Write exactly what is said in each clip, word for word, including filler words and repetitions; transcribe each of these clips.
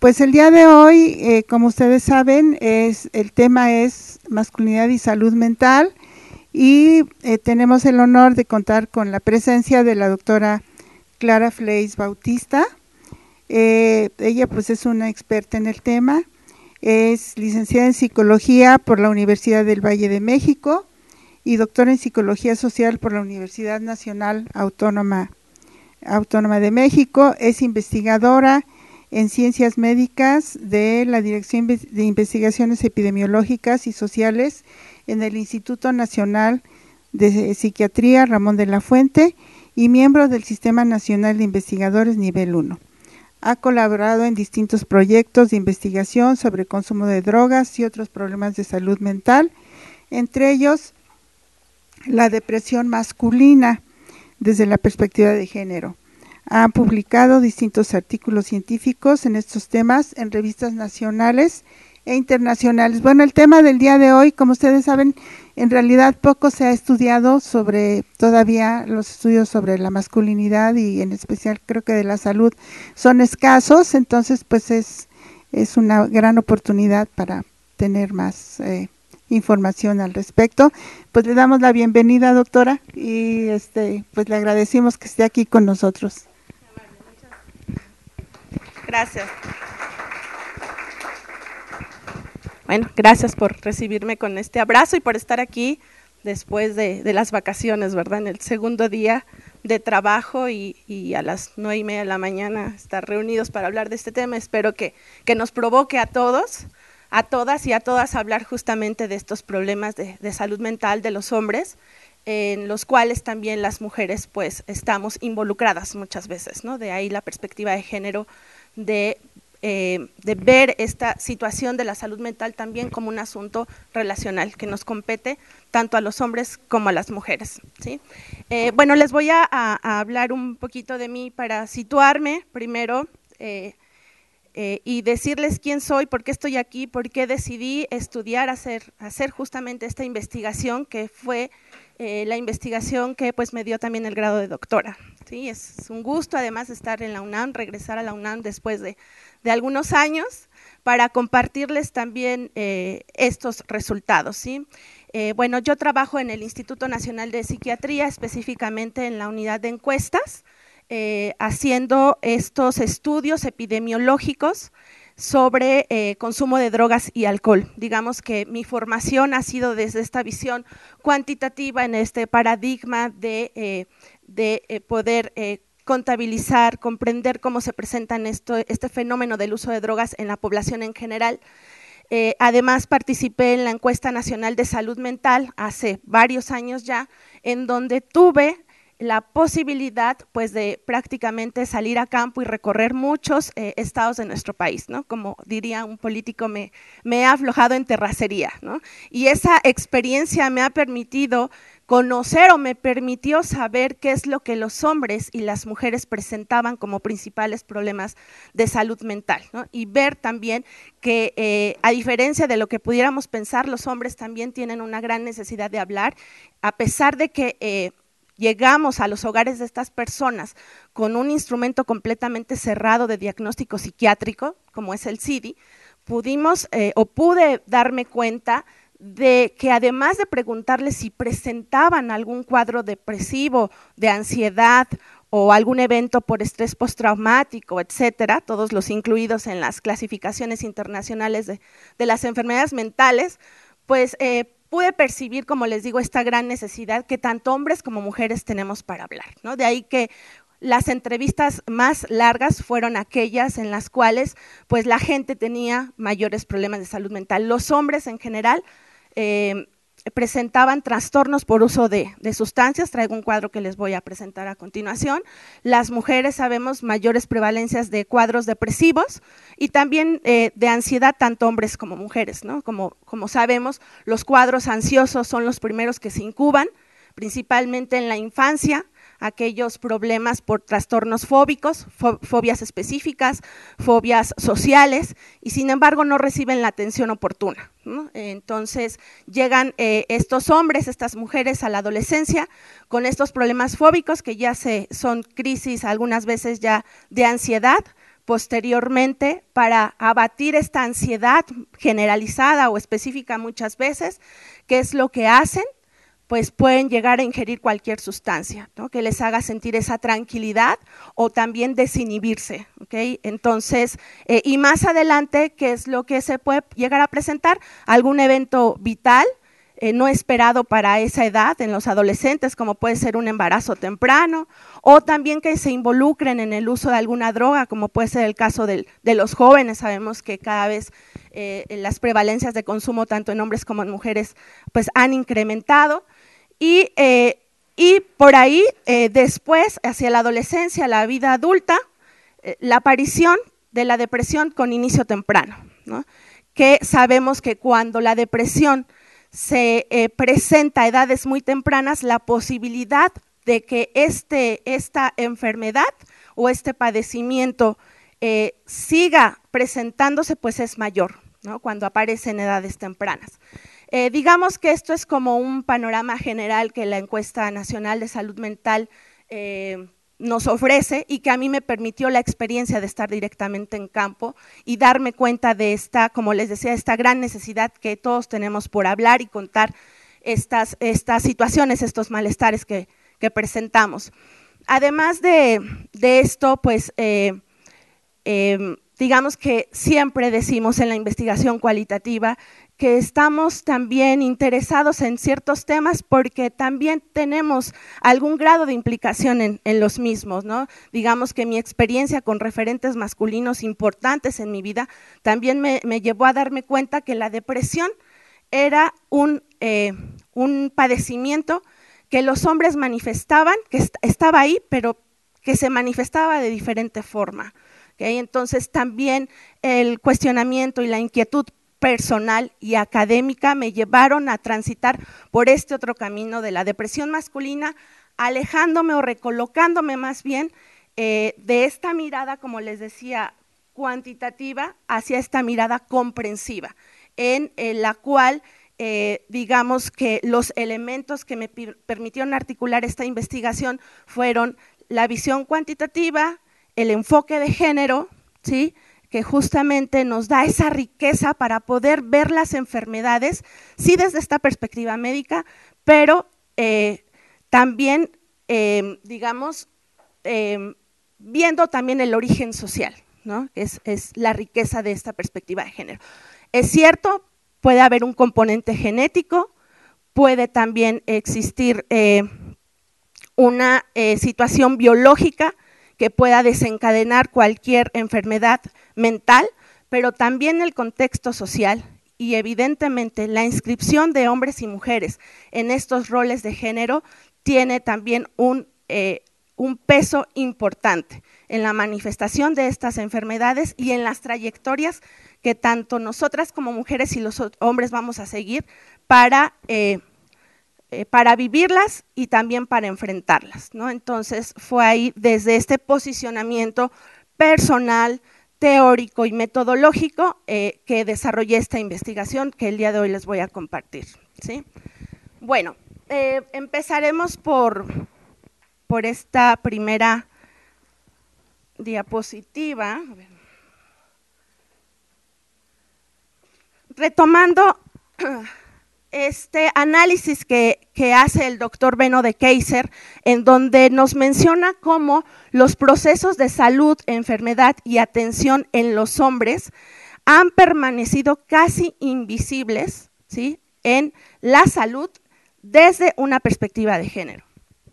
pues el día de hoy, eh, como ustedes saben, es el tema es masculinidad y salud mental y eh, tenemos el honor de contar con la presencia de la doctora Clara Fleis Bautista. Eh, ella pues es una experta en el tema, es licenciada en Psicología por la Universidad del Valle de México y doctora en Psicología Social por la Universidad Nacional Autónoma, Autónoma de México. Es investigadora en Ciencias Médicas de la Dirección de Investigaciones Epidemiológicas y Sociales en el Instituto Nacional de Psiquiatría Ramón de la Fuente y miembro del Sistema Nacional de Investigadores Nivel uno. Ha colaborado en distintos proyectos de investigación sobre consumo de drogas y otros problemas de salud mental, entre ellos la depresión masculina desde la perspectiva de género. Ha publicado distintos artículos científicos en estos temas en revistas nacionales e internacionales. Bueno, el tema del día de hoy, como ustedes saben, en realidad poco se ha estudiado sobre, todavía los estudios sobre la masculinidad y en especial creo que de la salud son escasos, entonces pues es, es una gran oportunidad para tener más eh, información al respecto. Pues le damos la bienvenida, doctora, y este pues le agradecemos que esté aquí con nosotros. Gracias. Bueno, gracias por recibirme con este abrazo y por estar aquí después de, de las vacaciones, ¿verdad? En el segundo día de trabajo y, y a las nueve y media de la mañana estar reunidos para hablar de este tema. Espero que, que nos provoque a todos, a todas y a todas a hablar justamente de estos problemas de, de salud mental de los hombres, en los cuales también las mujeres pues estamos involucradas muchas veces, ¿no? De ahí la perspectiva de género, de, eh, de ver esta situación de la salud mental también como un asunto relacional que nos compete tanto a los hombres como a las mujeres, ¿sí? Eh, bueno, les voy a, a, a hablar un poquito de mí para situarme primero eh, eh, y decirles quién soy, por qué estoy aquí, por qué decidí estudiar, hacer, hacer justamente esta investigación que fue eh, la investigación que pues me dio también el grado de doctora. Sí, es un gusto además estar en la UNAM, regresar a la UNAM después de, de algunos años para compartirles también eh, estos resultados, ¿sí? Eh, bueno, yo trabajo en el Instituto Nacional de Psiquiatría, específicamente en la unidad de encuestas, eh, haciendo estos estudios epidemiológicos sobre eh, consumo de drogas y alcohol. Digamos que mi formación ha sido desde esta visión cuantitativa en este paradigma de eh, de eh, poder eh, contabilizar, comprender cómo se presentan esto, este fenómeno del uso de drogas en la población en general. Eh, además participé en la encuesta nacional de salud mental hace varios años ya, en donde tuve la posibilidad pues de prácticamente salir a campo y recorrer muchos eh, estados de nuestro país, ¿no? Como diría un político, me, me he aflojado en terracería, ¿no? Y esa experiencia me ha permitido conocer o me permitió saber qué es lo que los hombres y las mujeres presentaban como principales problemas de salud mental, ¿no? Y ver también que eh, a diferencia de lo que pudiéramos pensar, los hombres también tienen una gran necesidad de hablar, a pesar de que eh, llegamos a los hogares de estas personas con un instrumento completamente cerrado de diagnóstico psiquiátrico, como es el C I D I, pudimos eh, o pude darme cuenta de que además de preguntarles si presentaban algún cuadro depresivo, de ansiedad o algún evento por estrés postraumático, etcétera, todos los incluidos en las clasificaciones internacionales de, de las enfermedades mentales, pues eh, pude percibir, como les digo, esta gran necesidad que tanto hombres como mujeres tenemos para hablar, ¿no? De ahí que las entrevistas más largas fueron aquellas en las cuales pues la gente tenía mayores problemas de salud mental. Los hombres en general eh, presentaban trastornos por uso de, de sustancias, traigo un cuadro que les voy a presentar a continuación. Las mujeres sabemos mayores prevalencias de cuadros depresivos y también eh, de ansiedad, tanto hombres como mujeres, ¿no? Como, como sabemos, los cuadros ansiosos son los primeros que se incuban, principalmente en la infancia, aquellos problemas por trastornos fóbicos, fo fobias específicas, fobias sociales, y sin embargo no reciben la atención oportuna, ¿no? Entonces llegan eh, estos hombres, estas mujeres a la adolescencia con estos problemas fóbicos que ya se, son crisis algunas veces ya de ansiedad, posteriormente para abatir esta ansiedad generalizada o específica muchas veces. ¿Qué es lo que hacen? Pues pueden llegar a ingerir cualquier sustancia, ¿no?, que les haga sentir esa tranquilidad o también desinhibirse, ¿okay? Entonces, eh, y más adelante, ¿qué es lo que se puede llegar a presentar? Algún evento vital, eh, no esperado para esa edad en los adolescentes, como puede ser un embarazo temprano, o también que se involucren en el uso de alguna droga, como puede ser el caso del, de los jóvenes. Sabemos que cada vez eh, las prevalencias de consumo, tanto en hombres como en mujeres, pues han incrementado. Y, eh, y por ahí, eh, después, hacia la adolescencia, la vida adulta, eh, la aparición de la depresión con inicio temprano, ¿no?, que sabemos que cuando la depresión se eh, presenta a edades muy tempranas, la posibilidad de que este, esta enfermedad o este padecimiento eh, siga presentándose, pues es mayor, ¿no?, cuando aparece en edades tempranas. Eh, digamos que esto es como un panorama general que la Encuesta Nacional de Salud Mental eh, nos ofrece y que a mí me permitió la experiencia de estar directamente en campo y darme cuenta de esta, como les decía, esta gran necesidad que todos tenemos por hablar y contar estas, estas situaciones, estos malestares que, que presentamos. Además de, de esto, pues eh, eh, digamos que siempre decimos en la investigación cualitativa que estamos también interesados en ciertos temas porque también tenemos algún grado de implicación en, en los mismos, ¿no? Digamos que mi experiencia con referentes masculinos importantes en mi vida también me, me llevó a darme cuenta que la depresión era un, eh, un padecimiento que los hombres manifestaban, que est- estaba ahí, pero que se manifestaba de diferente forma, ¿okay? Entonces también el cuestionamiento y la inquietud personal y académica me llevaron a transitar por este otro camino de la depresión masculina, alejándome o recolocándome más bien eh, de esta mirada, como les decía, cuantitativa hacia esta mirada comprensiva, en, en la cual eh, digamos que los elementos que me permitieron articular esta investigación fueron la visión cuantitativa, el enfoque de género, ¿sí?, que justamente nos da esa riqueza para poder ver las enfermedades, sí desde esta perspectiva médica, pero eh, también, eh, digamos, eh, viendo también el origen social, ¿no?, es, es la riqueza de esta perspectiva de género. Es cierto, puede haber un componente genético, puede también existir eh, una eh, situación biológica que pueda desencadenar cualquier enfermedad mental, pero también el contexto social y evidentemente la inscripción de hombres y mujeres en estos roles de género tiene también un, eh, un peso importante en la manifestación de estas enfermedades y en las trayectorias que tanto nosotras como mujeres y los hombres vamos a seguir para eh, Eh, para vivirlas y también para enfrentarlas, ¿no? Entonces fue ahí desde este posicionamiento personal, teórico y metodológico eh, que desarrollé esta investigación que el día de hoy les voy a compartir, ¿sí? Bueno, eh, empezaremos por, por esta primera diapositiva. A ver. Retomando este análisis que, que hace el doctor Benno de Keyser, en donde nos menciona cómo los procesos de salud, enfermedad y atención en los hombres han permanecido casi invisibles, ¿sí?, en la salud desde una perspectiva de género.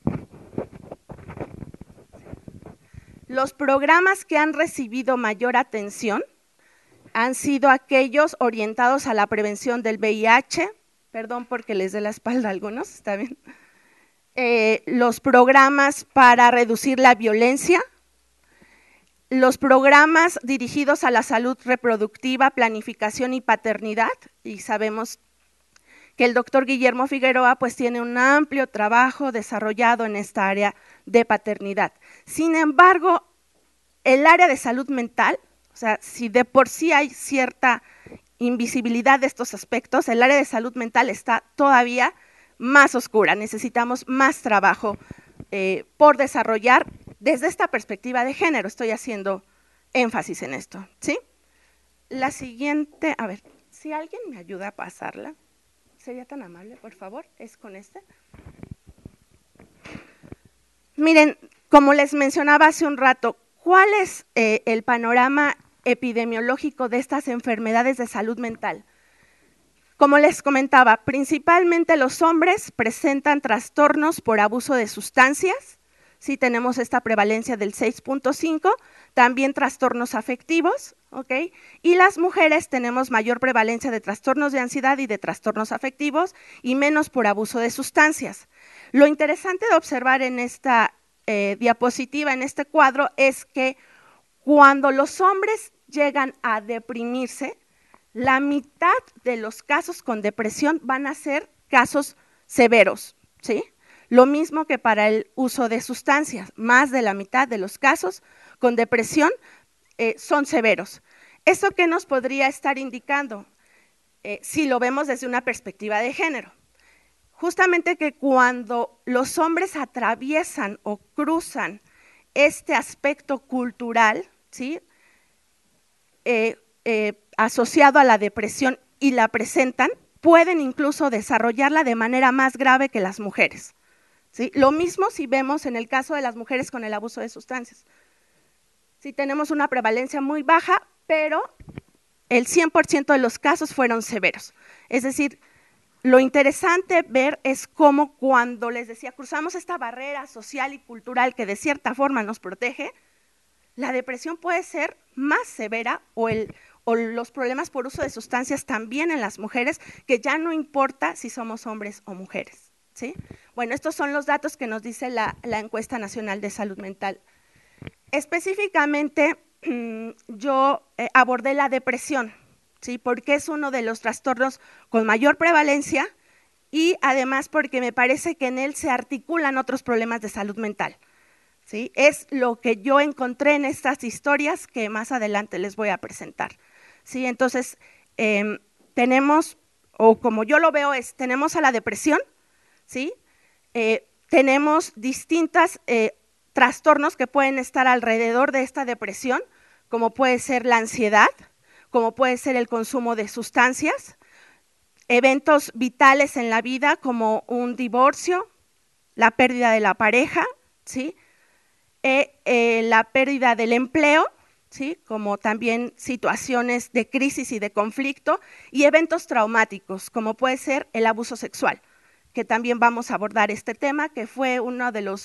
Los programas que han recibido mayor atención han sido aquellos orientados a la prevención del V I H, perdón porque les dé la espalda a algunos, está bien, eh, los programas para reducir la violencia, los programas dirigidos a la salud reproductiva, planificación y paternidad, y sabemos que el doctor Guillermo Figueroa pues tiene un amplio trabajo desarrollado en esta área de paternidad. Sin embargo, el área de salud mental, o sea, si de por sí hay cierta invisibilidad de estos aspectos, el área de salud mental está todavía más oscura, necesitamos más trabajo eh, por desarrollar desde esta perspectiva de género. Estoy haciendo énfasis en esto, ¿sí? La siguiente, a ver, si alguien me ayuda a pasarla, sería tan amable, por favor, es con este. Miren, como les mencionaba hace un rato, ¿cuál es eh, el panorama epidemiológico de estas enfermedades de salud mental? Como les comentaba, principalmente los hombres presentan trastornos por abuso de sustancias, sí tenemos esta prevalencia del seis punto cinco, también trastornos afectivos, ¿ok? Y las mujeres tenemos mayor prevalencia de trastornos de ansiedad y de trastornos afectivos y menos por abuso de sustancias. Lo interesante de observar en esta eh, diapositiva, en este cuadro, es que cuando los hombres llegan a deprimirse, la mitad de los casos con depresión van a ser casos severos, ¿sí? Lo mismo que para el uso de sustancias, más de la mitad de los casos con depresión eh, son severos. ¿Eso qué nos podría estar indicando? Eh, si lo vemos desde una perspectiva de género. Justamente que cuando los hombres atraviesan o cruzan este aspecto cultural, ¿sí? Eh, eh, asociado a la depresión y la presentan, pueden incluso desarrollarla de manera más grave que las mujeres, ¿sí? Lo mismo si vemos en el caso de las mujeres con el abuso de sustancias. Sí, tenemos una prevalencia muy baja, pero el cien por ciento de los casos fueron severos. Es decir, lo interesante ver es cómo cuando, les decía, cruzamos esta barrera social y cultural que de cierta forma nos protege, la depresión puede ser más severa o, el, o los problemas por uso de sustancias también en las mujeres, que ya no importa si somos hombres o mujeres, ¿sí? Bueno, estos son los datos que nos dice la, la Encuesta Nacional de Salud Mental. Específicamente, yo eh, abordé la depresión, ¿sí? Porque es uno de los trastornos con mayor prevalencia y además porque me parece que en él se articulan otros problemas de salud mental. ¿Sí? Es lo que yo encontré en estas historias que más adelante les voy a presentar, ¿sí? Entonces, eh, tenemos, o como yo lo veo es, tenemos a la depresión, ¿sí? Eh, tenemos distintos eh, trastornos que pueden estar alrededor de esta depresión, como puede ser la ansiedad, como puede ser el consumo de sustancias, eventos vitales en la vida como un divorcio, la pérdida de la pareja, ¿sí? Eh, eh, la pérdida del empleo, ¿sí? Como también situaciones de crisis y de conflicto, y eventos traumáticos, como puede ser el abuso sexual, que también vamos a abordar este tema, que fue uno de los,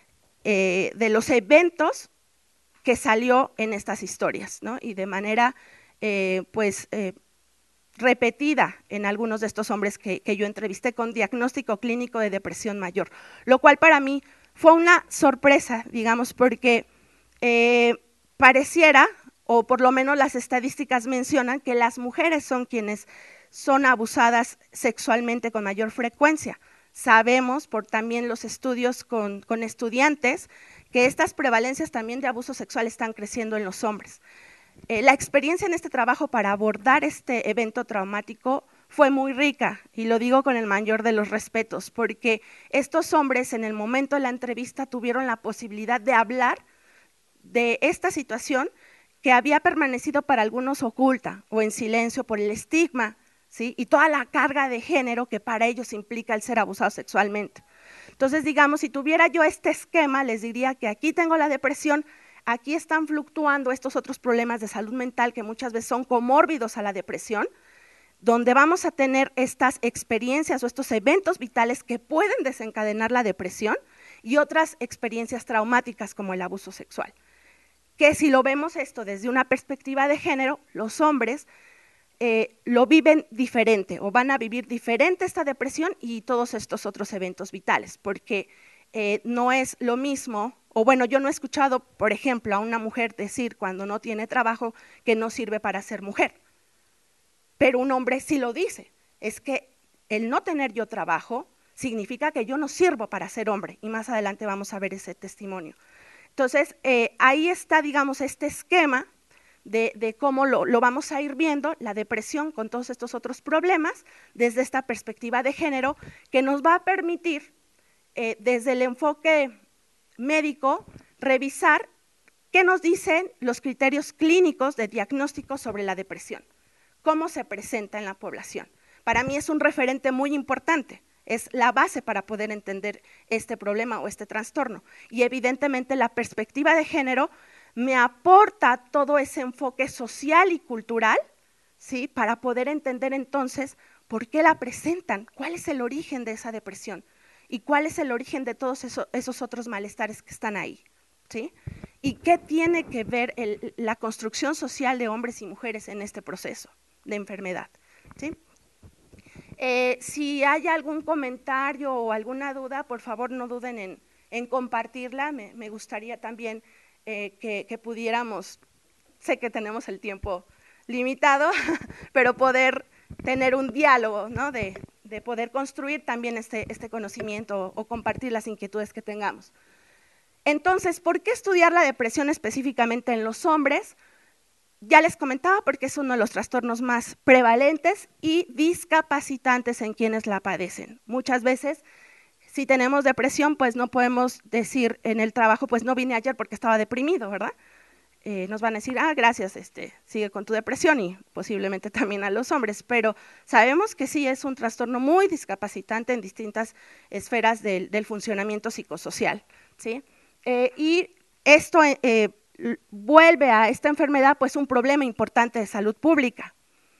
eh, de los eventos que salió en estas historias, ¿no? Y de manera, eh, pues, eh, repetida en algunos de estos hombres que, que yo entrevisté con diagnóstico clínico de depresión mayor, lo cual para mí fue una sorpresa, digamos, porque eh, pareciera, o por lo menos las estadísticas mencionan, que las mujeres son quienes son abusadas sexualmente con mayor frecuencia. Sabemos por también los estudios con, con estudiantes que estas prevalencias también de abuso sexual están creciendo en los hombres. Eh, la experiencia en este trabajo para abordar este evento traumático fue muy rica, y lo digo con el mayor de los respetos, porque estos hombres en el momento de la entrevista tuvieron la posibilidad de hablar de esta situación que había permanecido para algunos oculta o en silencio por el estigma, ¿sí? Y toda la carga de género que para ellos implica el ser abusados sexualmente. Entonces, digamos, si tuviera yo este esquema, les diría que aquí tengo la depresión, aquí están fluctuando estos otros problemas de salud mental que muchas veces son comórbidos a la depresión, donde vamos a tener estas experiencias o estos eventos vitales que pueden desencadenar la depresión y otras experiencias traumáticas como el abuso sexual. Que si lo vemos esto desde una perspectiva de género, los hombres eh, lo viven diferente o van a vivir diferente esta depresión y todos estos otros eventos vitales, porque eh, no es lo mismo, o bueno, yo no he escuchado, por ejemplo, a una mujer decir cuando no tiene trabajo que no sirve para ser mujer. Pero un hombre sí lo dice, es que el no tener yo trabajo significa que yo no sirvo para ser hombre, y más adelante vamos a ver ese testimonio. Entonces, eh, ahí está, digamos, este esquema de, de cómo lo, lo vamos a ir viendo, la depresión con todos estos otros problemas, desde esta perspectiva de género, que nos va a permitir, eh, desde el enfoque médico, revisar ¿Qué nos dicen los criterios clínicos de diagnóstico sobre la depresión? ¿Cómo se presenta en la población? Para mí es un referente muy importante, es la base para poder entender este problema o este trastorno. Y evidentemente la perspectiva de género me aporta todo ese enfoque social y cultural, ¿sí?, para poder entender entonces por qué la presentan, cuál es el origen de esa depresión y cuál es el origen de todos esos, esos otros malestares que están ahí, ¿sí? ¿Y qué tiene que ver el, la construcción social de hombres y mujeres en este proceso de enfermedad, ¿sí? Eh, si hay algún comentario o alguna duda, por favor no duden en, en compartirla. Me, me gustaría también eh, que, que pudiéramos, sé que tenemos el tiempo limitado, pero poder tener un diálogo, ¿no?, de, de poder construir también este, este conocimiento o, o compartir las inquietudes que tengamos. Entonces, ¿por qué estudiar la depresión específicamente en los hombres? Ya les comentaba, porque es uno de los trastornos más prevalentes y discapacitantes en quienes la padecen. Muchas veces, si tenemos depresión, pues no podemos decir en el trabajo, pues no vine ayer porque estaba deprimido, ¿verdad? Eh, nos van a decir, ah, gracias, este, sigue con tu depresión, y posiblemente también a los hombres, pero sabemos que sí es un trastorno muy discapacitante en distintas esferas del, del funcionamiento psicosocial, ¿sí? Eh, y esto eh, vuelve a esta enfermedad pues un problema importante de salud pública.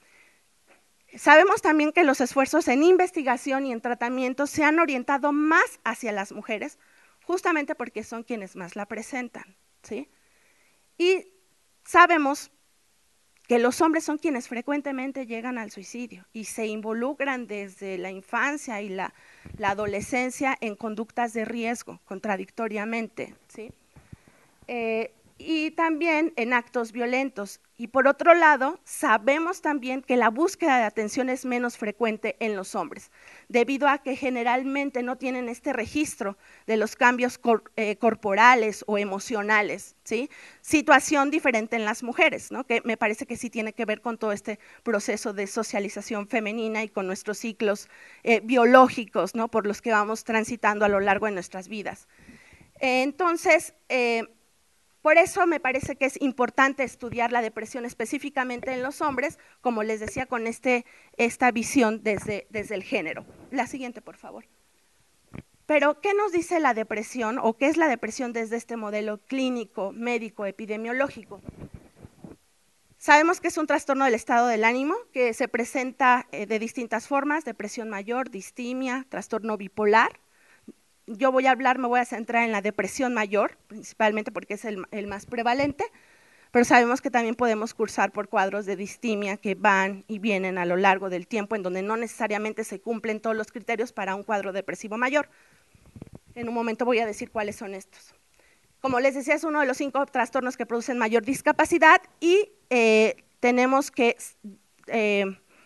Sabemos también que los esfuerzos en investigación y en tratamiento se han orientado más hacia las mujeres, justamente porque son quienes más la presentan, ¿sí? Y sabemos que los hombres son quienes frecuentemente llegan al suicidio y se involucran desde la infancia y la, la adolescencia en conductas de riesgo, contradictoriamente, ¿sí? Eh, y también en actos violentos. Y por otro lado, sabemos también que la búsqueda de atención es menos frecuente en los hombres, debido a que generalmente no tienen este registro de los cambios cor, eh, corporales o emocionales, ¿sí? Situación diferente en las mujeres, ¿no?, que me parece que sí tiene que ver con todo este proceso de socialización femenina y con nuestros ciclos eh, biológicos, ¿no?, por los que vamos transitando a lo largo de nuestras vidas. Eh, entonces, eh, por eso me parece que es importante estudiar la depresión específicamente en los hombres, como les decía, con este, esta visión desde, desde el género. La siguiente, por favor. Pero, ¿qué nos dice la depresión o qué es la depresión desde este modelo clínico, médico, epidemiológico? Sabemos que es un trastorno del estado del ánimo, que se presenta eh, de distintas formas: depresión mayor, distimia, trastorno bipolar. Yo voy a hablar, me voy a centrar en la depresión mayor, principalmente porque es el, el más prevalente, pero sabemos que también podemos cursar por cuadros de distimia que van y vienen a lo largo del tiempo, en donde no necesariamente se cumplen todos los criterios para un cuadro depresivo mayor. En un momento voy a decir cuáles son estos. Como les decía, es uno de los cinco trastornos que producen mayor discapacidad y eh, tenemos que eh,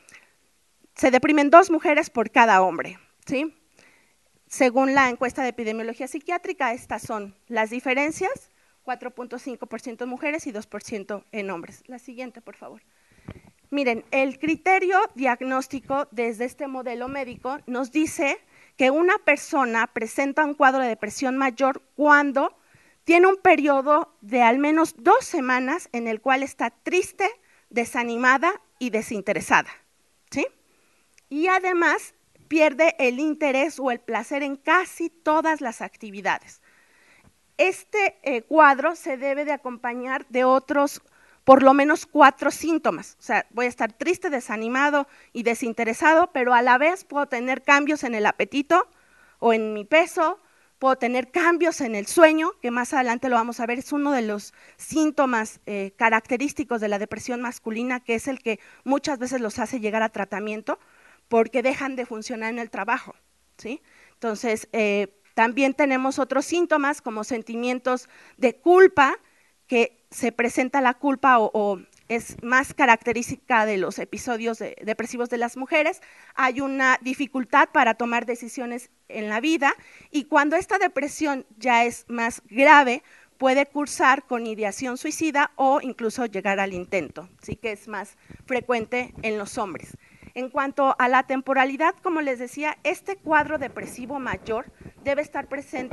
se deprimen dos mujeres por cada hombre, ¿sí? Según la encuesta de epidemiología psiquiátrica, estas son las diferencias: cuatro punto cinco por ciento en mujeres y dos por ciento en hombres. La siguiente, por favor. Miren, el criterio diagnóstico desde este modelo médico nos dice que una persona presenta un cuadro de depresión mayor cuando tiene un periodo de al menos dos semanas en el cual está triste, desanimada y desinteresada, ¿sí? Y además pierde el interés o el placer en casi todas las actividades. Este eh, cuadro se debe de acompañar de otros, por lo menos cuatro síntomas. O sea, voy a estar triste, desanimado y desinteresado, pero a la vez puedo tener cambios en el apetito o en mi peso, puedo tener cambios en el sueño, que más adelante lo vamos a ver, es uno de los síntomas eh, característicos de la depresión masculina, que es el que muchas veces los hace llegar a tratamiento, porque dejan de funcionar en el trabajo, ¿sí? Entonces, eh, también tenemos otros síntomas como sentimientos de culpa, que se presenta la culpa o, o es más característica de los episodios de, depresivos de las mujeres. Hay una dificultad para tomar decisiones en la vida y cuando esta depresión ya es más grave, puede cursar con ideación suicida o incluso llegar al intento, sí, que es más frecuente en los hombres. En cuanto a la temporalidad, como les decía, este cuadro depresivo mayor debe estar presente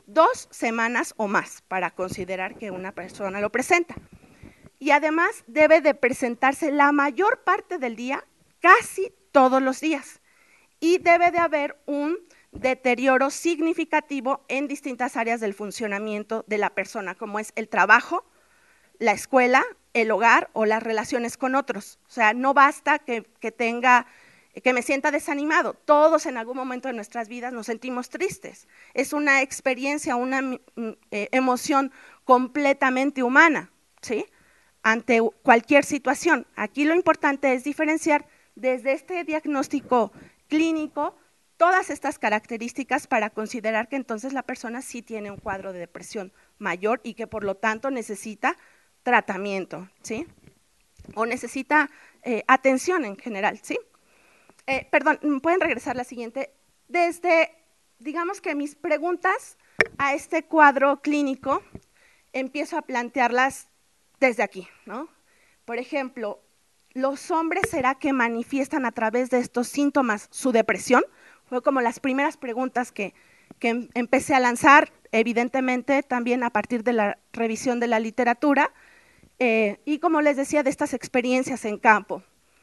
dos semanas o más para considerar que una persona lo presenta. Y además debe de presentarse la mayor parte del día, casi todos los días. Y debe de haber un deterioro significativo en distintas áreas del funcionamiento de la persona, como es el trabajo, la escuela, el hogar o las relaciones con otros. O sea, no basta que, que tenga, que me sienta desanimado. Todos en algún momento de nuestras vidas nos sentimos tristes. Es una experiencia, una eh, emoción completamente humana, ¿sí? Ante cualquier situación. Aquí lo importante es diferenciar desde este diagnóstico clínico todas estas características para considerar que entonces la persona sí tiene un cuadro de depresión mayor y que por lo tanto necesita tratamiento, ¿sí? O necesita eh, atención en general, ¿sí? Eh, perdón, ¿pueden regresar la siguiente? Desde, digamos que mis preguntas a este cuadro clínico, empiezo a plantearlas desde aquí, ¿no? Por ejemplo, ¿los hombres será que manifiestan a través de estos síntomas su depresión? Fue como las primeras preguntas que, que empecé a lanzar, evidentemente también a partir de la revisión de la literatura, eh, y como les decía, de estas experiencias en campo.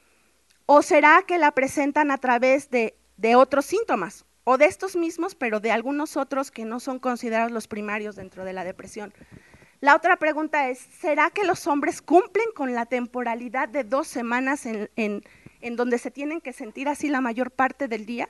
¿O será que la presentan a través de, de otros síntomas? O de estos mismos, pero de algunos otros que no son considerados los primarios dentro de la depresión. La otra pregunta es, ¿será que los hombres cumplen con la temporalidad de dos semanas en, en, en donde se tienen que sentir así la mayor parte del día?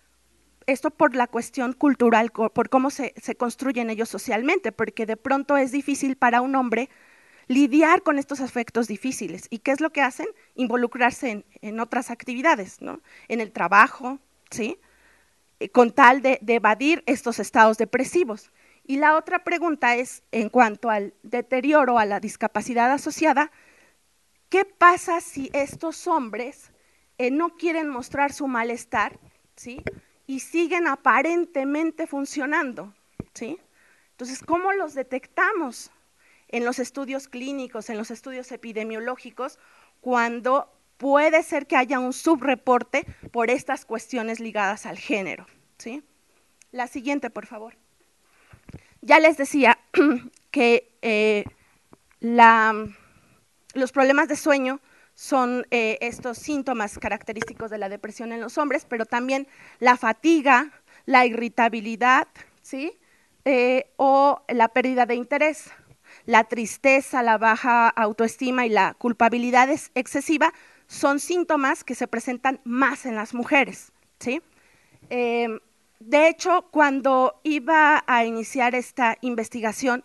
Esto por la cuestión cultural, por cómo se, se construyen ellos socialmente, porque de pronto es difícil para un hombre lidiar con estos afectos difíciles. ¿Y qué es lo que hacen? Involucrarse en, en otras actividades, ¿no? En el trabajo, ¿sí? Con tal de, de evadir estos estados depresivos. Y la otra pregunta es, en cuanto al deterioro, a la discapacidad asociada, ¿qué pasa si estos hombres eh, no quieren mostrar su malestar, ¿sí? Y siguen aparentemente funcionando, ¿sí? Entonces, ¿cómo los detectamos en los estudios clínicos, en los estudios epidemiológicos, cuando puede ser que haya un subreporte por estas cuestiones ligadas al género, ¿sí? La siguiente, por favor. Ya les decía que eh, la, los problemas de sueño son eh, estos síntomas característicos de la depresión en los hombres, pero también la fatiga, la irritabilidad, ¿sí? Eh, o la pérdida de interés, la tristeza, la baja autoestima y la culpabilidad excesiva son síntomas que se presentan más en las mujeres, ¿sí? Eh, de hecho, cuando iba a iniciar esta investigación,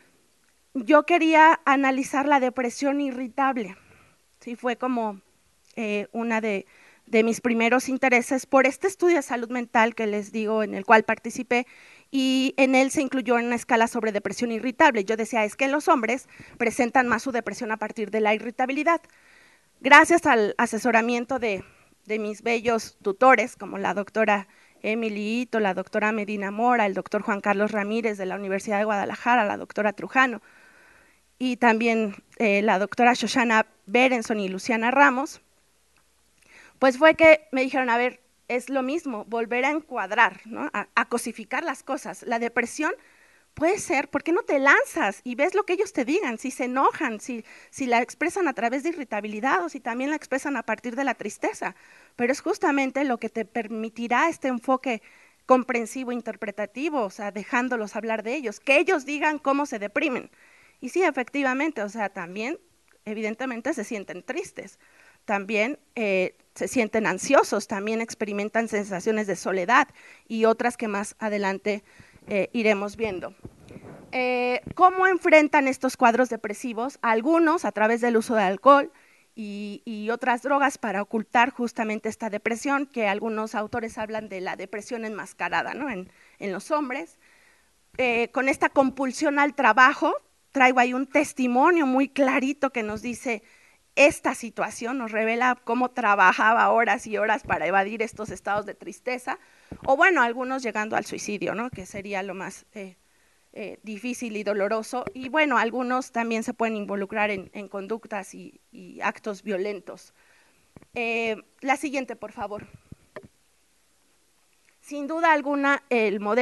yo quería analizar la depresión irritable, ¿sí? Fue como eh, una de, de mis primeros intereses por este estudio de salud mental que les digo, en el cual participé, y en él se incluyó una escala sobre depresión irritable. Yo decía, es que los hombres presentan más su depresión a partir de la irritabilidad. Gracias al asesoramiento de, de mis bellos tutores, como la doctora Emily Ito, la doctora Medina Mora, el doctor Juan Carlos Ramírez de la Universidad de Guadalajara, la doctora Trujano, y también eh, la doctora Shoshana Berenson y Luciana Ramos, pues fue que me dijeron, a ver, es lo mismo, volver a encuadrar, ¿no? a, a cosificar las cosas. La depresión puede ser, ¿por qué no te lanzas y ves lo que ellos te digan? Si se enojan, si, si la expresan a través de irritabilidad o si también la expresan a partir de la tristeza. Pero es justamente lo que te permitirá este enfoque comprensivo, interpretativo, o sea, dejándolos hablar de ellos, que ellos digan cómo se deprimen. Y sí, efectivamente, o sea, también evidentemente se sienten tristes, también eh, se sienten ansiosos, también experimentan sensaciones de soledad y otras que más adelante eh, iremos viendo. Eh, ¿Cómo enfrentan estos cuadros depresivos? Algunos a través del uso de alcohol y, y otras drogas para ocultar justamente esta depresión, que algunos autores hablan de la depresión enmascarada, ¿no? en, en los hombres. Eh, con esta compulsión al trabajo, traigo ahí un testimonio muy clarito que nos dice esta situación, nos revela cómo trabajaba horas y horas para evadir estos estados de tristeza, o bueno, algunos llegando al suicidio, ¿no? Que sería lo más eh, eh, difícil y doloroso, y bueno, algunos también se pueden involucrar en, en conductas y, y actos violentos. Eh, la siguiente, por favor. Sin duda alguna, el modelo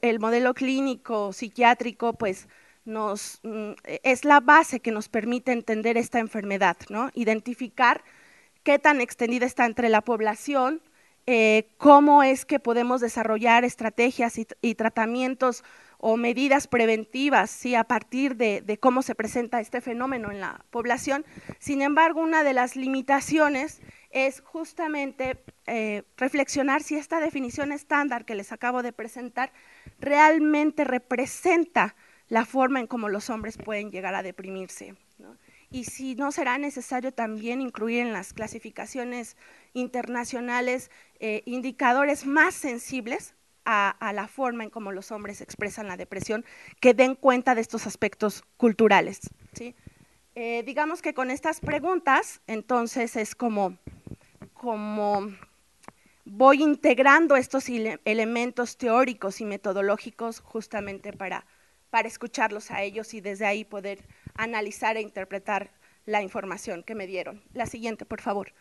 el modelo clínico psiquiátrico pues nos, es la base que nos permite entender esta enfermedad, ¿no? Identificar qué tan extendida está entre la población, eh, cómo es que podemos desarrollar estrategias y, y tratamientos o medidas preventivas, ¿sí? A partir de, de cómo se presenta este fenómeno en la población. Sin embargo, una de las limitaciones es justamente eh, reflexionar si esta definición estándar que les acabo de presentar realmente representa la forma en cómo los hombres pueden llegar a deprimirse, ¿no? Y si no será necesario también incluir en las clasificaciones internacionales eh, indicadores más sensibles a, a la forma en cómo los hombres expresan la depresión, que den cuenta de estos aspectos culturales, ¿sí? Eh, digamos que con estas preguntas, entonces es como, como voy integrando estos ele elementos teóricos y metodológicos justamente para, para escucharlos a ellos y desde ahí poder analizar e interpretar la información que me dieron. La siguiente, por favor.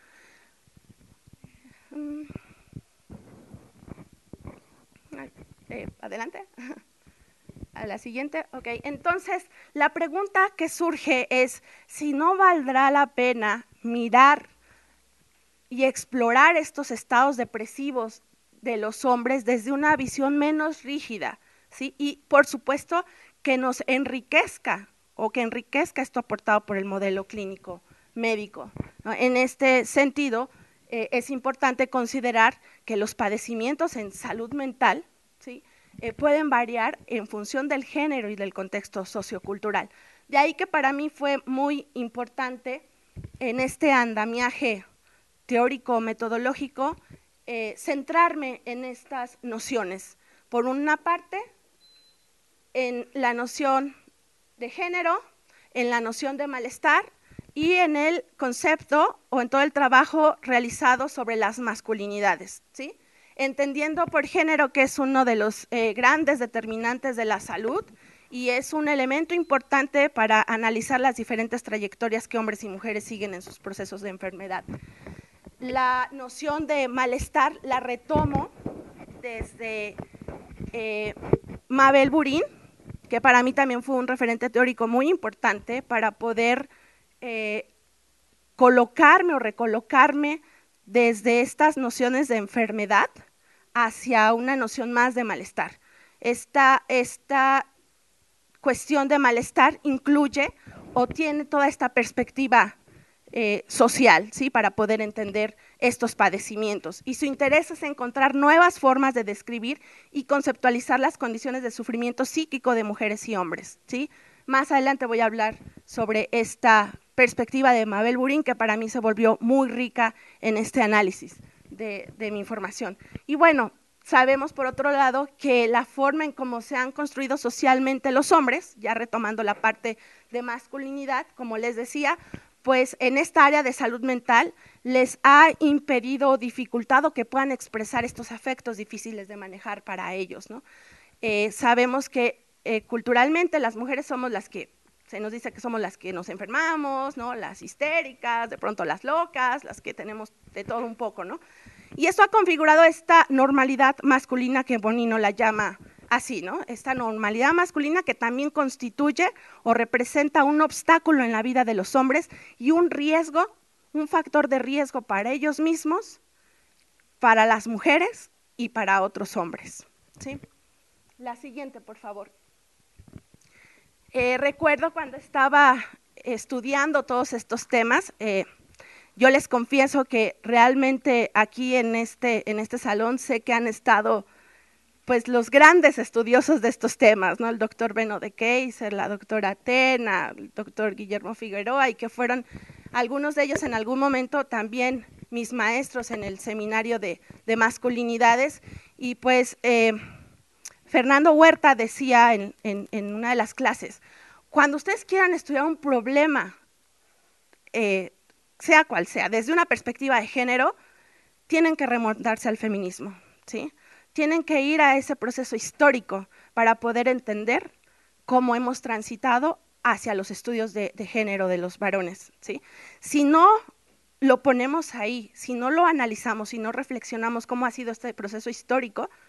Eh, adelante. A la siguiente, ok. Entonces, la pregunta que surge es si no valdrá la pena mirar y explorar estos estados depresivos de los hombres desde una visión menos rígida, ¿sí? Y, por supuesto, que nos enriquezca o que enriquezca esto aportado por el modelo clínico médico, ¿no? En este sentido, eh, es importante considerar que los padecimientos en salud mental, ¿sí? eh, pueden variar en función del género y del contexto sociocultural. De ahí que para mí fue muy importante en este andamiaje teórico-metodológico eh, centrarme en estas nociones. Por una parte, en la noción de género, en la noción de malestar y en el concepto o en todo el trabajo realizado sobre las masculinidades, ¿sí? Entendiendo por género que es uno de los eh, grandes determinantes de la salud y es un elemento importante para analizar las diferentes trayectorias que hombres y mujeres siguen en sus procesos de enfermedad. La noción de malestar la retomo desde eh, Mabel Burin, que para mí también fue un referente teórico muy importante para poder eh, colocarme o recolocarme desde estas nociones de enfermedad hacia una noción más de malestar. Esta, esta cuestión de malestar incluye o tiene toda esta perspectiva eh, social, ¿sí? Para poder entender estos padecimientos. Y su interés es encontrar nuevas formas de describir y conceptualizar las condiciones de sufrimiento psíquico de mujeres y hombres, ¿sí? Más adelante voy a hablar sobre esta perspectiva de Mabel Burin, que para mí se volvió muy rica en este análisis de, de mi información. Y bueno, sabemos por otro lado que la forma en cómo se han construido socialmente los hombres, ya retomando la parte de masculinidad, como les decía, pues en esta área de salud mental les ha impedido o dificultado que puedan expresar estos afectos difíciles de manejar para ellos, ¿no? Eh, sabemos que eh, culturalmente las mujeres somos las que, se nos dice que somos las que nos enfermamos, ¿no? Las histéricas, de pronto las locas, las que tenemos de todo un poco, ¿no? Y esto ha configurado esta normalidad masculina que Bonino la llama así, ¿no? Esta normalidad masculina que también constituye o representa un obstáculo en la vida de los hombres y un riesgo, un factor de riesgo para ellos mismos, para las mujeres y para otros hombres, ¿sí? La siguiente, por favor. Eh, recuerdo cuando estaba estudiando todos estos temas, eh, yo les confieso que realmente aquí en este, en este salón sé que han estado pues los grandes estudiosos de estos temas, ¿no? El doctor Beno de Keyser, la doctora Tena, el doctor Guillermo Figueroa, y que fueron algunos de ellos en algún momento también mis maestros en el seminario de, de masculinidades. Y pues eh, Fernando Huerta decía en, en, en una de las clases, cuando ustedes quieran estudiar un problema, eh, sea cual sea, desde una perspectiva de género, tienen que remontarse al feminismo, ¿sí? Tienen que ir a ese proceso histórico para poder entender cómo hemos transitado hacia los estudios de, de género de los varones, ¿sí? Si no lo ponemos ahí, si no lo analizamos, si no reflexionamos cómo ha sido este proceso histórico,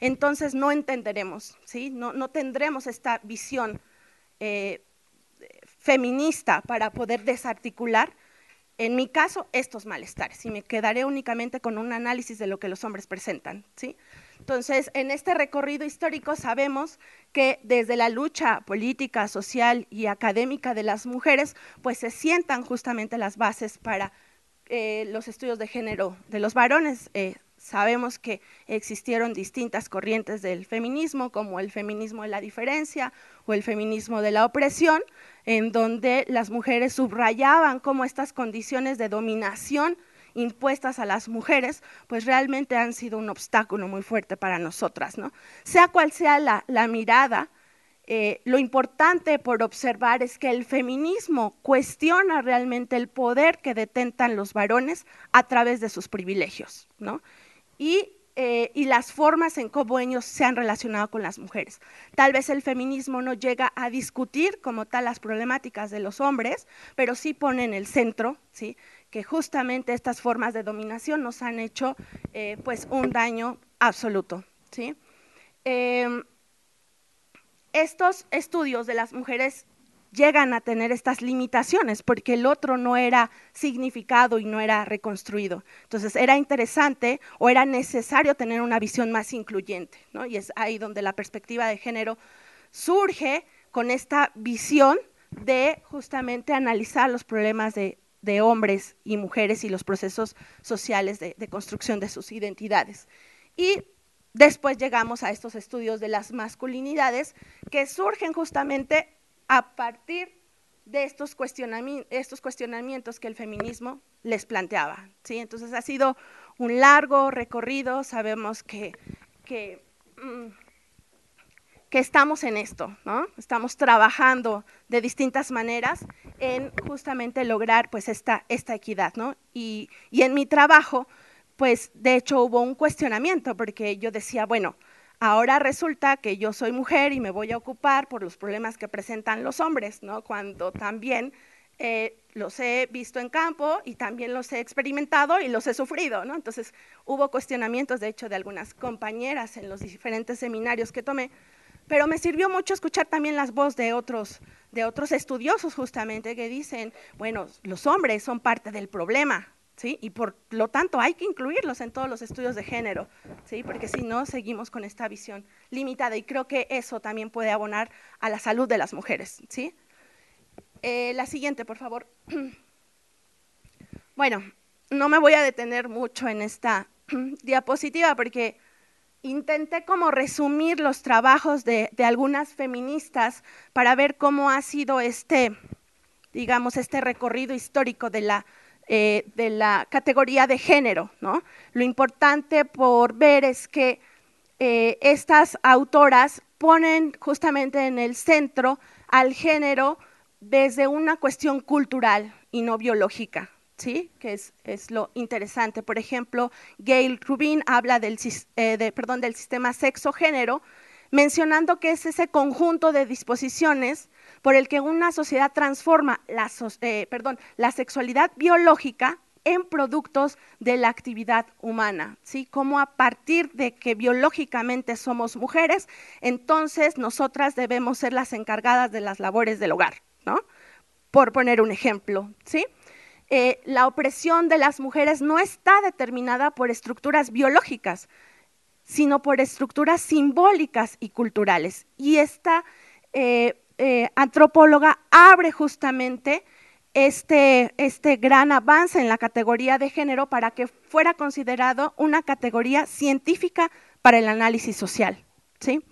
entonces no entenderemos, ¿sí? no, no tendremos esta visión eh, feminista para poder desarticular, en mi caso, estos malestares, y me quedaré únicamente con un análisis de lo que los hombres presentan, ¿sí? Entonces, en este recorrido histórico sabemos que desde la lucha política, social y académica de las mujeres, pues se sientan justamente las bases para eh, los estudios de género de los varones. Eh, sabemos que existieron distintas corrientes del feminismo, como el feminismo de la diferencia o el feminismo de la opresión, en donde las mujeres subrayaban cómo estas condiciones de dominación impuestas a las mujeres, pues realmente han sido un obstáculo muy fuerte para nosotras, ¿no? Sea cual sea la, la mirada, eh, lo importante por observar es que el feminismo cuestiona realmente el poder que detentan los varones a través de sus privilegios, ¿no? Y Eh, y las formas en cómo ellos se han relacionado con las mujeres. Tal vez el feminismo no llega a discutir como tal las problemáticas de los hombres, pero sí pone en el centro, ¿sí?, que justamente estas formas de dominación nos han hecho eh, pues un daño absoluto, ¿sí? Eh, estos estudios de las mujeres llegan a tener estas limitaciones porque el otro no era significado y no era reconstruido. Entonces era interesante o era necesario tener una visión más incluyente, ¿no? Y es ahí donde la perspectiva de género surge con esta visión de justamente analizar los problemas de, de hombres y mujeres y los procesos sociales de, de construcción de sus identidades. Y después llegamos a estos estudios de las masculinidades que surgen justamente a partir de estos cuestionamientos, estos cuestionamientos que el feminismo les planteaba, ¿sí? Entonces ha sido un largo recorrido, sabemos que, que, que estamos en esto, ¿no? Estamos trabajando de distintas maneras en justamente lograr pues esta, esta equidad, ¿no? Y, y en mi trabajo, pues de hecho hubo un cuestionamiento porque yo decía, bueno, ahora resulta que yo soy mujer y me voy a ocupar por los problemas que presentan los hombres, ¿no? Cuando también eh, los he visto en campo y también los he experimentado y los he sufrido, ¿no? Entonces hubo cuestionamientos, de hecho, de algunas compañeras en los diferentes seminarios que tomé, pero me sirvió mucho escuchar también las voces de otros, de otros estudiosos justamente que dicen, bueno, los hombres son parte del problema, ¿sí? Y por lo tanto hay que incluirlos en todos los estudios de género, ¿sí? Porque si no seguimos con esta visión limitada y creo que eso también puede abonar a la salud de las mujeres, ¿sí? Eh, la siguiente, por favor. Bueno, no me voy a detener mucho en esta diapositiva porque intenté como resumir los trabajos de, de algunas feministas para ver cómo ha sido este, digamos, este recorrido histórico de la Eh, de la categoría de género, ¿no? Lo importante por ver es que eh, estas autoras ponen justamente en el centro al género desde una cuestión cultural y no biológica, ¿sí? Que es, es lo interesante. Por ejemplo, Gail Rubin habla del, eh, de, perdón, del sistema sexo-género, mencionando que es ese conjunto de disposiciones por el que una sociedad transforma la, eh, perdón, la sexualidad biológica en productos de la actividad humana, ¿sí? Como a partir de que biológicamente somos mujeres, entonces nosotras debemos ser las encargadas de las labores del hogar, ¿no? Por poner un ejemplo, ¿sí? Eh, la opresión de las mujeres no está determinada por estructuras biológicas, sino por estructuras simbólicas y culturales. Y esta eh, eh, antropóloga abre justamente este, este gran avance en la categoría de género para que fuera considerado una categoría científica para el análisis social, ¿sí?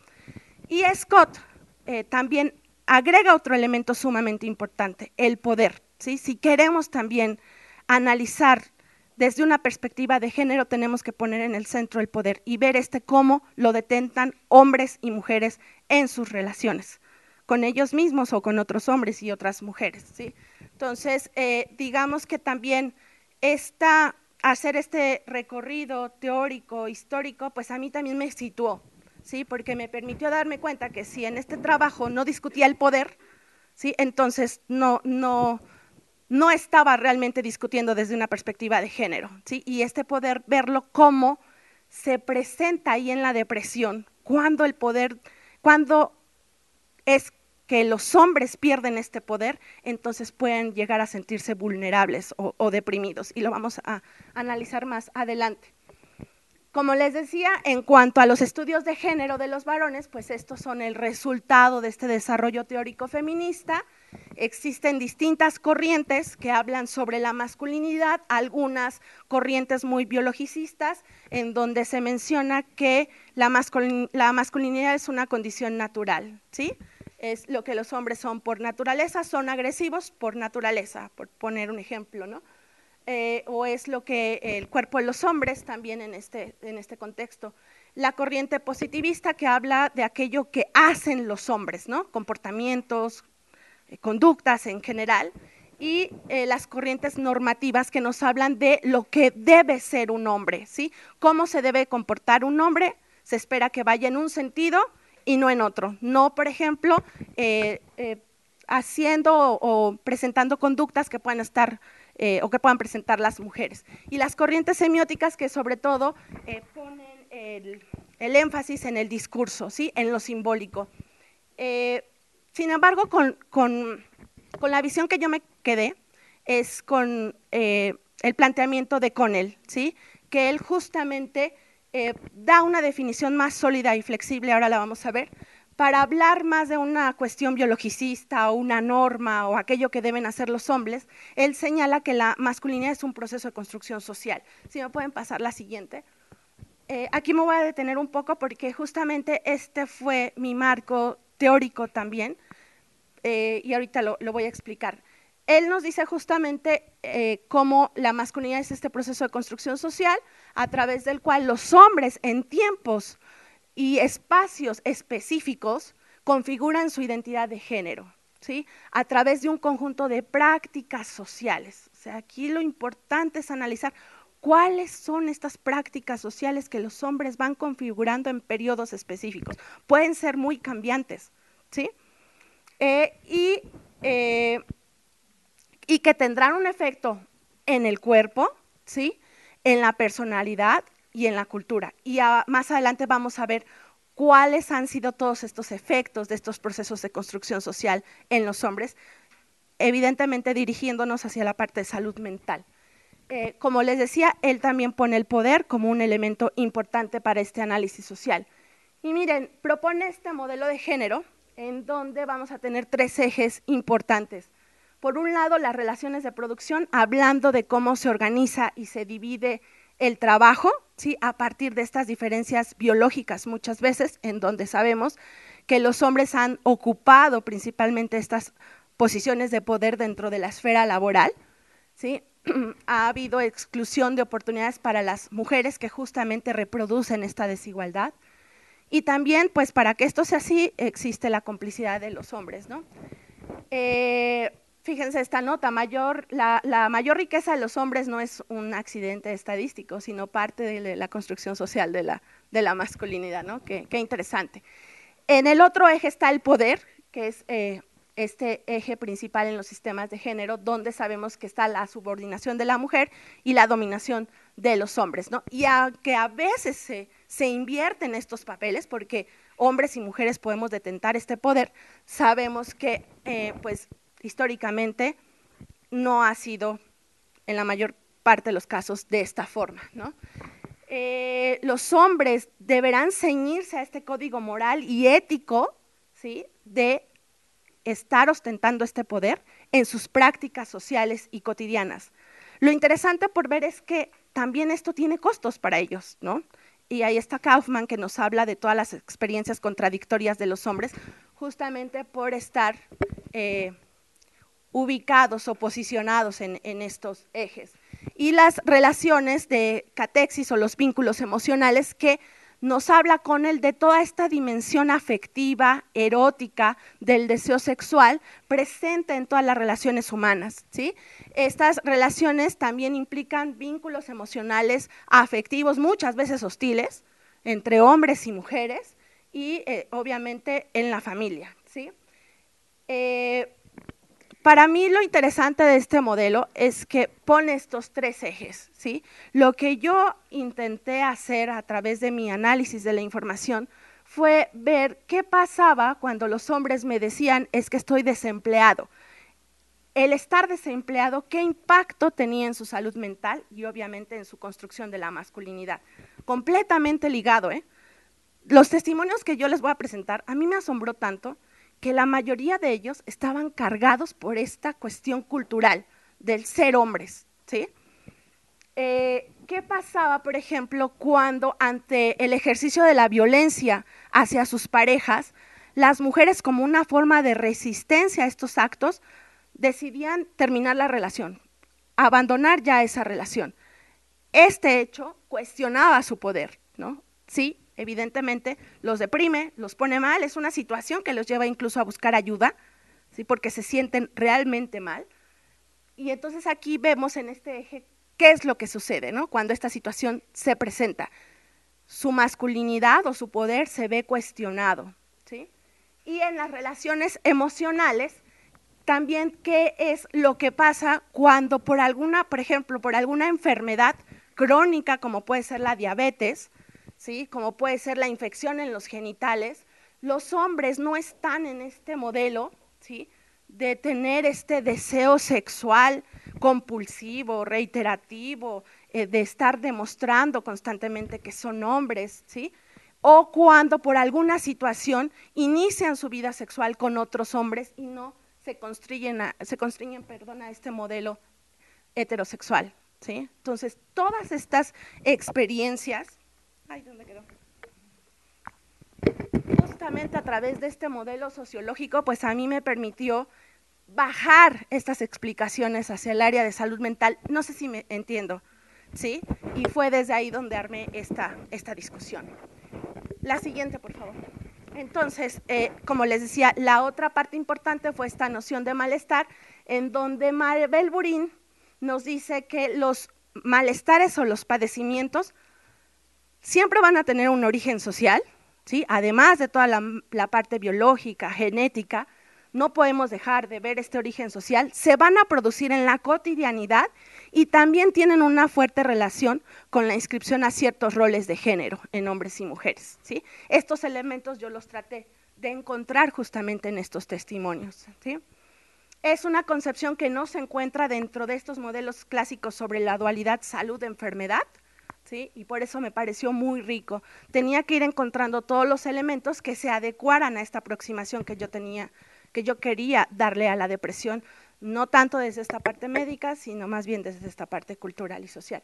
Y Scott eh, también agrega otro elemento sumamente importante, el poder, ¿sí? Si queremos también analizar desde una perspectiva de género, tenemos que poner en el centro el poder y ver este cómo lo detentan hombres y mujeres en sus relaciones, con ellos mismos o con otros hombres y otras mujeres, ¿sí? Entonces, eh, digamos que también esta, hacer este recorrido teórico, histórico, pues a mí también me situó, ¿sí? Porque me permitió darme cuenta que si en este trabajo no discutía el poder, ¿sí? Entonces no, no, no estaba realmente discutiendo desde una perspectiva de género, ¿sí? Y este poder verlo como se presenta ahí en la depresión, cuando el poder, cuando es que los hombres pierden este poder, entonces pueden llegar a sentirse vulnerables o, o deprimidos, y lo vamos a analizar más adelante. Como les decía, en cuanto a los estudios de género de los varones, pues estos son el resultado de este desarrollo teórico feminista. Existen distintas corrientes que hablan sobre la masculinidad, algunas corrientes muy biologicistas, en donde se menciona que la, masculin la masculinidad es una condición natural, ¿sí? Es lo que los hombres son por naturaleza, son agresivos por naturaleza, por poner un ejemplo, ¿no? Eh, o es lo que el cuerpo de los hombres también en este, en este contexto. La corriente positivista, que habla de aquello que hacen los hombres, ¿no? Comportamientos, eh, conductas en general, y eh, las corrientes normativas, que nos hablan de lo que debe ser un hombre, ¿sí? Cómo se debe comportar un hombre, se espera que vaya en un sentido y no en otro. No, por ejemplo, eh, eh, haciendo o, o presentando conductas que puedan estar Eh, o que puedan presentar las mujeres. Y las corrientes semióticas, que sobre todo eh, ponen el, el énfasis en el discurso, ¿sí? En lo simbólico. Eh, sin embargo, con, con, con la visión que yo me quedé, es con eh, el planteamiento de Connell, ¿sí? Que él justamente eh, da una definición más sólida y flexible, ahora la vamos a ver, para hablar más de una cuestión biologicista o una norma o aquello que deben hacer los hombres. Él señala que la masculinidad es un proceso de construcción social. Si me pueden pasar la siguiente. Eh, aquí me voy a detener un poco porque justamente este fue mi marco teórico también, eh, y ahorita lo, lo voy a explicar. Él nos dice justamente eh, cómo la masculinidad es este proceso de construcción social a través del cual los hombres en tiempos y espacios específicos configuran su identidad de género, ¿sí? A través de un conjunto de prácticas sociales. O sea, aquí lo importante es analizar cuáles son estas prácticas sociales que los hombres van configurando en periodos específicos. Pueden ser muy cambiantes, ¿sí? Eh, y, eh, y que tendrán un efecto en el cuerpo, ¿sí? En la personalidad y en la cultura. Y a, más adelante vamos a ver cuáles han sido todos estos efectos de estos procesos de construcción social en los hombres, evidentemente dirigiéndonos hacia la parte de salud mental. Eh, como les decía, él también pone el poder como un elemento importante para este análisis social. Y miren, propone este modelo de género en donde vamos a tener tres ejes importantes. Por un lado, las relaciones de producción, hablando de cómo se organiza y se divide el trabajo, ¿sí? A partir de estas diferencias biológicas muchas veces, en donde sabemos que los hombres han ocupado principalmente estas posiciones de poder dentro de la esfera laboral, ¿sí? Ha habido exclusión de oportunidades para las mujeres que justamente reproducen esta desigualdad, y también, pues para que esto sea así, existe la complicidad de los hombres, ¿no? Eh, Fíjense esta nota, mayor, la, la mayor riqueza de los hombres no es un accidente estadístico, sino parte de la construcción social de la, de la masculinidad, ¿no? Qué, qué interesante. En el otro eje está el poder, que es eh, este eje principal en los sistemas de género, donde sabemos que está la subordinación de la mujer y la dominación de los hombres, ¿no? Y aunque a veces se, se invierten estos papeles, porque hombres y mujeres podemos detentar este poder, sabemos que, eh, pues, históricamente no ha sido en la mayor parte de los casos de esta forma, ¿no? Eh, los hombres deberán ceñirse a este código moral y ético, ¿sí? De estar ostentando este poder en sus prácticas sociales y cotidianas. Lo interesante por ver es que también esto tiene costos para ellos, ¿no? Y ahí está Kaufman, que nos habla de todas las experiencias contradictorias de los hombres, justamente por estar eh, ubicados o posicionados en, en estos ejes. Y las relaciones de catexis o los vínculos emocionales, que nos habla con él de toda esta dimensión afectiva, erótica, del deseo sexual, presente en todas las relaciones humanas, ¿sí? Estas relaciones también implican vínculos emocionales afectivos, muchas veces hostiles, entre hombres y mujeres, y eh, obviamente en la familia, ¿sí? Eh, para mí lo interesante de este modelo es que pone estos tres ejes, ¿sí? Lo que yo intenté hacer a través de mi análisis de la información fue ver qué pasaba cuando los hombres me decían, es que estoy desempleado. El estar desempleado, ¿qué impacto tenía en su salud mental y obviamente en su construcción de la masculinidad? Completamente ligado, ¿eh? Los testimonios que yo les voy a presentar, a mí me asombró tanto que la mayoría de ellos estaban cargados por esta cuestión cultural del ser hombres, ¿sí? Eh, ¿Qué pasaba, por ejemplo, cuando ante el ejercicio de la violencia hacia sus parejas, las mujeres como una forma de resistencia a estos actos decidían terminar la relación, abandonar ya esa relación? Este hecho cuestionaba su poder, ¿no? Sí, evidentemente los deprime, los pone mal, es una situación que los lleva incluso a buscar ayuda, ¿sí? Porque se sienten realmente mal. Y entonces aquí vemos en este eje qué es lo que sucede, ¿no? Cuando esta situación se presenta. Su masculinidad o su poder se ve cuestionado, ¿sí? Y en las relaciones emocionales, también qué es lo que pasa cuando por alguna, por ejemplo, por alguna enfermedad crónica, como puede ser la diabetes, ¿sí? Como puede ser la infección en los genitales, los hombres no están en este modelo, ¿sí? De tener este deseo sexual compulsivo, reiterativo, eh, de estar demostrando constantemente que son hombres, ¿sí? O cuando por alguna situación inician su vida sexual con otros hombres y no se constriñen, a, se constriñen perdón, a este modelo heterosexual, ¿sí? Entonces, todas estas experiencias, ay, ¿dónde quedó? Justamente a través de este modelo sociológico, pues a mí me permitió bajar estas explicaciones hacia el área de salud mental, no sé si me entiendo, ¿sí? Y fue desde ahí donde armé esta, esta discusión. La siguiente, por favor. Entonces, eh, como les decía, la otra parte importante fue esta noción de malestar, en donde Maribel Burín nos dice que los malestares o los padecimientos siempre van a tener un origen social, ¿sí? Además de toda la, la parte biológica, genética, no podemos dejar de ver este origen social, se van a producir en la cotidianidad y también tienen una fuerte relación con la inscripción a ciertos roles de género en hombres y mujeres, ¿sí? Estos elementos yo los traté de encontrar justamente en estos testimonios, ¿sí? Es una concepción que no se encuentra dentro de estos modelos clásicos sobre la dualidad salud-enfermedad, ¿sí? Y por eso me pareció muy rico. Tenía que ir encontrando todos los elementos que se adecuaran a esta aproximación que yo tenía, que yo quería darle a la depresión, no tanto desde esta parte médica, sino más bien desde esta parte cultural y social.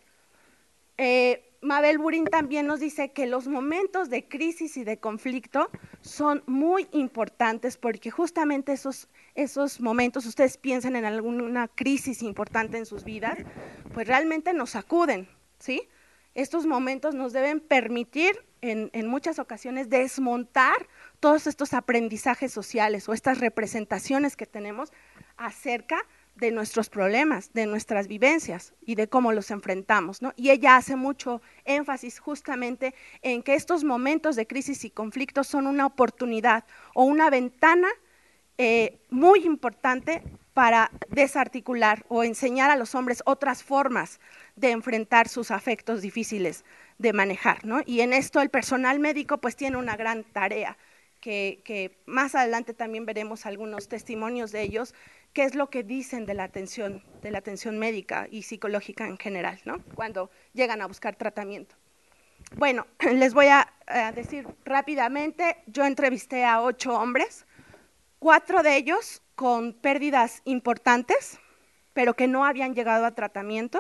Eh, Mabel Burín también nos dice que los momentos de crisis y de conflicto son muy importantes porque justamente esos, esos momentos, ustedes piensan en alguna crisis importante en sus vidas, pues realmente nos sacuden, ¿sí? Estos momentos nos deben permitir en, en muchas ocasiones desmontar todos estos aprendizajes sociales o estas representaciones que tenemos acerca de nuestros problemas, de nuestras vivencias y de cómo los enfrentamos, ¿no? Y ella hace mucho énfasis justamente en que estos momentos de crisis y conflictos son una oportunidad o una ventana eh, muy importante para desarticular o enseñar a los hombres otras formas de enfrentar sus afectos difíciles de manejar, ¿no? Y en esto el personal médico pues tiene una gran tarea, que, que más adelante también veremos algunos testimonios de ellos, qué es lo que dicen de la atención, de la atención médica y psicológica en general, ¿no? Cuando llegan a buscar tratamiento. Bueno, les voy a, a decir rápidamente, yo entrevisté a ocho hombres, cuatro de ellos con pérdidas importantes, pero que no habían llegado a tratamiento.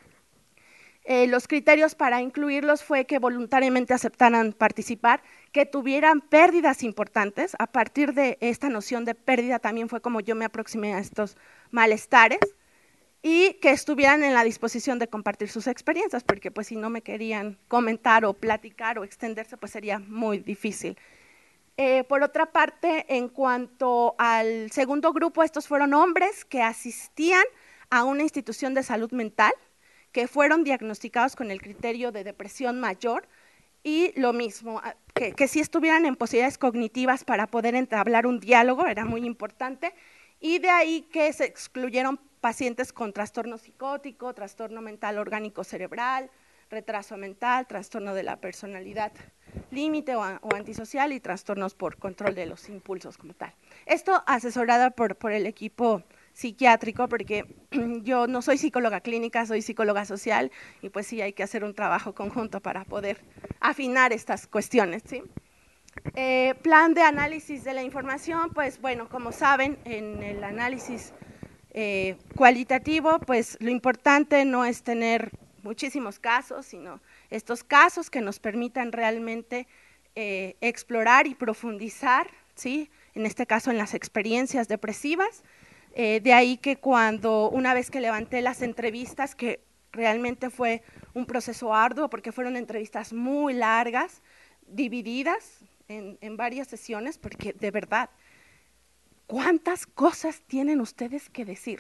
Eh, los criterios para incluirlos fue que voluntariamente aceptaran participar, que tuvieran pérdidas importantes. A partir de esta noción de pérdida también fue como yo me aproximé a estos malestares, y que estuvieran en la disposición de compartir sus experiencias, porque pues si no me querían comentar o platicar o extenderse, pues sería muy difícil. Eh, por otra parte, en cuanto al segundo grupo, estos fueron hombres que asistían a una institución de salud mental, que fueron diagnosticados con el criterio de depresión mayor, y lo mismo, que, que sí estuvieran en posibilidades cognitivas para poder entablar un diálogo, era muy importante, y de ahí que se excluyeron pacientes con trastorno psicótico, trastorno mental orgánico cerebral, retraso mental, trastorno de la personalidad límite o, o antisocial y trastornos por control de los impulsos como tal. Esto asesorada por, por el equipo psiquiátrico, porque yo no soy psicóloga clínica, soy psicóloga social, y pues sí hay que hacer un trabajo conjunto para poder afinar estas cuestiones, ¿sí? Eh, plan de análisis de la información, pues bueno, como saben, en el análisis eh, cualitativo, pues lo importante no es tener muchísimos casos, sino estos casos que nos permitan realmente eh, explorar y profundizar, ¿sí? En este caso en las experiencias depresivas. Eh, de ahí que cuando, una vez que levanté las entrevistas, que realmente fue un proceso arduo, porque fueron entrevistas muy largas, divididas en, en varias sesiones, porque de verdad, ¿cuántas cosas tienen ustedes que decir?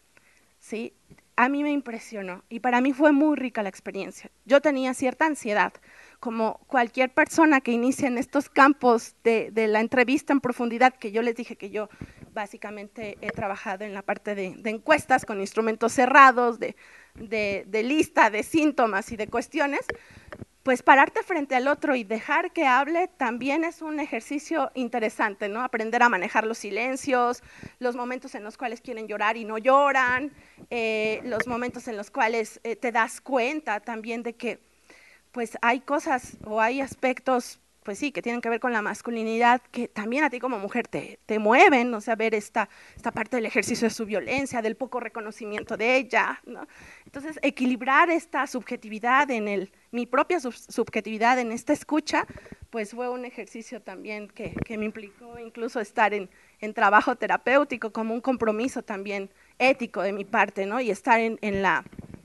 ¿Sí? A mí me impresionó y para mí fue muy rica la experiencia. Yo tenía cierta ansiedad, como cualquier persona que inicia en estos campos de, de la entrevista en profundidad, que yo les dije que yo básicamente he trabajado en la parte de, de encuestas con instrumentos cerrados, de, de, de lista de síntomas y de cuestiones. Pues pararte frente al otro y dejar que hable también es un ejercicio interesante, ¿no? Aprender a manejar los silencios, los momentos en los cuales quieren llorar y no lloran, eh, los momentos en los cuales eh, te das cuenta también de que pues hay cosas o hay aspectos, pues sí, que tienen que ver con la masculinidad, que también a ti como mujer te, te mueven, o sea, ver esta, esta parte del ejercicio de su violencia, del poco reconocimiento de ella, ¿no? Entonces, equilibrar esta subjetividad en el, mi propia sub, subjetividad en esta escucha, pues fue un ejercicio también que, que me implicó incluso estar en, en trabajo terapéutico como un compromiso también ético de mi parte, ¿no? Y estar en, en la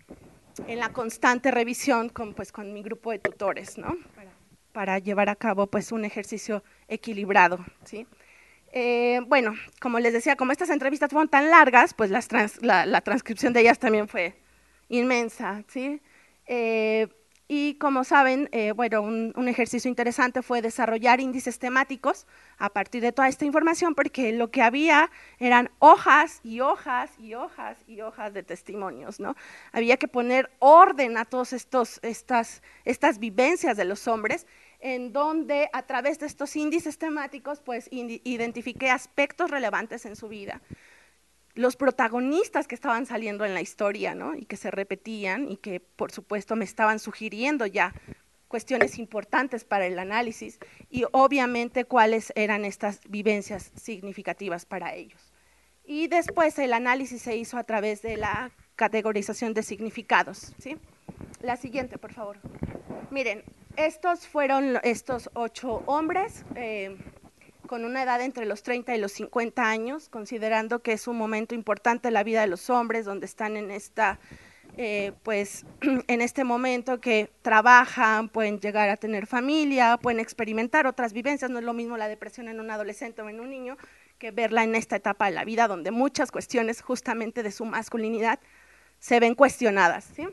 en la constante revisión con, pues, con mi grupo de tutores, ¿no? Para, para llevar a cabo pues, un ejercicio equilibrado, ¿sí? Eh, bueno, como les decía, como estas entrevistas fueron tan largas, pues las trans, la, la transcripción de ellas también fue inmensa, ¿sí? Eh, y como saben, eh, bueno, un, un ejercicio interesante fue desarrollar índices temáticos a partir de toda esta información, porque lo que había eran hojas y hojas y hojas y hojas de testimonios, ¿no? Había que poner orden a todas estas, estas vivencias de los hombres, en donde a través de estos índices temáticos, pues identifiqué aspectos relevantes en su vida, los protagonistas que estaban saliendo en la historia, ¿no? Y que se repetían y que por supuesto me estaban sugiriendo ya cuestiones importantes para el análisis y obviamente cuáles eran estas vivencias significativas para ellos. Y después el análisis se hizo a través de la categorización de significados, ¿sí? La siguiente, por favor. Miren, estos fueron estos ocho hombres, eh, con una edad entre los treinta y los cincuenta años, considerando que es un momento importante en la vida de los hombres, donde están en esta, eh, pues, en este momento que trabajan, pueden llegar a tener familia, pueden experimentar otras vivencias. No es lo mismo la depresión en un adolescente o en un niño que verla en esta etapa de la vida, donde muchas cuestiones justamente de su masculinidad se ven cuestionadas, ¿sí?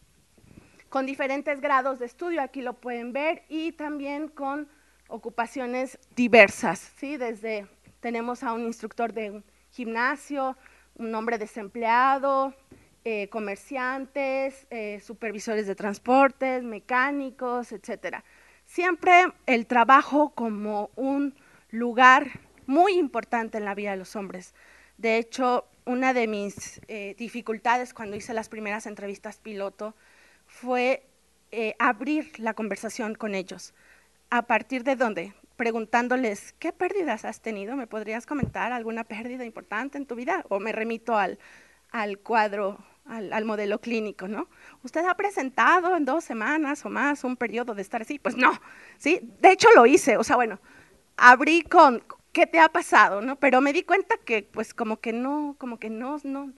Con diferentes grados de estudio, aquí lo pueden ver, y también con ocupaciones diversas, ¿sí? Desde, tenemos a un instructor de un gimnasio, un hombre desempleado, eh, comerciantes, eh, supervisores de transportes, mecánicos, etcétera. Siempre el trabajo como un lugar muy importante en la vida de los hombres. De hecho, una de mis eh, dificultades cuando hice las primeras entrevistas piloto fue eh, abrir la conversación con ellos. ¿A partir de dónde? Preguntándoles, ¿qué pérdidas has tenido? ¿Me podrías comentar alguna pérdida importante en tu vida? O me remito al, al cuadro, al, al modelo clínico, ¿no? ¿Usted ha presentado en dos semanas o más un periodo de estar así? Pues no, ¿sí? De hecho lo hice, o sea, bueno, abrí con, ¿qué te ha pasado? ¿No? Pero me di cuenta que, pues, como que no, como que no, no,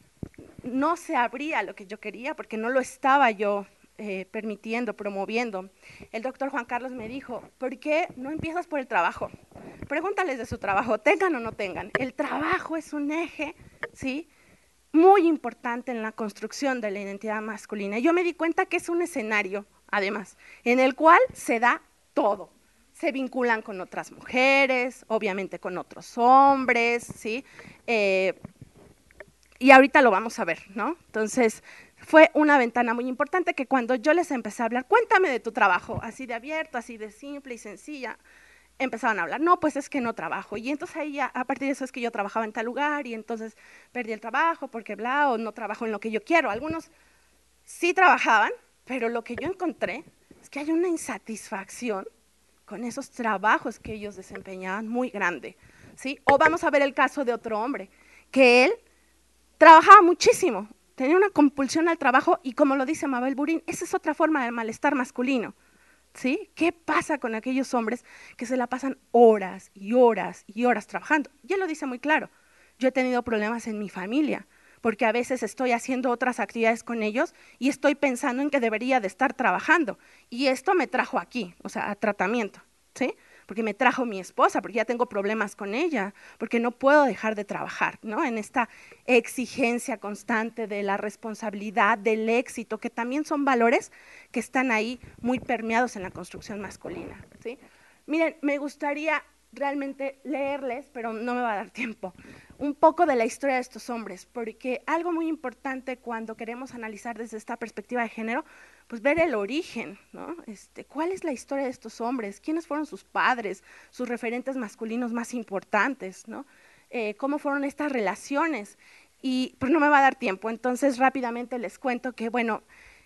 no se abría lo que yo quería, porque no lo estaba yo Eh, permitiendo, promoviendo. El doctor Juan Carlos me dijo, ¿por qué no empiezas por el trabajo? Pregúntales de su trabajo, tengan o no tengan. El trabajo es un eje, ¿sí?, muy importante en la construcción de la identidad masculina. Yo me di cuenta que es un escenario, además, en el cual se da todo, se vinculan con otras mujeres, obviamente con otros hombres, ¿sí? Eh, y ahorita lo vamos a ver, ¿no? Entonces, fue una ventana muy importante que cuando yo les empecé a hablar, cuéntame de tu trabajo, así de abierto, así de simple y sencilla, empezaban a hablar, no, pues es que no trabajo, y entonces ahí ya, a partir de eso es que yo trabajaba en tal lugar, y entonces perdí el trabajo porque bla, o no trabajo en lo que yo quiero. Algunos sí trabajaban, pero lo que yo encontré es que hay una insatisfacción con esos trabajos que ellos desempeñaban muy grande, ¿sí? O vamos a ver el caso de otro hombre, que él trabajaba muchísimo, tenía una compulsión al trabajo, y como lo dice Mabel Burín, esa es otra forma de malestar masculino, ¿sí? ¿Qué pasa con aquellos hombres que se la pasan horas y horas y horas trabajando? Ya lo dice muy claro, yo he tenido problemas en mi familia, porque a veces estoy haciendo otras actividades con ellos y estoy pensando en que debería de estar trabajando, y esto me trajo aquí, o sea, a tratamiento, ¿sí? Porque me trajo mi esposa, porque ya tengo problemas con ella, porque no puedo dejar de trabajar, ¿no? En esta exigencia constante de la responsabilidad, del éxito, que también son valores que están ahí muy permeados en la construcción masculina, ¿sí? Miren, me gustaría realmente leerles, pero no me va a dar tiempo, un poco de la historia de estos hombres, porque algo muy importante cuando queremos analizar desde esta perspectiva de género, pues ver el origen, ¿no? Este, ¿cuál es la historia de estos hombres? ¿Quiénes fueron sus padres, sus referentes masculinos más importantes, ¿no? Eh, ¿Cómo fueron estas relaciones? Y pues no me va a dar tiempo, entonces rápidamente les cuento que, bueno,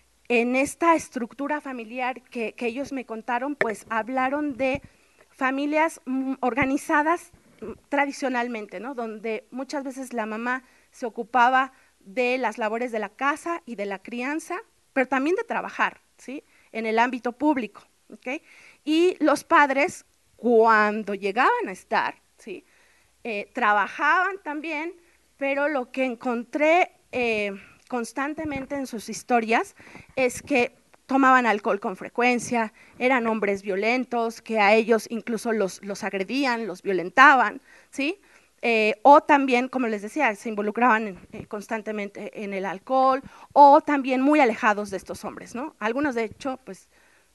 en esta estructura familiar que, que ellos me contaron, pues hablaron de familias mm, organizadas mm, tradicionalmente, ¿no? Donde muchas veces la mamá se ocupaba de las labores de la casa y de la crianza, pero también de trabajar, ¿sí? En el ámbito público, ¿ok? Y los padres, cuando llegaban a estar, ¿sí? Eh, trabajaban también, pero lo que encontré eh, constantemente en sus historias es que tomaban alcohol con frecuencia, eran hombres violentos, que a ellos incluso los, los agredían, los violentaban, ¿sí? Eh, o también, como les decía, se involucraban en, eh, constantemente en el alcohol, o también muy alejados de estos hombres, ¿no? Algunos, de hecho, pues,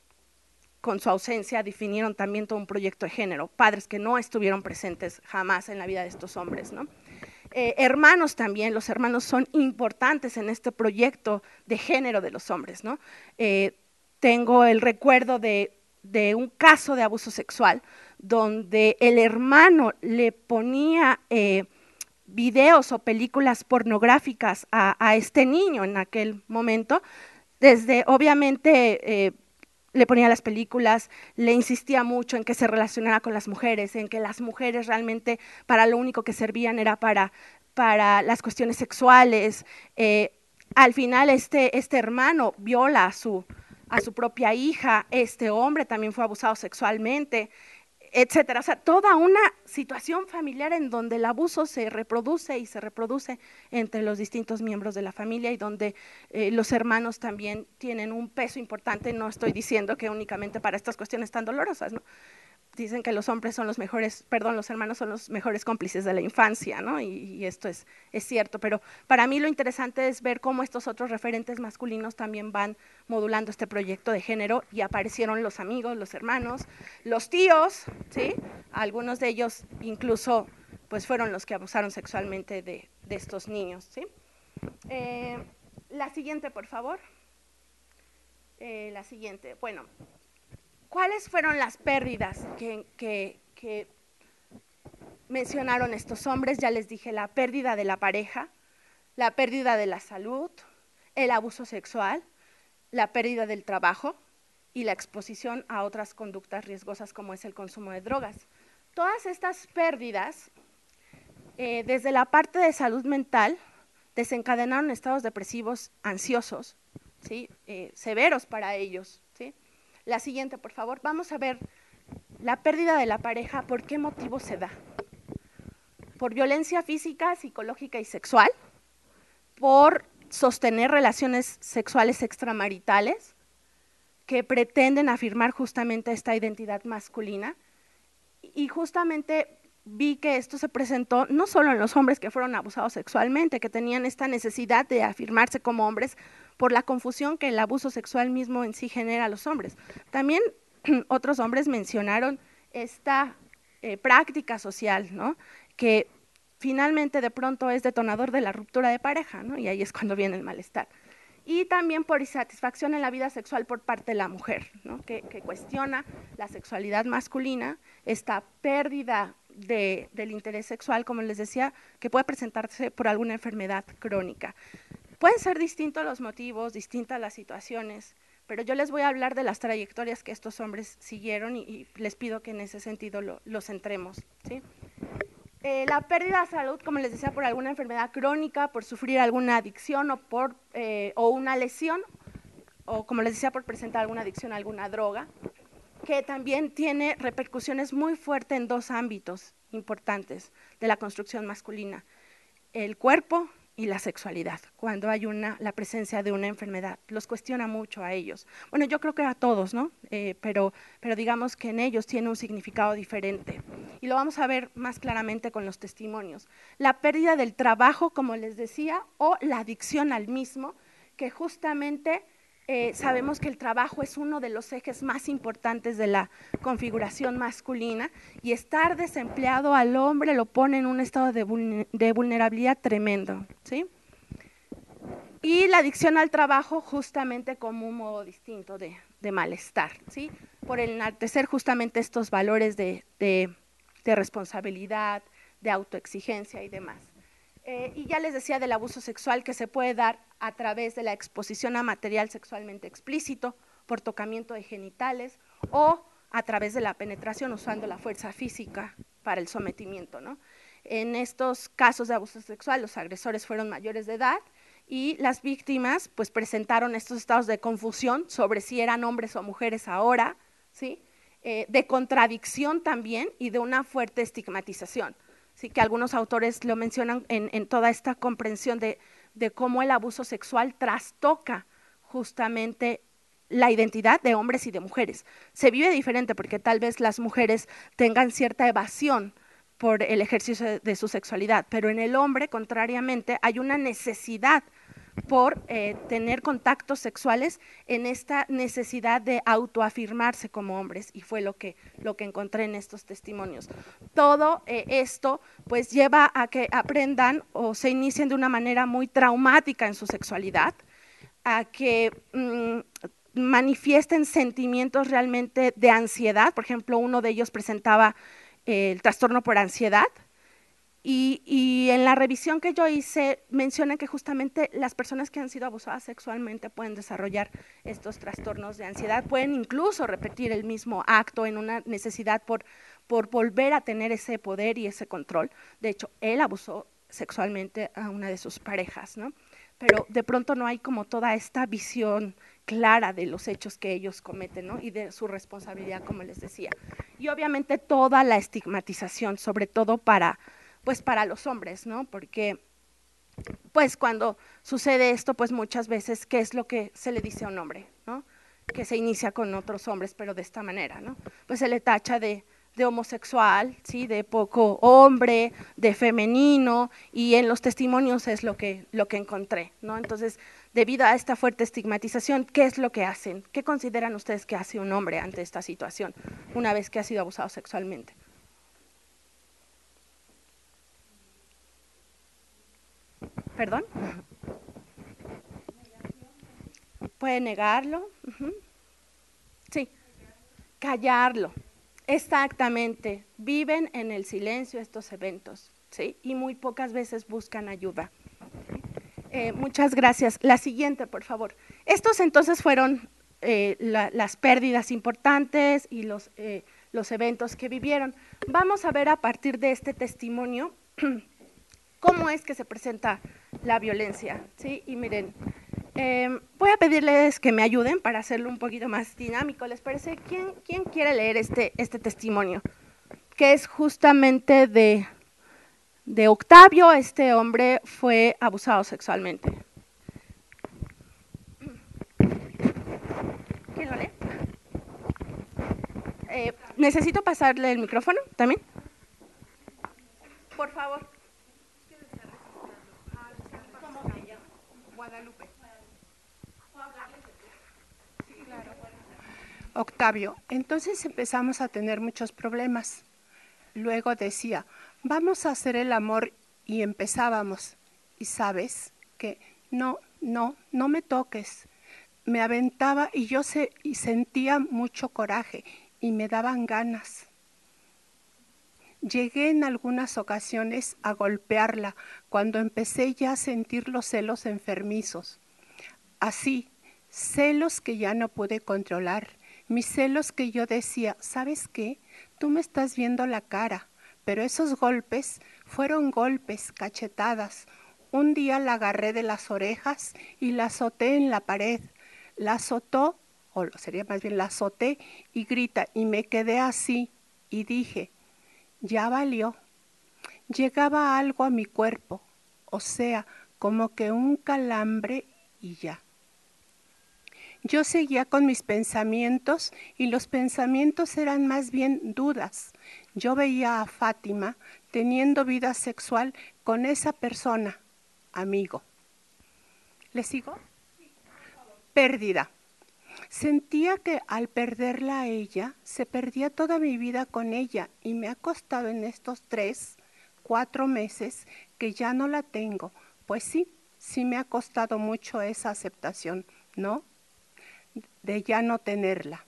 con su ausencia definieron también todo un proyecto de género, padres que no estuvieron presentes jamás en la vida de estos hombres, ¿no? Eh, hermanos también, los hermanos son importantes en este proyecto de género de los hombres, ¿no? Eh, tengo el recuerdo de, de un caso de abuso sexual donde el hermano le ponía eh, videos o películas pornográficas a, a este niño en aquel momento, desde obviamente eh, le ponía las películas, le insistía mucho en que se relacionara con las mujeres, en que las mujeres realmente para lo único que servían era para, para las cuestiones sexuales. Eh, al final este, este hermano viola a su, a su propia hija, este hombre también fue abusado sexualmente, etcétera. O sea, toda una situación familiar en donde el abuso se reproduce y se reproduce entre los distintos miembros de la familia, y donde eh, los hermanos también tienen un peso importante. No estoy diciendo que únicamente para estas cuestiones tan dolorosas, ¿no? Dicen que los hombres son los mejores, perdón, los hermanos son los mejores cómplices de la infancia, ¿no? Y, y esto es, es cierto, pero para mí lo interesante es ver cómo estos otros referentes masculinos también van modulando este proyecto de género, y aparecieron los amigos, los hermanos, los tíos, ¿sí? Algunos de ellos incluso pues fueron los que abusaron sexualmente de, de estos niños, ¿sí? Eh, la siguiente, por favor. Eh, la siguiente, bueno. ¿Cuáles fueron las pérdidas que, que, que mencionaron estos hombres? Ya les dije, la pérdida de la pareja, la pérdida de la salud, el abuso sexual, la pérdida del trabajo y la exposición a otras conductas riesgosas como es el consumo de drogas. Todas estas pérdidas, eh, desde la parte de salud mental, desencadenaron estados depresivos ansiosos, ¿sí? eh, severos para ellos, ¿sí? La siguiente, por favor. Vamos a ver la pérdida de la pareja, ¿por qué motivo se da? Por violencia física, psicológica y sexual, por sostener relaciones sexuales extramaritales que pretenden afirmar justamente esta identidad masculina, y justamente vi que esto se presentó no solo en los hombres que fueron abusados sexualmente, que tenían esta necesidad de afirmarse como hombres por la confusión que el abuso sexual mismo en sí genera a los hombres. También otros hombres mencionaron esta eh, práctica social, ¿no? Que finalmente de pronto es detonador de la ruptura de pareja, ¿no? Y ahí es cuando viene el malestar. Y también por insatisfacción en la vida sexual por parte de la mujer, ¿no? que, que cuestiona la sexualidad masculina, esta pérdida de, del interés sexual, como les decía, que puede presentarse por alguna enfermedad crónica. Pueden ser distintos los motivos, distintas las situaciones, pero yo les voy a hablar de las trayectorias que estos hombres siguieron y, y les pido que en ese sentido lo, lo centremos, ¿sí? Eh, la pérdida de salud, como les decía, por alguna enfermedad crónica, por sufrir alguna adicción o, por, eh, o una lesión, o como les decía, por presentar alguna adicción a alguna droga, que también tiene repercusiones muy fuertes en dos ámbitos importantes de la construcción masculina, el cuerpo y la sexualidad, cuando hay una, la presencia de una enfermedad, los cuestiona mucho a ellos. Bueno, yo creo que a todos, ¿no? Eh, pero, pero digamos que en ellos tiene un significado diferente. Y lo vamos a ver más claramente con los testimonios. La pérdida del trabajo, como les decía, o la adicción al mismo, que justamente eh, sabemos que el trabajo es uno de los ejes más importantes de la configuración masculina y estar desempleado al hombre lo pone en un estado de, vulner de vulnerabilidad tremendo, ¿sí? Y la adicción al trabajo justamente como un modo distinto de, de malestar, ¿sí? Por enaltecer justamente estos valores de, de, de responsabilidad, de autoexigencia y demás. Eh, y ya les decía del abuso sexual que se puede dar a través de la exposición a material sexualmente explícito, por tocamiento de genitales o a través de la penetración usando la fuerza física para el sometimiento, ¿no? En estos casos de abuso sexual los agresores fueron mayores de edad y las víctimas pues presentaron estos estados de confusión sobre si eran hombres o mujeres ahora, ¿sí? Eh, de contradicción también y de una fuerte estigmatización. Sí, que algunos autores lo mencionan en, en toda esta comprensión de, de cómo el abuso sexual trastoca justamente la identidad de hombres y de mujeres. Se vive diferente porque tal vez las mujeres tengan cierta evasión por el ejercicio de, de su sexualidad, pero en el hombre, contrariamente, hay una necesidad por eh, tener contactos sexuales en esta necesidad de autoafirmarse como hombres y fue lo que, lo que encontré en estos testimonios. Todo eh, esto pues lleva a que aprendan o se inicien de una manera muy traumática en su sexualidad, a que mmm, manifiesten sentimientos realmente de ansiedad, por ejemplo uno de ellos presentaba eh, el trastorno por ansiedad. Y, y en la revisión que yo hice mencionan que justamente las personas que han sido abusadas sexualmente pueden desarrollar estos trastornos de ansiedad, pueden incluso repetir el mismo acto en una necesidad por, por volver a tener ese poder y ese control. De hecho, él abusó sexualmente a una de sus parejas, ¿no? Pero de pronto no hay como toda esta visión clara de los hechos que ellos cometen, ¿no? Y de su responsabilidad, como les decía. Y obviamente toda la estigmatización, sobre todo para pues para los hombres, ¿no? Porque pues cuando sucede esto, pues muchas veces, ¿qué es lo que se le dice a un hombre, ¿no? Que se inicia con otros hombres, pero de esta manera, ¿no? Pues se le tacha de, de homosexual, ¿sí? De poco hombre, de femenino, y en los testimonios es lo que, lo que encontré, ¿no? Entonces, debido a esta fuerte estigmatización, ¿qué es lo que hacen? ¿Qué consideran ustedes que hace un hombre ante esta situación, una vez que ha sido abusado sexualmente? ¿Perdón? Puede negarlo. Uh-huh. Sí, callarlo. Exactamente. Viven en el silencio estos eventos, ¿sí? Y muy pocas veces buscan ayuda. Eh, muchas gracias. La siguiente, por favor. Estos entonces fueron eh, la, las pérdidas importantes y los, eh, los eventos que vivieron. Vamos a ver a partir de este testimonio cómo es que se presenta la violencia, ¿sí? Y miren, eh, voy a pedirles que me ayuden para hacerlo un poquito más dinámico. ¿Les parece? ¿Quién, quién quiere leer este, este testimonio? Que es justamente de, de Octavio. Este hombre fue abusado sexualmente. ¿Quién lo lee? Eh, ¿Necesito pasarle el micrófono también? Por favor. ¿Cómo se llama? Guadalupe. Octavio, entonces empezamos a tener muchos problemas. Luego decía, vamos a hacer el amor y empezábamos. Y sabes que no, no, no me toques. Me aventaba y yo se, y sentía mucho coraje y me daban ganas. Llegué en algunas ocasiones a golpearla cuando empecé ya a sentir los celos enfermizos. Así, celos que ya no pude controlar. Mis celos que yo decía, ¿sabes qué? Tú me estás viendo la cara, pero esos golpes fueron golpes, cachetadas. Un día la agarré de las orejas y la azoté en la pared. La azotó, o sería más bien la azoté y grita, y me quedé así y dije, ya valió. Llegaba algo a mi cuerpo, o sea, como que un calambre y ya. Yo seguía con mis pensamientos y los pensamientos eran más bien dudas. Yo veía a Fátima teniendo vida sexual con esa persona, amigo. ¿Le sigo? Pérdida. Sentía que al perderla a ella, se perdía toda mi vida con ella y me ha costado en estos tres, cuatro meses que ya no la tengo. Pues sí, sí me ha costado mucho esa aceptación, ¿no? De ya no tenerla.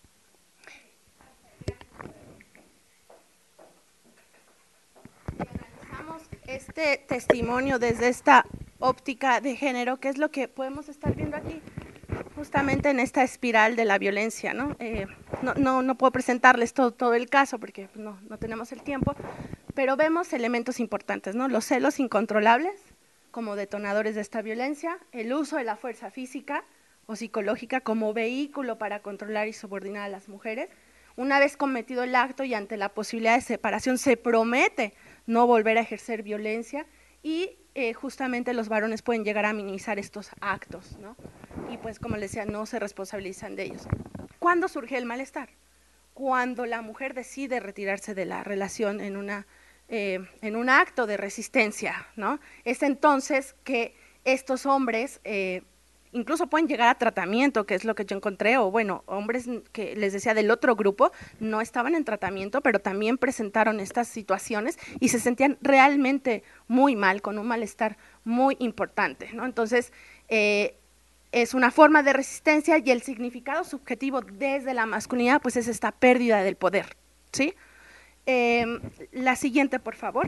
Analizamos este testimonio desde esta óptica de género, que es lo que podemos estar viendo aquí, justamente en esta espiral de la violencia, ¿no? Eh, no, no, no puedo presentarles todo, todo el caso porque no, no tenemos el tiempo, pero vemos elementos importantes, ¿no? Los celos incontrolables como detonadores de esta violencia, el uso de la fuerza física o psicológica como vehículo para controlar y subordinar a las mujeres. Una vez cometido el acto y ante la posibilidad de separación se promete no volver a ejercer violencia y eh, justamente los varones pueden llegar a minimizar estos actos, ¿no? Y pues como les decía, no se responsabilizan de ellos. ¿Cuándo surge el malestar? Cuando la mujer decide retirarse de la relación en una eh, en un acto de resistencia, ¿no? Es entonces que estos hombres eh, incluso pueden llegar a tratamiento, que es lo que yo encontré, o bueno, hombres que les decía del otro grupo no estaban en tratamiento, pero también presentaron estas situaciones y se sentían realmente muy mal, con un malestar muy importante, ¿no? Entonces, eh, es una forma de resistencia y el significado subjetivo desde la masculinidad, pues es esta pérdida del poder, ¿sí? Eh, la siguiente, por favor.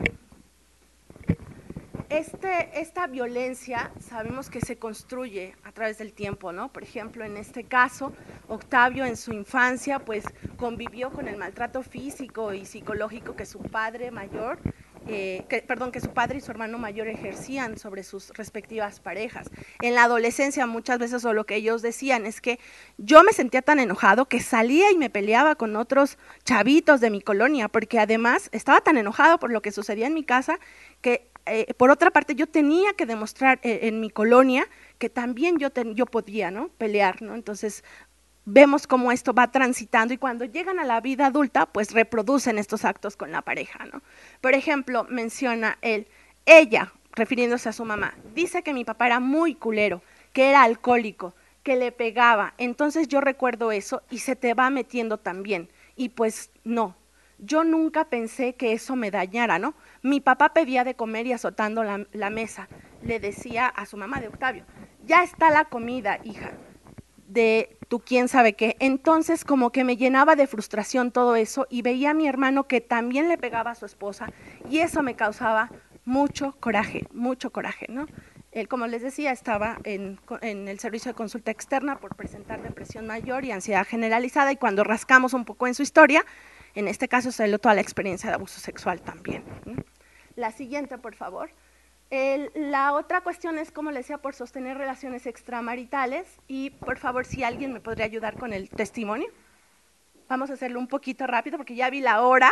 Este, esta violencia sabemos que se construye a través del tiempo, ¿no? Por ejemplo, en este caso, Octavio en su infancia pues convivió con el maltrato físico y psicológico que su padre mayor, eh, que, perdón, que su padre y su hermano mayor ejercían sobre sus respectivas parejas. En la adolescencia muchas veces o lo que ellos decían es que yo me sentía tan enojado que salía y me peleaba con otros chavitos de mi colonia, porque además estaba tan enojado por lo que sucedía en mi casa que Eh, por otra parte, yo tenía que demostrar eh, en mi colonia que también yo, ten, yo podía, ¿no? Pelear, ¿no? Entonces, vemos cómo esto va transitando y cuando llegan a la vida adulta, pues reproducen estos actos con la pareja, ¿no? Por ejemplo, menciona él, ella, refiriéndose a su mamá, dice que mi papá era muy culero, que era alcohólico, que le pegaba. Entonces yo recuerdo eso y se te va metiendo también. Y pues no, yo nunca pensé que eso me dañara, ¿no? Mi papá pedía de comer y azotando la, la mesa, le decía a su mamá de Octavio, ya está la comida, hija, de tú quién sabe qué. Entonces como que me llenaba de frustración todo eso y veía a mi hermano que también le pegaba a su esposa y eso me causaba mucho coraje, mucho coraje, ¿no? Él, como les decía, estaba en, en el servicio de consulta externa por presentar depresión mayor y ansiedad generalizada y cuando rascamos un poco en su historia, en este caso salió toda la experiencia de abuso sexual también. La siguiente, por favor. El, la otra cuestión es, como les decía, por sostener relaciones extramaritales y, por favor, si alguien me podría ayudar con el testimonio. Vamos a hacerlo un poquito rápido porque ya vi la hora.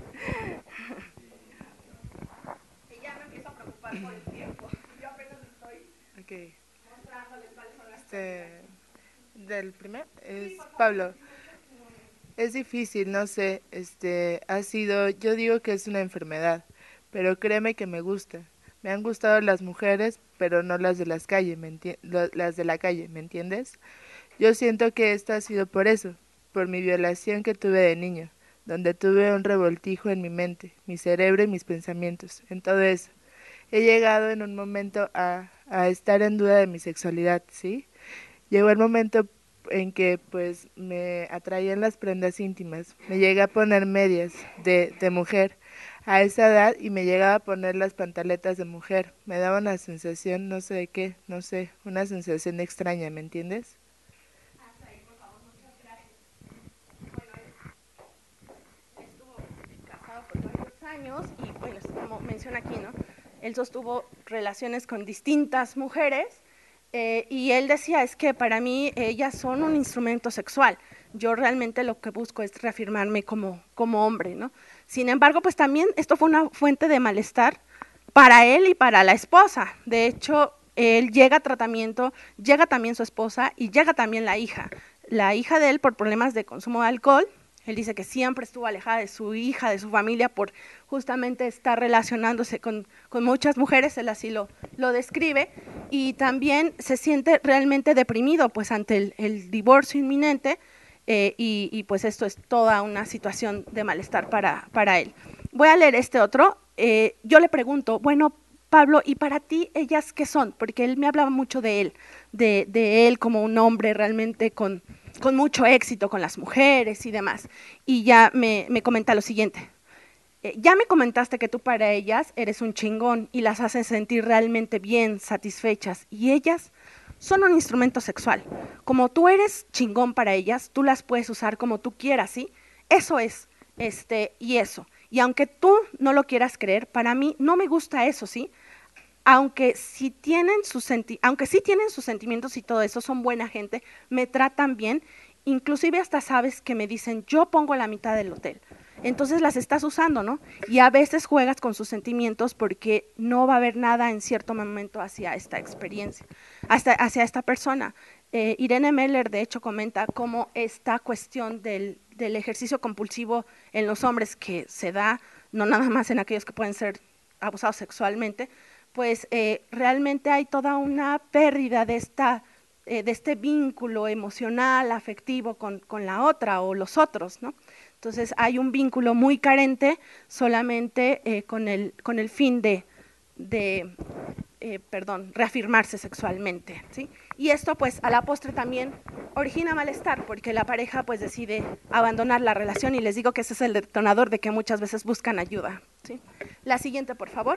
Y ya me empiezo a preocupar por el tiempo. Yo apenas estoy okay. mostrándoles cuáles son las este, del primer es sí, Pablo. Es difícil, no sé, este, ha sido, yo digo que es una enfermedad, pero créeme que me gusta. Me han gustado las mujeres, pero no las de las calles, ¿me enti- las de la calle, ¿me entiendes? Yo siento que esto ha sido por eso, por mi violación que tuve de niño, donde tuve un revoltijo en mi mente, mi cerebro y mis pensamientos, en todo eso. He llegado en un momento a, a estar en duda de mi sexualidad, ¿sí? Llegó el momento en que pues me atraían las prendas íntimas, me llegué a poner medias de, de mujer a esa edad y me llegaba a poner las pantaletas de mujer, me daba una sensación, no sé de qué, no sé, una sensación extraña, ¿me entiendes? Hasta ahí, por favor, muchas gracias. Bueno, él estuvo casado por varios años y bueno, como menciona aquí, ¿no? Él sostuvo relaciones con distintas mujeres. Eh, y él decía, es que para mí ellas son un instrumento sexual, yo realmente lo que busco es reafirmarme como, como hombre, ¿no? Sin embargo, pues también esto fue una fuente de malestar para él y para la esposa. De hecho, él llega a tratamiento, llega también su esposa y llega también la hija. La hija de él por problemas de consumo de alcohol. Él dice que siempre estuvo alejada de su hija, de su familia, por justamente estar relacionándose con, con muchas mujeres, él así lo, lo describe, y también se siente realmente deprimido pues ante el, el divorcio inminente, eh, y, y pues esto es toda una situación de malestar para, para él. Voy a leer este otro. Eh, yo le pregunto, bueno, Pablo, ¿y para ti ellas qué son? Porque él me hablaba mucho de él, de, de él como un hombre realmente con, con mucho éxito con las mujeres y demás. Y ya me, me comenta lo siguiente. Eh, ya me comentaste que tú para ellas eres un chingón y las haces sentir realmente bien, satisfechas. Y ellas son un instrumento sexual. Como tú eres chingón para ellas, tú las puedes usar como tú quieras, ¿sí? Eso es, este, y eso. Y aunque tú no lo quieras creer, para mí no me gusta eso, ¿sí? Aunque sí tienen sus senti aunque sí tienen sus sentimientos y todo eso, son buena gente, me tratan bien, inclusive hasta sabes que me dicen, yo pongo la mitad del hotel. Entonces las estás usando, ¿no? Y a veces juegas con sus sentimientos porque no va a haber nada en cierto momento hacia esta experiencia, hasta hacia esta persona. Eh, Irene Meller, de hecho, comenta cómo esta cuestión del, del ejercicio compulsivo en los hombres que se da, no nada más en aquellos que pueden ser abusados sexualmente, pues eh, realmente hay toda una pérdida de, esta, eh, de este vínculo emocional, afectivo con, con la otra o los otros, ¿no? Entonces hay un vínculo muy carente solamente eh, con, el, con el fin de, de eh, perdón, reafirmarse sexualmente, ¿sí? Y esto pues a la postre también origina malestar porque la pareja pues decide abandonar la relación y les digo que ese es el detonador de que muchas veces buscan ayuda, ¿sí? La siguiente, por favor.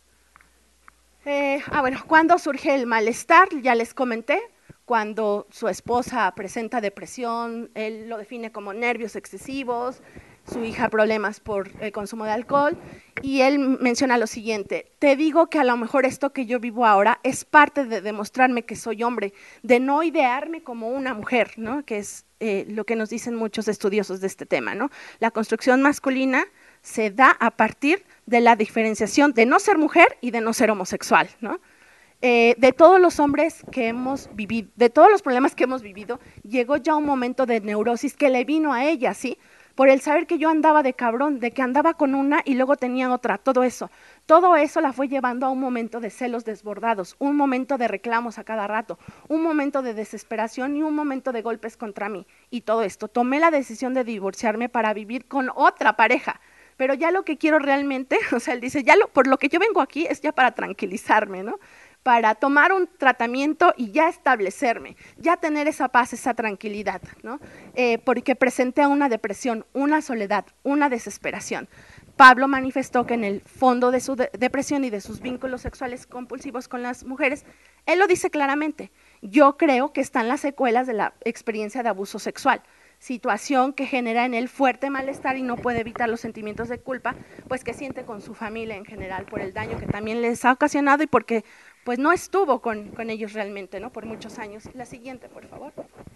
Eh, ah, bueno, ¿cuándo surge el malestar? Ya les comenté, cuando su esposa presenta depresión, él lo define como nervios excesivos, su hija problemas por el consumo de alcohol, y él menciona lo siguiente, te digo que a lo mejor esto que yo vivo ahora es parte de demostrarme que soy hombre, de no idearme como una mujer, ¿no? Que es eh, lo que nos dicen muchos estudiosos de este tema, ¿no? La construcción masculina se da a partir de la diferenciación de no ser mujer y de no ser homosexual, ¿no? Eh, de todos los hombres que hemos vivido, de todos los problemas que hemos vivido, llegó ya un momento de neurosis que le vino a ella, ¿sí? Por el saber que yo andaba de cabrón, de que andaba con una y luego tenía otra, todo eso. Todo eso la fue llevando a un momento de celos desbordados, un momento de reclamos a cada rato, un momento de desesperación y un momento de golpes contra mí. Y todo esto, tomé la decisión de divorciarme para vivir con otra pareja. Pero ya lo que quiero realmente, o sea, él dice, ya lo, por lo que yo vengo aquí es ya para tranquilizarme, ¿no? Para tomar un tratamiento y ya establecerme, ya tener esa paz, esa tranquilidad, ¿no? Eh, porque presenté una depresión, una soledad, una desesperación. Pablo manifestó que en el fondo de su de depresión y de sus vínculos sexuales compulsivos con las mujeres, él lo dice claramente, yo creo que están las secuelas de la experiencia de abuso sexual, situación que genera en él fuerte malestar y no puede evitar los sentimientos de culpa, pues que siente con su familia en general por el daño que también les ha ocasionado y porque pues no estuvo con, con ellos realmente, ¿no? Por muchos años. La siguiente, por favor.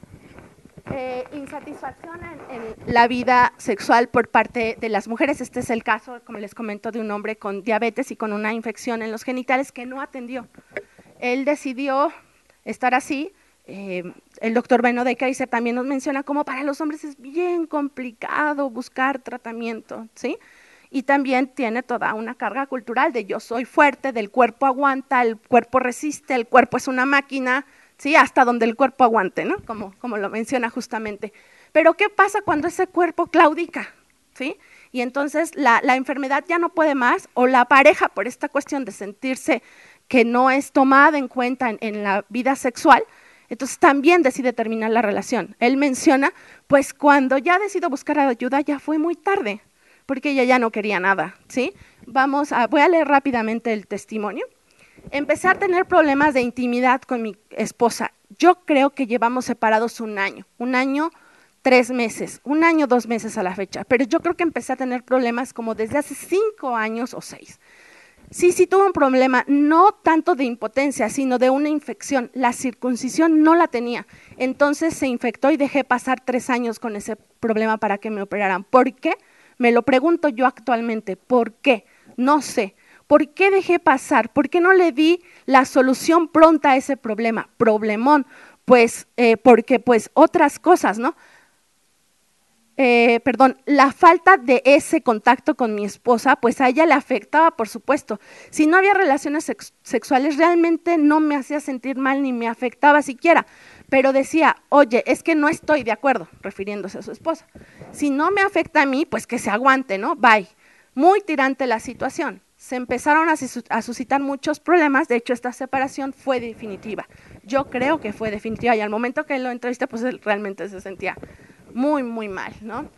Eh, insatisfacción en, en la vida sexual por parte de las mujeres. Este es el caso, como les comento, de un hombre con diabetes y con una infección en los genitales que no atendió. Él decidió estar así. Eh, el doctor Beno de Kaiser también nos menciona cómo para los hombres es bien complicado buscar tratamiento, ¿sí? Y también tiene toda una carga cultural de yo soy fuerte, del cuerpo aguanta, el cuerpo resiste, el cuerpo es una máquina, ¿sí? Hasta donde el cuerpo aguante, ¿no? Como, como lo menciona justamente. Pero ¿qué pasa cuando ese cuerpo claudica? ¿Sí? Y entonces la, la enfermedad ya no puede más, o la pareja, por esta cuestión de sentirse que no es tomada en cuenta en, en la vida sexual, entonces también decide terminar la relación. Él menciona, pues cuando ya decidió buscar ayuda ya fue muy tarde, porque ella ya no quería nada, ¿sí? Vamos a, voy a leer rápidamente el testimonio. Empecé a tener problemas de intimidad con mi esposa. Yo creo que llevamos separados un año, un año, tres meses, un año, dos meses a la fecha, pero yo creo que empecé a tener problemas como desde hace cinco años o seis. Sí, sí tuve un problema, no tanto de impotencia, sino de una infección. La circuncisión no la tenía, entonces se infectó y dejé pasar tres años con ese problema para que me operaran. ¿Por qué? Me lo pregunto yo actualmente, ¿por qué? No sé. ¿Por qué dejé pasar? ¿Por qué no le di la solución pronta a ese problema? Problemón, pues eh, porque pues otras cosas, ¿no? Eh, perdón, la falta de ese contacto con mi esposa, pues a ella le afectaba, por supuesto. Si no había relaciones sex sexuales, realmente no me hacía sentir mal ni me afectaba siquiera, pero decía, oye, es que no estoy de acuerdo, refiriéndose a su esposa. Si no me afecta a mí, pues que se aguante, ¿no? Bye. Muy tirante la situación. Se empezaron a, a suscitar muchos problemas, de hecho esta separación fue definitiva. Yo creo que fue definitiva y al momento que lo entrevisté, pues él realmente se sentía muy, muy mal, ¿no?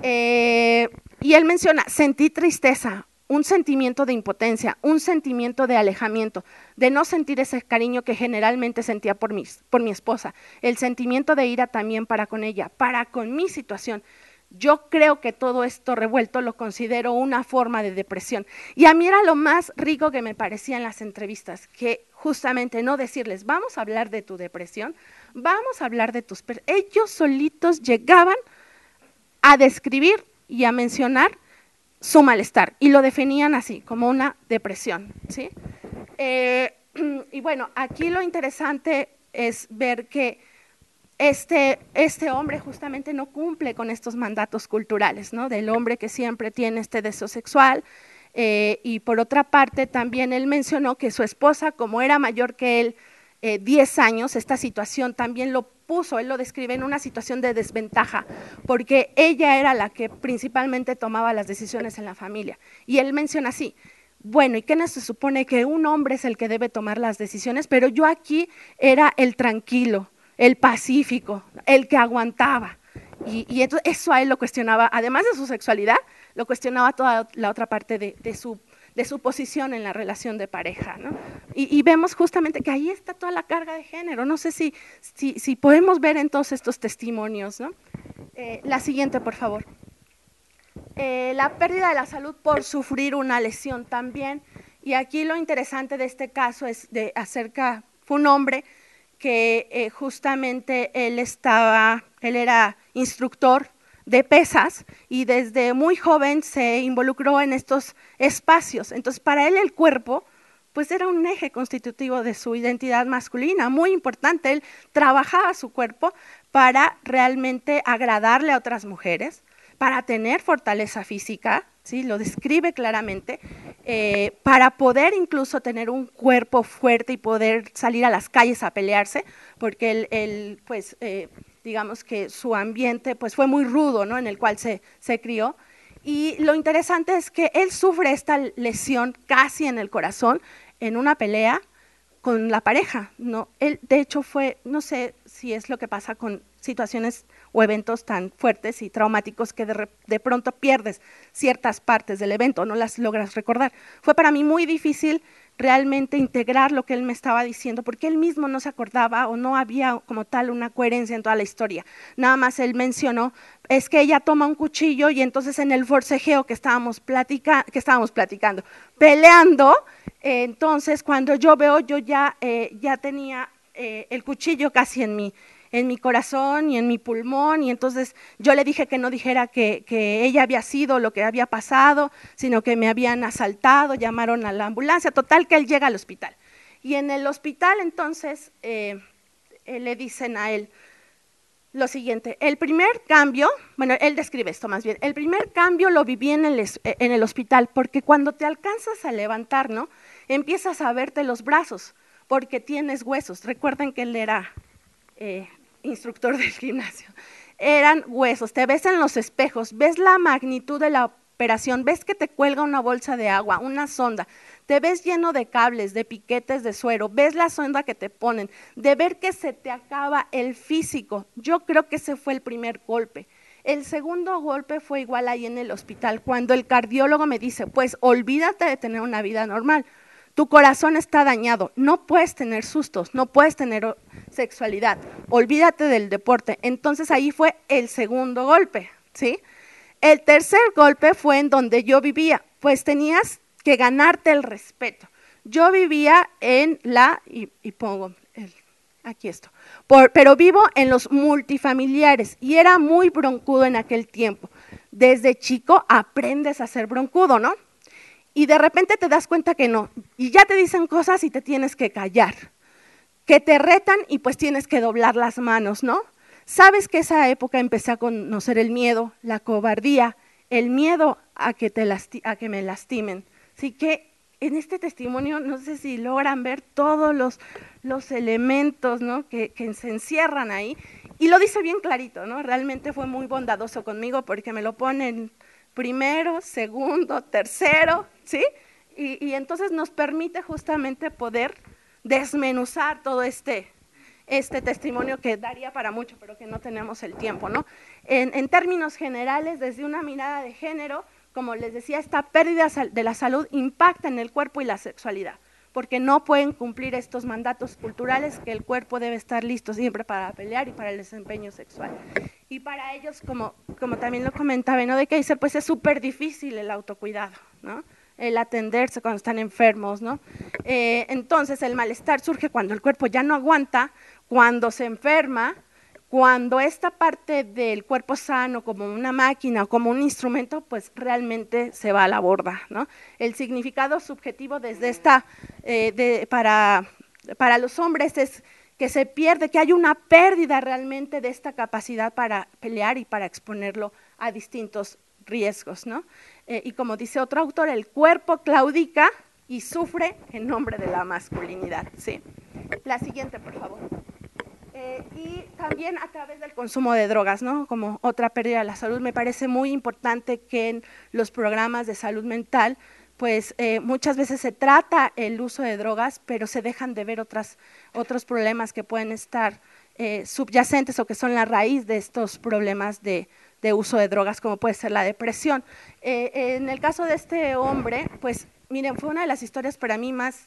Eh, y él menciona, sentí tristeza, un sentimiento de impotencia, un sentimiento de alejamiento, de no sentir ese cariño que generalmente sentía por mi, por mi esposa, el sentimiento de ira también para con ella, para con mi situación. Yo creo que todo esto revuelto lo considero una forma de depresión. Y a mí era lo más rico que me parecía en las entrevistas, que justamente no decirles, vamos a hablar de tu depresión, vamos a hablar de tus… Ellos solitos llegaban a describir y a mencionar su malestar y lo definían así, como una depresión, ¿sí? Eh, y bueno, aquí lo interesante es ver que Este, este hombre justamente no cumple con estos mandatos culturales, ¿no? Del hombre que siempre tiene este deseo sexual, eh, y por otra parte también él mencionó que su esposa, como era mayor que él eh, diez años, esta situación también lo puso, él lo describe en una situación de desventaja, porque ella era la que principalmente tomaba las decisiones en la familia, y él menciona así, bueno, ¿y qué no se supone que un hombre es el que debe tomar las decisiones? Pero yo aquí era el tranquilo, el pacífico, el que aguantaba. Y, y entonces eso a él lo cuestionaba, además de su sexualidad, lo cuestionaba toda la otra parte de, de, su, de su posición en la relación de pareja, ¿no? Y, y vemos justamente que ahí está toda la carga de género. No sé si, si, si podemos ver en todos estos testimonios, ¿no? Eh, la siguiente, por favor. Eh, la pérdida de la salud por sufrir una lesión también. Y aquí lo interesante de este caso es de acerca, fue un hombre que eh, justamente él estaba, él era instructor de pesas y desde muy joven se involucró en estos espacios. Entonces, para él el cuerpo, pues era un eje constitutivo de su identidad masculina, muy importante. Él trabajaba su cuerpo para realmente agradarle a otras mujeres, para tener fortaleza física, ¿sí? Lo describe claramente, eh, para poder incluso tener un cuerpo fuerte y poder salir a las calles a pelearse, porque él, él pues, eh, digamos que su ambiente pues, fue muy rudo, ¿no? En el cual se, se crió. Y lo interesante es que él sufre esta lesión casi en el corazón en una pelea con la pareja, ¿no? Él, de hecho, fue, no sé si es lo que pasa con situaciones o eventos tan fuertes y traumáticos que de, de pronto pierdes ciertas partes del evento, no las logras recordar. Fue para mí muy difícil realmente integrar lo que él me estaba diciendo, porque él mismo no se acordaba o no había como tal una coherencia en toda la historia. Nada más él mencionó, es que ella toma un cuchillo y entonces en el forcejeo que estábamos, platica, que estábamos platicando, peleando, eh, entonces cuando yo veo, yo ya, eh, ya tenía eh, el cuchillo casi en mí, en mi corazón y en mi pulmón, y entonces yo le dije que no dijera que, que ella había sido lo que había pasado, sino que me habían asaltado, llamaron a la ambulancia, total que él llega al hospital. Y en el hospital entonces eh, eh, le dicen a él lo siguiente, el primer cambio, bueno, él describe esto más bien, el primer cambio lo viví en el, en el hospital, porque cuando te alcanzas a levantar, ¿no? Empiezas a verte los brazos, porque tienes huesos. Recuerden que él era… Eh, instructor del gimnasio. eran huesos, te ves en los espejos, ves la magnitud de la operación, ves que te cuelga una bolsa de agua, una sonda, te ves lleno de cables, de piquetes de suero, ves la sonda que te ponen, de ver que se te acaba el físico. Yo creo que ese fue el primer golpe. El segundo golpe fue igual ahí en el hospital, cuando el cardiólogo me dice, pues olvídate de tener una vida normal, tu corazón está dañado, no puedes tener sustos, no puedes tener sexualidad, olvídate del deporte. Entonces ahí fue el segundo golpe, ¿sí? El tercer golpe fue en donde yo vivía, pues tenías que ganarte el respeto. Yo vivía en la, y, y pongo el, aquí esto, por, pero vivo en los multifamiliares y era muy broncudo en aquel tiempo. Desde chico aprendes a ser broncudo, ¿no? Y de repente te das cuenta que no, y ya te dicen cosas y te tienes que callar, que te retan y pues tienes que doblar las manos, ¿no? Sabes que esa época empecé a conocer el miedo, la cobardía, el miedo a que, te lasti- a que me lastimen. Así que en este testimonio, no sé si logran ver todos los, los elementos, ¿no? que, que se encierran ahí, y lo dice bien clarito, ¿no? Realmente fue muy bondadoso conmigo porque me lo ponen primero, segundo, tercero, ¿sí? Y, y entonces nos permite justamente poder desmenuzar todo este, este testimonio que daría para mucho, pero que no tenemos el tiempo, ¿no? En, en términos generales, desde una mirada de género, como les decía, esta pérdida de la salud impacta en el cuerpo y la sexualidad, porque no pueden cumplir estos mandatos culturales que el cuerpo debe estar listo siempre para pelear y para el desempeño sexual. Y para ellos, como, como también lo comentaba, ¿no? De Kaiser, pues es súper difícil el autocuidado, ¿no? El atenderse cuando están enfermos, ¿no? Eh, entonces el malestar surge cuando el cuerpo ya no aguanta, cuando se enferma, cuando esta parte del cuerpo sano como una máquina o como un instrumento, pues realmente se va a la borda, ¿no? El significado subjetivo desde esta, eh, de, para, para los hombres es que se pierde, que hay una pérdida realmente de esta capacidad para pelear y para exponerlo a distintos riesgos, ¿no? Eh, y como dice otro autor, el cuerpo claudica y sufre en nombre de la masculinidad, ¿sí? La siguiente, por favor. Eh, y también a través del consumo de drogas, ¿no? Como otra pérdida de la salud, me parece muy importante que en los programas de salud mental, pues eh, muchas veces se trata el uso de drogas, pero se dejan de ver otras, otros problemas que pueden estar eh, subyacentes o que son la raíz de estos problemas de, de uso de drogas, como puede ser la depresión. Eh, en el caso de este hombre, pues miren, fue una de las historias para mí más,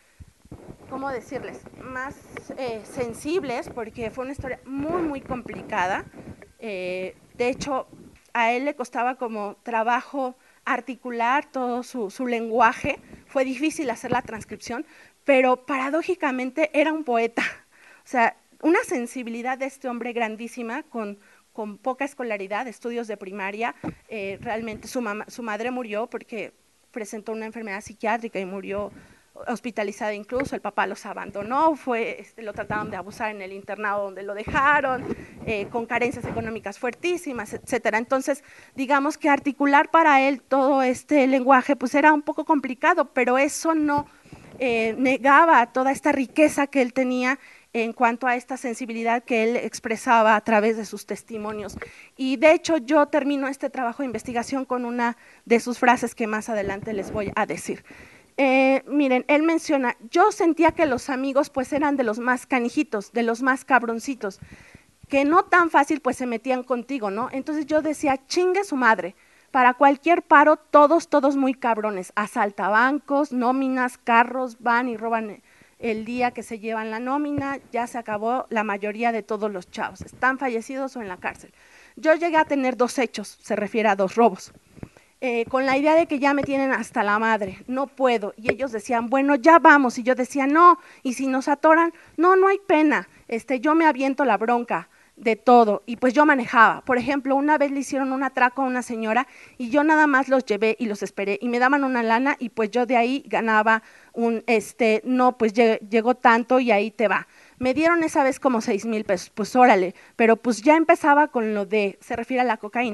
¿cómo decirles?, más eh, sensibles, porque fue una historia muy, muy complicada. Eh, de hecho, a él le costaba como trabajo articular todo su, su lenguaje, fue difícil hacer la transcripción, pero paradójicamente era un poeta. O sea, una sensibilidad de este hombre grandísima, con, con poca escolaridad, estudios de primaria. Eh, realmente su, mamá, su madre murió porque presentó una enfermedad psiquiátrica y murió hospitalizada incluso, el papá los abandonó, fue, este, lo trataron de abusar en el internado donde lo dejaron, eh, con carencias económicas fuertísimas, etcétera. Entonces, digamos que articular para él todo este lenguaje, pues era un poco complicado, pero eso no eh, negaba toda esta riqueza que él tenía en cuanto a esta sensibilidad que él expresaba a través de sus testimonios. Y de hecho, yo termino este trabajo de investigación con una de sus frases que más adelante les voy a decir. Eh, miren, él menciona, yo sentía que los amigos pues eran de los más canijitos, de los más cabroncitos, que no tan fácil pues se metían contigo, ¿no? Entonces yo decía, chingue su madre, para cualquier paro, todos, todos muy cabrones, asaltabancos, nóminas, carros, van y roban el día que se llevan la nómina, ya se acabó la mayoría de todos los chavos, están fallecidos o en la cárcel. Yo llegué a tener dos hechos, se refiere a dos robos. Eh, con la idea de que ya me tienen hasta la madre, no puedo, y ellos decían, bueno, ya vamos, y yo decía, no, y si nos atoran, no, no hay pena, este, yo me aviento la bronca de todo, y pues yo manejaba. Por ejemplo, una vez le hicieron un atraco a una señora, y yo nada más los llevé y los esperé, y me daban una lana, y pues yo de ahí ganaba un, este, no, pues llegó tanto, y ahí te va. Me dieron esa vez como seis mil pesos, pues órale, pero pues ya empezaba con lo de, se refiere a la cocaína,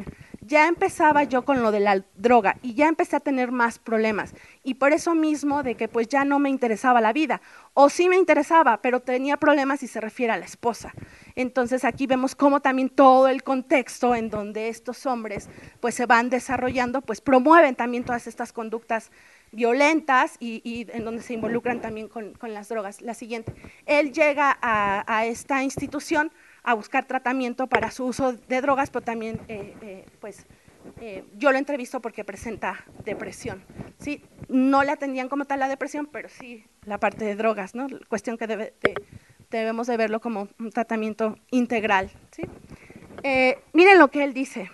ya empezaba yo con lo de la droga y ya empecé a tener más problemas. Y por eso mismo de que pues ya no me interesaba la vida, o sí me interesaba, pero tenía problemas y se refiere a la esposa. Entonces aquí vemos cómo también todo el contexto en donde estos hombres pues se van desarrollando, pues promueven también todas estas conductas violentas y, y en donde se involucran también con, con las drogas. La siguiente, él llega a, a esta institución a buscar tratamiento para su uso de drogas, pero también eh, eh, pues eh, yo lo entrevisto porque presenta depresión, ¿sí? No le atendían como tal la depresión, pero sí la parte de drogas, ¿no? Cuestión que debe de, debemos de verlo como un tratamiento integral, ¿sí? Eh, miren lo que él dice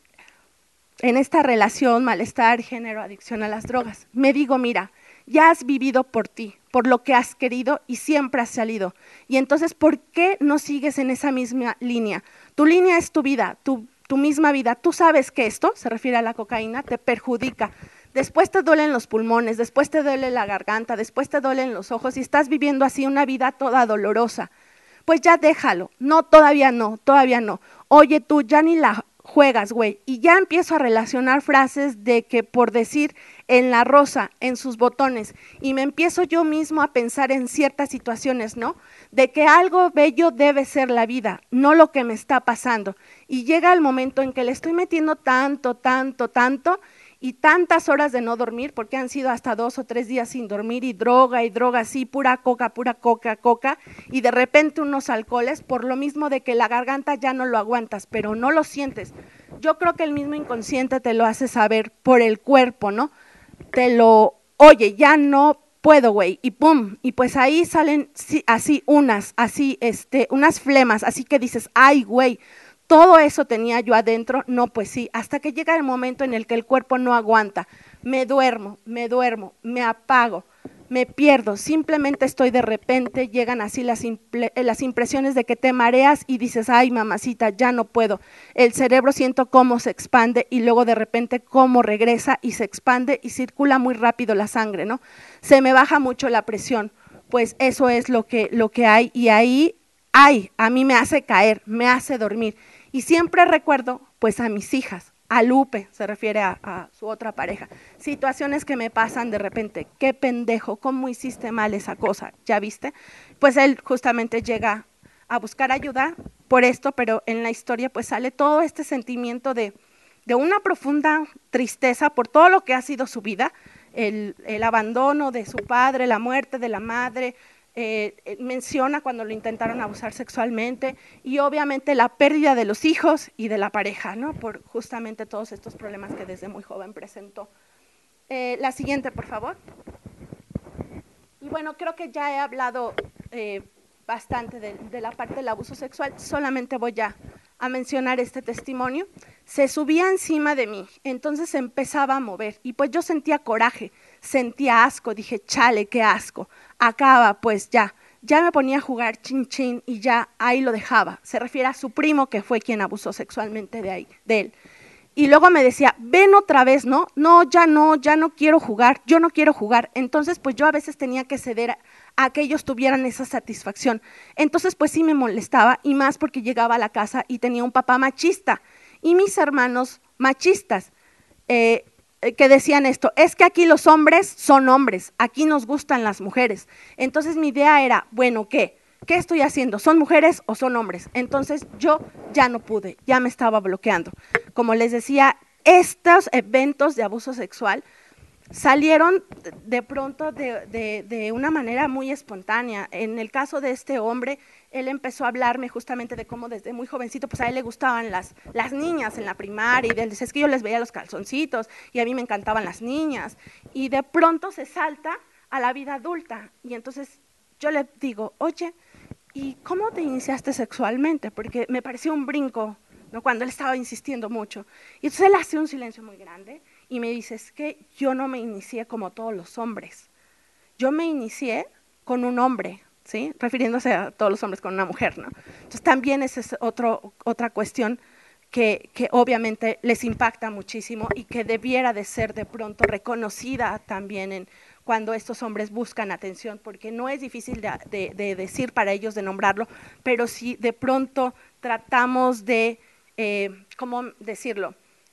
en esta relación malestar, género, adicción a las drogas. Me digo, mira, ya has vivido por ti, por lo que has querido y siempre has salido. Y entonces, ¿por qué no sigues en esa misma línea? Tu línea es tu vida, tu, tu misma vida. Tú sabes que esto, se refiere a la cocaína, te perjudica. Después te duelen los pulmones, después te duele la garganta, después te duelen los ojos y estás viviendo así una vida toda dolorosa. Pues ya déjalo. No, todavía no, todavía no. Oye, tú ya ni la juegas, güey. Y ya empiezo a relacionar frases de que por decir en la rosa, en sus botones, y me empiezo yo mismo a pensar en ciertas situaciones, ¿no? De que algo bello debe ser la vida, no lo que me está pasando. Y llega el momento en que le estoy metiendo tanto, tanto, tanto, y tantas horas de no dormir, porque han sido hasta dos o tres días sin dormir, y droga, y droga, sí, pura coca, pura coca, coca, y de repente unos alcoholes, por lo mismo de que la garganta ya no lo aguantas, pero no lo sientes. Yo creo que el mismo inconsciente te lo hace saber por el cuerpo, ¿no? Te lo, oye, ya no puedo, güey, y pum, y pues ahí salen sí, así unas, así, este, unas flemas, así que dices, ay, güey, todo eso tenía yo adentro. No, pues sí, hasta que llega el momento en el que el cuerpo no aguanta, me duermo, me duermo, me apago, me pierdo, simplemente estoy de repente, llegan así las, las impresiones de que te mareas y dices, ay mamacita, ya no puedo, el cerebro siento cómo se expande y luego de repente cómo regresa y se expande y circula muy rápido la sangre, ¿no? Se me baja mucho la presión, pues eso es lo que, lo que hay y ahí, ay, a mí me hace caer, me hace dormir. Y siempre recuerdo pues a mis hijas, a Lupe, se refiere a, a su otra pareja, situaciones que me pasan de repente, qué pendejo, cómo hiciste mal esa cosa, ¿ya viste? Pues él justamente llega a buscar ayuda por esto, pero en la historia pues sale todo este sentimiento de, de una profunda tristeza por todo lo que ha sido su vida, el, el abandono de su padre, la muerte de la madre, Eh, menciona cuando lo intentaron abusar sexualmente y obviamente la pérdida de los hijos y de la pareja, ¿no? Por justamente todos estos problemas que desde muy joven presentó. Eh, la siguiente, por favor. Y bueno, creo que ya he hablado eh, bastante de, de la parte del abuso sexual, solamente voy a, a mencionar este testimonio. Se subía encima de mí, entonces se empezaba a mover y pues yo sentía coraje, sentía asco, dije, chale, qué asco, acaba, pues ya, ya me ponía a jugar chin chin y ya ahí lo dejaba. Se refiere a su primo que fue quien abusó sexualmente de, ahí, de él. Y luego me decía, ven otra vez, ¿no? No, ya no, ya no quiero jugar, yo no quiero jugar. Entonces, pues yo a veces tenía que ceder a, a que ellos tuvieran esa satisfacción. Entonces, pues sí me molestaba y más porque llegaba a la casa y tenía un papá machista y mis hermanos machistas. Eh, que decían esto, es que aquí los hombres son hombres, aquí nos gustan las mujeres. Entonces mi idea era, bueno, ¿qué? ¿Qué estoy haciendo? ¿Son mujeres o son hombres? Entonces yo ya no pude, ya me estaba bloqueando. Como les decía, estos eventos de abuso sexual salieron de pronto de, de, de una manera muy espontánea. En el caso de este hombre, él empezó a hablarme justamente de cómo desde muy jovencito, pues a él le gustaban las, las niñas en la primaria, y él dice, es que yo les veía los calzoncitos, y a mí me encantaban las niñas, y de pronto se salta a la vida adulta, y entonces yo le digo, oye, ¿y cómo te iniciaste sexualmente? Porque me pareció un brinco, ¿no? Cuando él estaba insistiendo mucho, y entonces él hace un silencio muy grande, y me dice, es que yo no me inicié como todos los hombres, yo me inicié con un hombre, ¿sí? Refiriéndose a todos los hombres con una mujer, ¿no? Entonces también esa es otro, otra cuestión que, que obviamente les impacta muchísimo y que debiera de ser de pronto reconocida también en cuando estos hombres buscan atención, porque no es difícil de, de, de decir para ellos, de nombrarlo, pero si de pronto tratamos de, eh, ¿cómo decirlo?,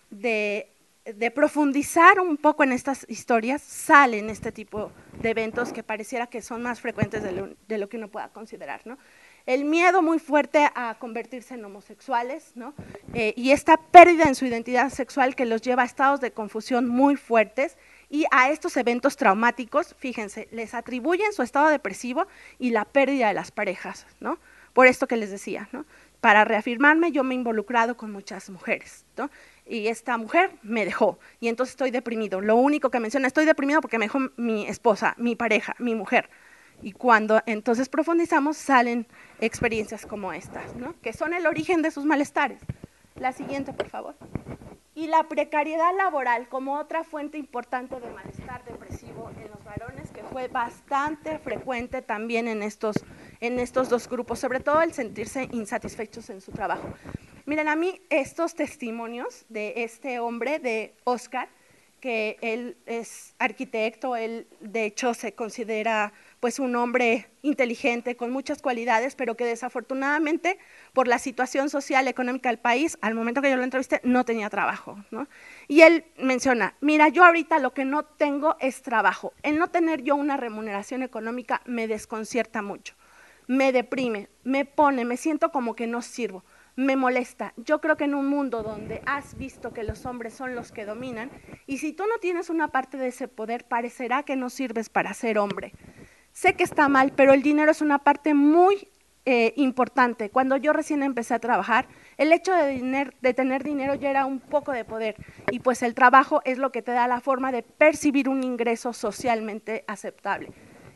de, de profundizar un poco en estas historias, salen este tipo de eventos que pareciera que son más frecuentes de lo, de lo que uno pueda considerar, ¿no? El miedo muy fuerte a convertirse en homosexuales, ¿no? Eh, y esta pérdida en su identidad sexual que los lleva a estados de confusión muy fuertes, y a estos eventos traumáticos, fíjense, les atribuyen su estado depresivo y la pérdida de las parejas, ¿no? Por esto que les decía, ¿no? Para reafirmarme, yo me he involucrado con muchas mujeres, ¿no? Y esta mujer me dejó, y entonces estoy deprimido. Lo único que menciona, estoy deprimido porque me dejó mi esposa, mi pareja, mi mujer. Y cuando entonces profundizamos, salen experiencias como estas, ¿no? Que son el origen de sus malestares. La siguiente, por favor. Y la precariedad laboral como otra fuente importante de malestar depresivo en los varones, que fue bastante frecuente también en estos, en estos dos grupos, sobre todo el sentirse insatisfechos en su trabajo. Miren, a mí estos testimonios de este hombre, de Oscar, que él es arquitecto, él de hecho se considera pues un hombre inteligente, con muchas cualidades, pero que desafortunadamente por la situación social, económica del país, al momento que yo lo entrevisté, no tenía trabajo, ¿no? Y él menciona, mira, yo ahorita lo que no tengo es trabajo. El no tener yo una remuneración económica me desconcierta mucho, me deprime, me pone, me siento como que no sirvo. Me molesta. Yo creo que en un mundo donde has visto que los hombres son los que dominan, y si tú no tienes una parte de ese poder, parecerá que no sirves para ser hombre. Sé que está mal, pero el dinero es una parte muy eh, importante. Cuando yo recién empecé a trabajar, el hecho de, diner, de tener dinero ya era un poco de poder, y pues el trabajo es lo que te da la forma de percibir un ingreso socialmente aceptable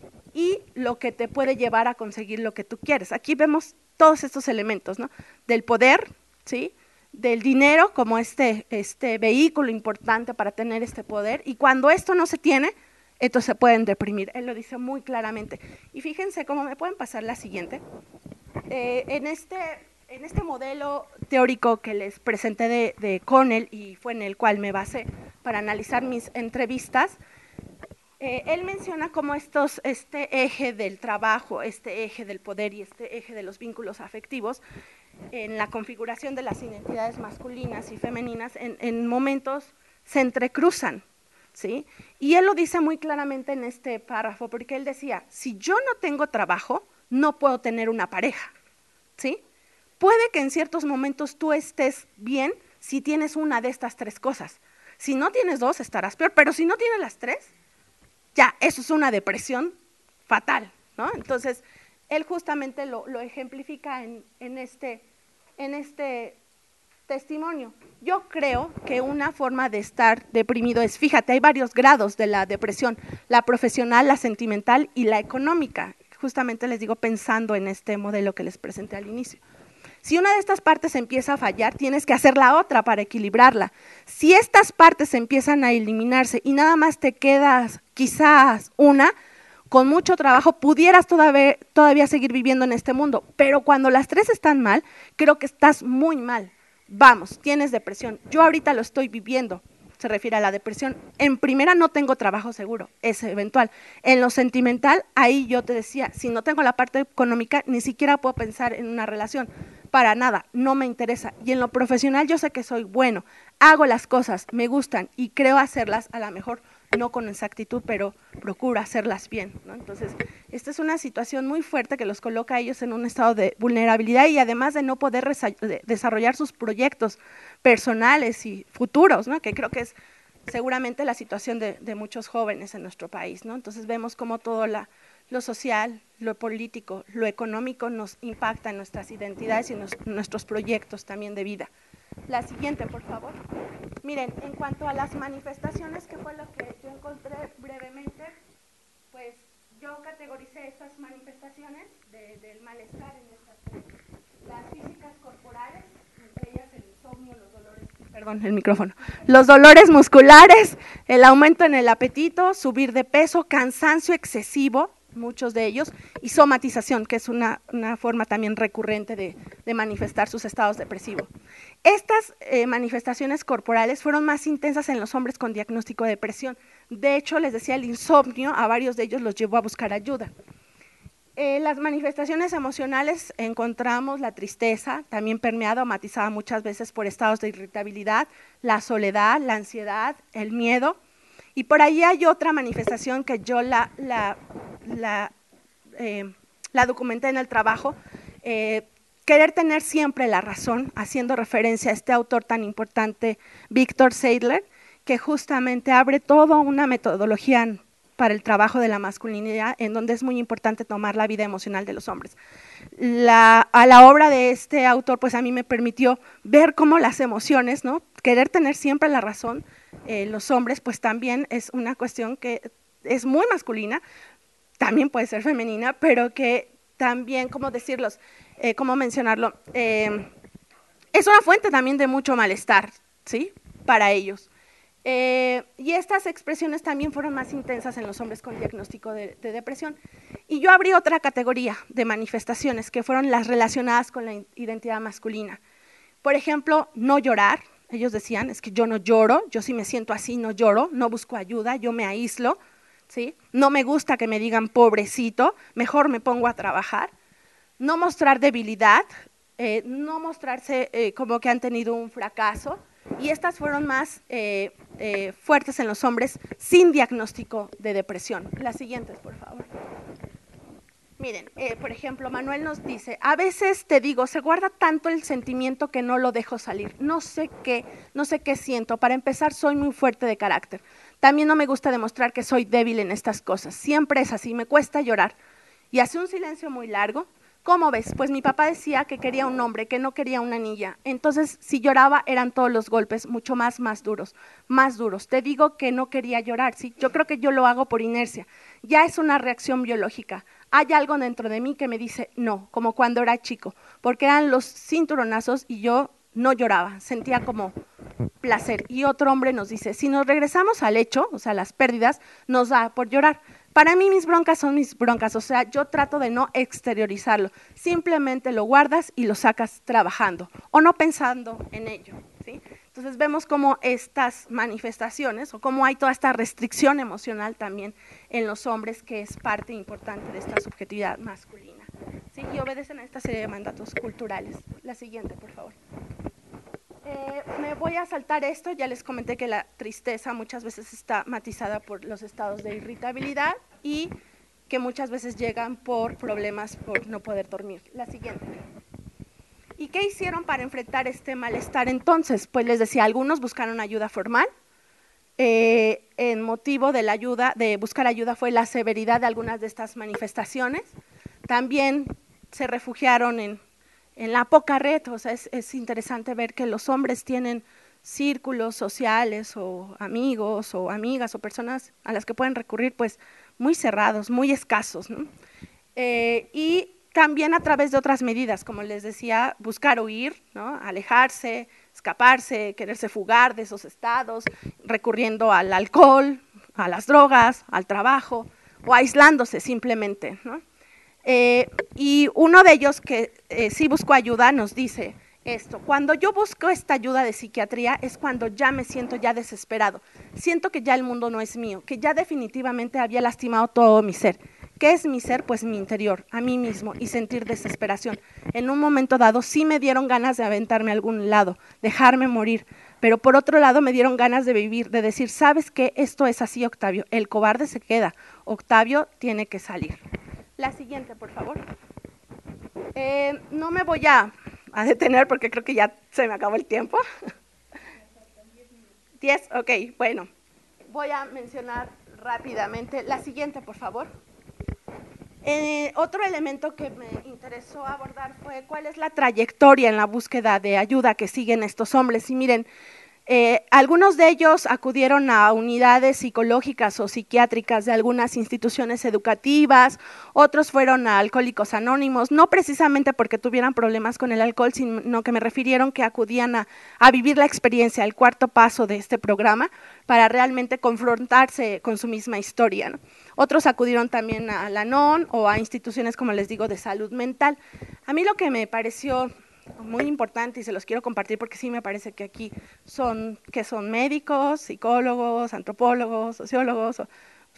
y lo que te puede llevar a conseguir lo que tú quieres. Aquí vemos todos estos elementos, ¿no? Del poder, ¿sí? Del dinero como este, este vehículo importante para tener este poder, y cuando esto no se tiene, entonces se pueden deprimir. Él lo dice muy claramente. Y fíjense cómo me pueden pasar la siguiente. Eh, en, este, en este modelo teórico que les presenté de, de Connell, y fue en el cual me basé para analizar mis entrevistas, Eh, él menciona cómo estos, este eje del trabajo, este eje del poder y este eje de los vínculos afectivos, en la configuración de las identidades masculinas y femeninas, en, en momentos se entrecruzan, ¿sí? Y él lo dice muy claramente en este párrafo, porque él decía, si yo no tengo trabajo, no puedo tener una pareja, ¿sí? Puede que en ciertos momentos tú estés bien si tienes una de estas tres cosas. Si no tienes dos, estarás peor, pero si no tienes las tres, ya, eso es una depresión fatal, ¿no? Entonces, él justamente lo, lo ejemplifica en, en, este, en este testimonio. Yo creo que una forma de estar deprimido es, fíjate, hay varios grados de la depresión, la profesional, la sentimental y la económica. Justamente les digo pensando en este modelo que les presenté al inicio. Si una de estas partes empieza a fallar, tienes que hacer la otra para equilibrarla. Si estas partes empiezan a eliminarse y nada más te quedas quizás una, con mucho trabajo pudieras todavía, todavía seguir viviendo en este mundo, pero cuando las tres están mal, creo que estás muy mal. Vamos, tienes depresión. Yo ahorita lo estoy viviendo, se refiere a la depresión. En primera, no tengo trabajo seguro, es eventual. En lo sentimental, ahí yo te decía, si no tengo la parte económica, ni siquiera puedo pensar en una relación. Para nada, no me interesa. Y en lo profesional yo sé que soy bueno, hago las cosas, me gustan y creo hacerlas a lo mejor no con exactitud, pero procuro hacerlas bien, ¿no? Entonces, esta es una situación muy fuerte que los coloca a ellos en un estado de vulnerabilidad y además de no poder de desarrollar sus proyectos personales y futuros, ¿no? Que creo que es seguramente la situación de, de muchos jóvenes en nuestro país, ¿no? Entonces vemos cómo todo la lo social, lo político, lo económico nos impacta en nuestras identidades y nos, nuestros proyectos también de vida. La siguiente, por favor. Miren, en cuanto a las manifestaciones, que fue lo que yo encontré brevemente, pues yo categoricé estas manifestaciones de, del malestar en estas tres. Las físicas corporales, entre ellas el insomnio, los dolores, perdón, el micrófono, los dolores musculares, el aumento en el apetito, subir de peso, cansancio excesivo, muchos de ellos, y somatización, que es una, una forma también recurrente de, de manifestar sus estados depresivos. Estas eh, manifestaciones corporales fueron más intensas en los hombres con diagnóstico de depresión. De hecho, les decía, el insomnio a varios de ellos los llevó a buscar ayuda. Eh, las manifestaciones emocionales encontramos la tristeza, también permeada o matizada muchas veces por estados de irritabilidad, la soledad, la ansiedad, el miedo. Y por ahí hay otra manifestación que yo la, la, la, eh, la documenté en el trabajo, eh, querer tener siempre la razón, haciendo referencia a este autor tan importante, Víctor Seidler, que justamente abre toda una metodología para el trabajo de la masculinidad, en donde es muy importante tomar la vida emocional de los hombres. La, a la obra de este autor, pues a mí me permitió ver cómo las emociones, ¿no? Querer tener siempre la razón, eh, los hombres, pues también es una cuestión que es muy masculina, también puede ser femenina, pero que también, ¿cómo decirlos? Eh, ¿Cómo mencionarlo? Eh, es una fuente también de mucho malestar, ¿sí? Para ellos. Eh, y estas expresiones también fueron más intensas en los hombres con diagnóstico de, de depresión. Y yo abrí otra categoría de manifestaciones que fueron las relacionadas con la identidad masculina. Por ejemplo, no llorar. Ellos decían, es que yo no lloro, yo si me siento así no lloro, no busco ayuda, yo me aíslo, ¿sí? No me gusta que me digan pobrecito, mejor me pongo a trabajar. No mostrar debilidad, eh, no mostrarse eh, como que han tenido un fracaso. Y estas fueron más eh, eh, fuertes en los hombres sin diagnóstico de depresión. Las siguientes, por favor. Miren, eh, por ejemplo, Manuel nos dice, a veces te digo, se guarda tanto el sentimiento que no lo dejo salir. No sé qué, no sé qué siento. Para empezar, soy muy fuerte de carácter. También no me gusta demostrar que soy débil en estas cosas. Siempre es así, me cuesta llorar. Y hace un silencio muy largo. ¿Cómo ves? Pues mi papá decía que quería un hombre, que no quería una niña. Entonces, si lloraba, eran todos los golpes mucho más, más duros, más duros. Te digo que no quería llorar, ¿sí? Yo creo que yo lo hago por inercia. Ya es una reacción biológica. Hay algo dentro de mí que me dice no, como cuando era chico, porque eran los cinturonazos y yo no lloraba, sentía como placer. Y otro hombre nos dice, si nos regresamos al hecho, o sea, las pérdidas, nos da por llorar. Para mí mis broncas son mis broncas, o sea, yo trato de no exteriorizarlo, simplemente lo guardas y lo sacas trabajando o no pensando en ello, ¿sí? Entonces vemos cómo estas manifestaciones o cómo hay toda esta restricción emocional también en los hombres que es parte importante de esta subjetividad masculina, ¿sí? Y obedecen a esta serie de mandatos culturales. La siguiente, por favor. Eh, me voy a saltar esto, ya les comenté que la tristeza muchas veces está matizada por los estados de irritabilidad y que muchas veces llegan por problemas por no poder dormir. La siguiente. ¿Y qué hicieron para enfrentar este malestar entonces? Pues les decía, algunos buscaron ayuda formal, eh, el motivo de la ayuda, de buscar ayuda fue la severidad de algunas de estas manifestaciones, también se refugiaron en En la poca red, o sea, es, es interesante ver que los hombres tienen círculos sociales o amigos o amigas o personas a las que pueden recurrir, pues muy cerrados, muy escasos, ¿no? Eh, y también a través de otras medidas, como les decía, buscar huir, ¿no? Alejarse, escaparse, quererse fugar de esos estados, recurriendo al alcohol, a las drogas, al trabajo o aislándose simplemente, ¿no? Eh, y uno de ellos que eh, sí buscó ayuda nos dice esto, cuando yo busco esta ayuda de psiquiatría es cuando ya me siento ya desesperado, siento que ya el mundo no es mío, que ya definitivamente había lastimado todo mi ser. ¿Qué es mi ser? Pues mi interior, a mí mismo y sentir desesperación. En un momento dado sí me dieron ganas de aventarme a algún lado, dejarme morir, pero por otro lado me dieron ganas de vivir, de decir, ¿sabes qué? Esto es así, Octavio, el cobarde se queda, Octavio tiene que salir. La siguiente, por favor. Eh, no me voy a, a detener porque creo que ya se me acabó el tiempo. ¿Diez? Ok, bueno. Voy a mencionar rápidamente. La siguiente, por favor. Eh, otro elemento que me interesó abordar fue cuál es la trayectoria en la búsqueda de ayuda que siguen estos hombres. Y miren, Eh, algunos de ellos acudieron a unidades psicológicas o psiquiátricas de algunas instituciones educativas, otros fueron a Alcohólicos Anónimos, no precisamente porque tuvieran problemas con el alcohol, sino que me refirieron que acudían a, a vivir la experiencia, el cuarto paso de este programa, para realmente confrontarse con su misma historia, ¿no? Otros acudieron también a la N O N o a instituciones, como les digo, de salud mental. A mí lo que me pareció muy importante y se los quiero compartir porque sí me parece que aquí son, que son médicos, psicólogos, antropólogos, sociólogos,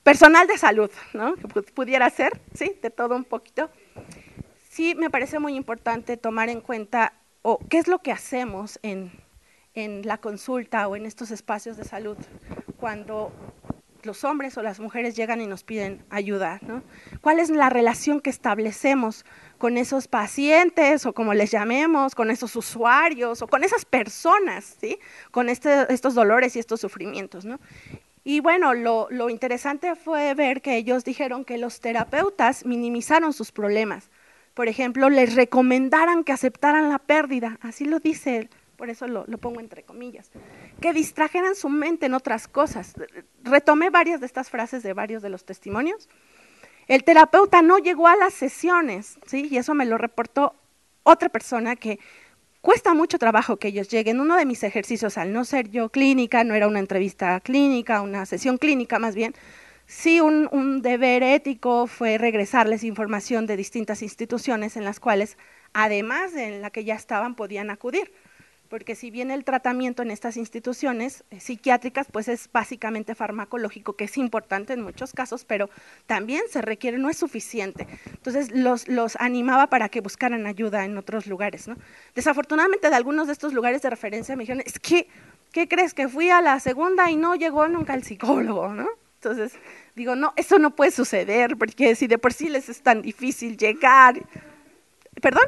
personal de salud, ¿no? Que pudiera ser, ¿sí? De todo un poquito. Sí me parece muy importante tomar en cuenta o qué es lo que hacemos en, en la consulta o en estos espacios de salud cuando los hombres o las mujeres llegan y nos piden ayuda, ¿no? ¿Cuál es la relación que establecemos con esos pacientes o como les llamemos, con esos usuarios o con esas personas, ¿sí? Con este, estos dolores y estos sufrimientos, ¿no? Y bueno, lo, lo interesante fue ver que ellos dijeron que los terapeutas minimizaron sus problemas. Por ejemplo, les recomendaran que aceptaran la pérdida, así lo dice él. Por eso lo, lo pongo entre comillas, que distrajeran su mente en otras cosas. Retomé varias de estas frases de varios de los testimonios. El terapeuta no llegó a las sesiones, ¿sí? Y eso me lo reportó otra persona que cuesta mucho trabajo que ellos lleguen. Uno de mis ejercicios, al no ser yo clínica, no era una entrevista clínica, una sesión clínica más bien, sí un, un deber ético fue regresarles información de distintas instituciones en las cuales, además de en la que ya estaban, podían acudir. Porque si bien el tratamiento en estas instituciones eh, psiquiátricas pues es básicamente farmacológico, que es importante en muchos casos, pero también se requiere, no es suficiente. Entonces los, los animaba para que buscaran ayuda en otros lugares, ¿no? Desafortunadamente de algunos de estos lugares de referencia me dijeron, es que, ¿qué crees? Que fui a la segunda y no llegó nunca el psicólogo, ¿no? Entonces digo, no, eso no puede suceder, porque si de por sí les es tan difícil llegar. ¿Perdón?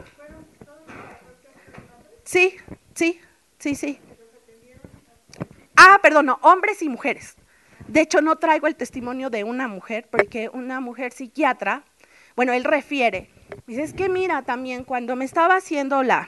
Sí. Sí, sí, sí. Ah, perdón, no, hombres y mujeres. De hecho, no traigo el testimonio de una mujer, porque una mujer psiquiatra, bueno, él refiere, dice, es que mira, también cuando me estaba haciendo la,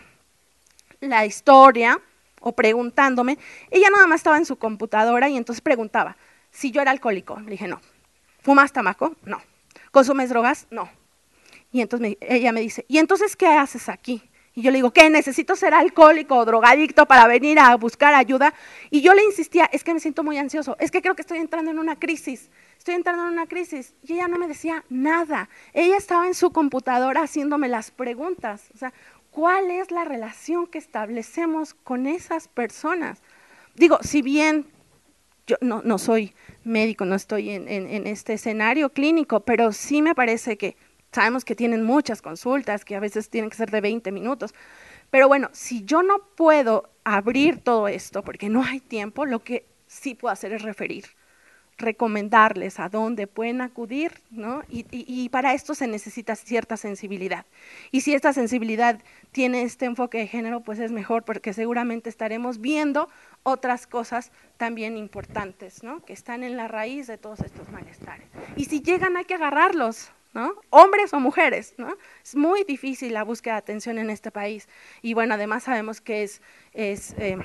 la historia, o preguntándome, ella nada más estaba en su computadora y entonces preguntaba si yo era alcohólico. Le dije, no. ¿Fumas tabaco? No. ¿Consumes drogas? No. Y entonces me, ella me dice, ¿y entonces qué haces aquí? Y yo le digo, ¿qué? ¿Necesito ser alcohólico o drogadicto para venir a buscar ayuda? Y yo le insistía, es que me siento muy ansioso, es que creo que estoy entrando en una crisis, estoy entrando en una crisis. Y ella no me decía nada, ella estaba en su computadora haciéndome las preguntas. O sea, ¿cuál es la relación que establecemos con esas personas? Digo, si bien yo no, no soy médico, no estoy en, en, en este escenario clínico, pero sí me parece que sabemos que tienen muchas consultas, que a veces tienen que ser de veinte minutos, pero bueno, si yo no puedo abrir todo esto, porque no hay tiempo, lo que sí puedo hacer es referir, recomendarles a dónde pueden acudir, ¿no? Y, y, y para esto se necesita cierta sensibilidad. Y si esta sensibilidad tiene este enfoque de género, pues es mejor, porque seguramente estaremos viendo otras cosas también importantes, ¿no? Que están en la raíz de todos estos malestares. Y si llegan hay que agarrarlos, ¿no? Hombres o mujeres, ¿no? Es muy difícil la búsqueda de atención en este país y bueno, además sabemos que es, es eh,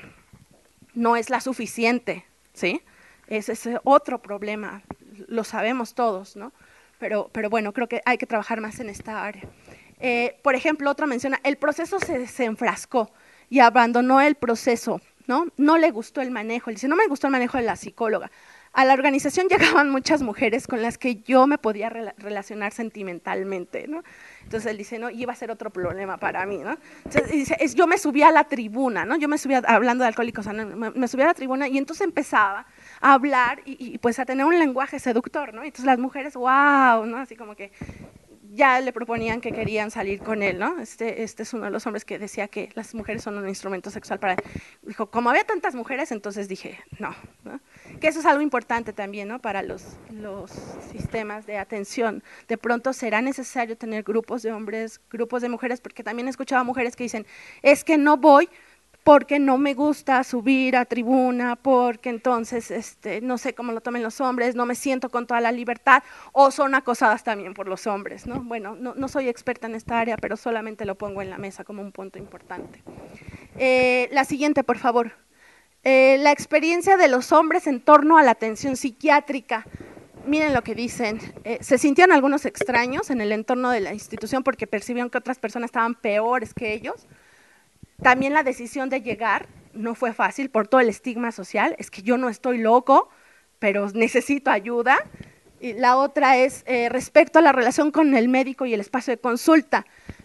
no es la suficiente, ¿sí? Ese es otro problema, lo sabemos todos, ¿no? Pero, pero bueno, creo que hay que trabajar más en esta área. Eh, por ejemplo, otra menciona, el proceso se, se enfrascó y abandonó el proceso, ¿no? No le gustó el manejo, él dice, no me gustó el manejo de la psicóloga. A la organización llegaban muchas mujeres con las que yo me podía rela relacionar sentimentalmente, ¿no? Entonces él dice, no, iba a ser otro problema para mí, ¿no? Entonces dice, es, yo me subía a la tribuna, ¿no? Yo me subía, hablando de Alcohólicos Anónimos, me, me subía a la tribuna y entonces empezaba a hablar y, y pues a tener un lenguaje seductor, ¿no? Entonces las mujeres, wow, ¿no? Así como que ya le proponían que querían salir con él, ¿no? Este, este es uno de los hombres que decía que las mujeres son un instrumento sexual para él. Dijo, como había tantas mujeres, entonces dije, no, ¿no? Que eso es algo importante también, ¿no? Para los, los sistemas de atención. De pronto será necesario tener grupos de hombres, grupos de mujeres, porque también he escuchado a mujeres que dicen, es que no voy porque no me gusta subir a tribuna, porque entonces, este, no sé cómo lo tomen los hombres, no me siento con toda la libertad, o son acosadas también por los hombres, ¿no? Bueno, no, no soy experta en esta área, pero solamente lo pongo en la mesa como un punto importante. Eh, la siguiente, por favor. Eh, la experiencia de los hombres en torno a la atención psiquiátrica. Miren lo que dicen, eh, se sintieron algunos extraños en el entorno de la institución porque percibieron que otras personas estaban peores que ellos. También la decisión de llegar no fue fácil por todo el estigma social, es que yo no estoy loco, pero necesito ayuda. Y la otra es eh, respecto a la relación con el médico y el espacio de consulta.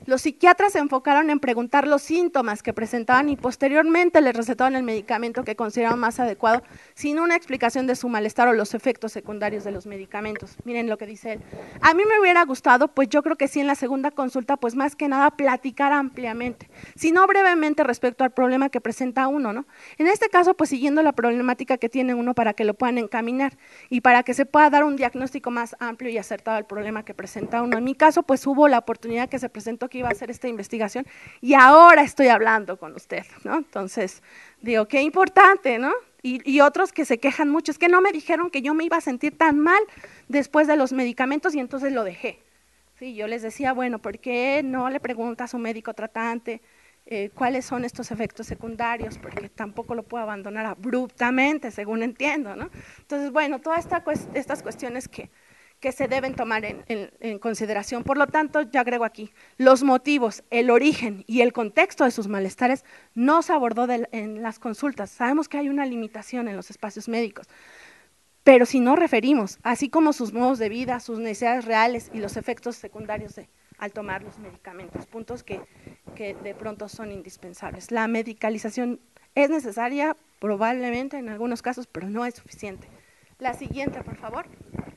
Los psiquiatras se enfocaron en preguntar los síntomas que presentaban y posteriormente les recetaron el medicamento que consideraban más adecuado, sin una explicación de su malestar o los efectos secundarios de los medicamentos. Miren lo que dice él. A mí me hubiera gustado, pues yo creo que sí en la segunda consulta, pues más que nada platicar ampliamente, sino brevemente respecto al problema que presenta uno, ¿no? En este caso, pues siguiendo la problemática que tiene uno para que lo puedan encaminar y para que se pueda dar un diagnóstico más amplio y acertado al problema que presenta uno. En mi caso, pues hubo la oportunidad que se presentó que iba a hacer esta investigación y ahora estoy hablando con usted, ¿no? Entonces, digo, qué importante, ¿no? Y, y otros que se quejan mucho, es que no me dijeron que yo me iba a sentir tan mal después de los medicamentos y entonces lo dejé. Sí, yo les decía, bueno, ¿por qué no le pregunta a su médico tratante eh, cuáles son estos efectos secundarios? Porque tampoco lo puedo abandonar abruptamente, según entiendo, ¿no? Entonces, bueno, todas esta, estas cuestiones que, que se deben tomar en, en, en consideración. Por lo tanto, ya agrego aquí, los motivos, el origen y el contexto de sus malestares no se abordó de, en las consultas. Sabemos que hay una limitación en los espacios médicos, pero si no referimos, así como sus modos de vida, sus necesidades reales y los efectos secundarios de, al tomar los medicamentos, puntos que, que de pronto son indispensables. La medicalización es necesaria, probablemente en algunos casos, pero no es suficiente. La siguiente, por favor.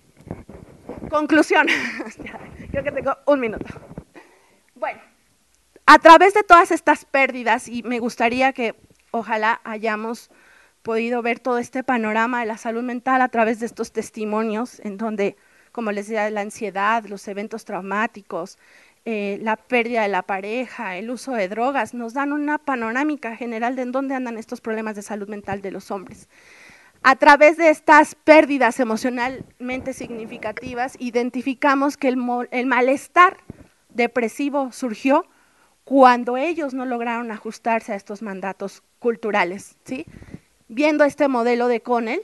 Conclusión, creo que tengo un minuto. Bueno, a través de todas estas pérdidas, y me gustaría que ojalá hayamos podido ver todo este panorama de la salud mental a través de estos testimonios, en donde, como les decía, la ansiedad, los eventos traumáticos, eh, la pérdida de la pareja, el uso de drogas, nos dan una panorámica general de en dónde andan estos problemas de salud mental de los hombres. A través de estas pérdidas emocionalmente significativas, identificamos que el, el malestar depresivo surgió cuando ellos no lograron ajustarse a estos mandatos culturales, ¿sí? Viendo este modelo de Connell,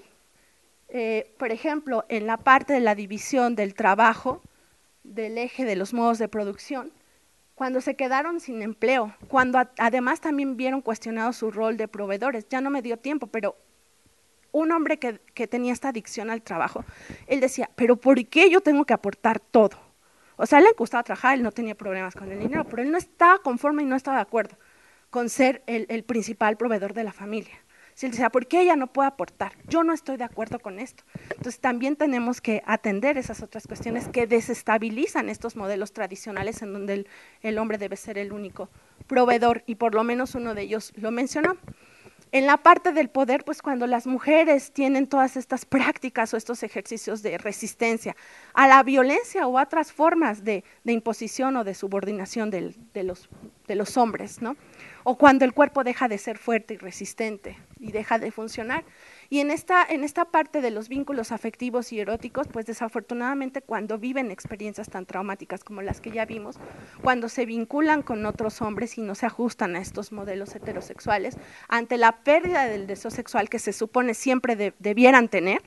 eh, por ejemplo, en la parte de la división del trabajo, del eje de los modos de producción, cuando se quedaron sin empleo, cuando a, además también vieron cuestionado su rol de proveedores, ya no me dio tiempo, pero un hombre que, que tenía esta adicción al trabajo, él decía, pero ¿por qué yo tengo que aportar todo? O sea, a él le gustaba trabajar, él no tenía problemas con el dinero, pero él no estaba conforme y no estaba de acuerdo con ser el, el principal proveedor de la familia. Si él decía, ¿por qué ella no puede aportar? Yo no estoy de acuerdo con esto. Entonces también tenemos que atender esas otras cuestiones que desestabilizan estos modelos tradicionales en donde el, el hombre debe ser el único proveedor, y por lo menos uno de ellos lo mencionó. En la parte del poder, pues cuando las mujeres tienen todas estas prácticas o estos ejercicios de resistencia a la violencia o a otras formas de, de imposición o de subordinación del, de, los, de los hombres, ¿no? O cuando el cuerpo deja de ser fuerte y resistente y deja de funcionar. Y en esta, en esta parte de los vínculos afectivos y eróticos, pues desafortunadamente cuando viven experiencias tan traumáticas como las que ya vimos, cuando se vinculan con otros hombres y no se ajustan a estos modelos heterosexuales, ante la pérdida del deseo sexual que se supone siempre de, debieran tener,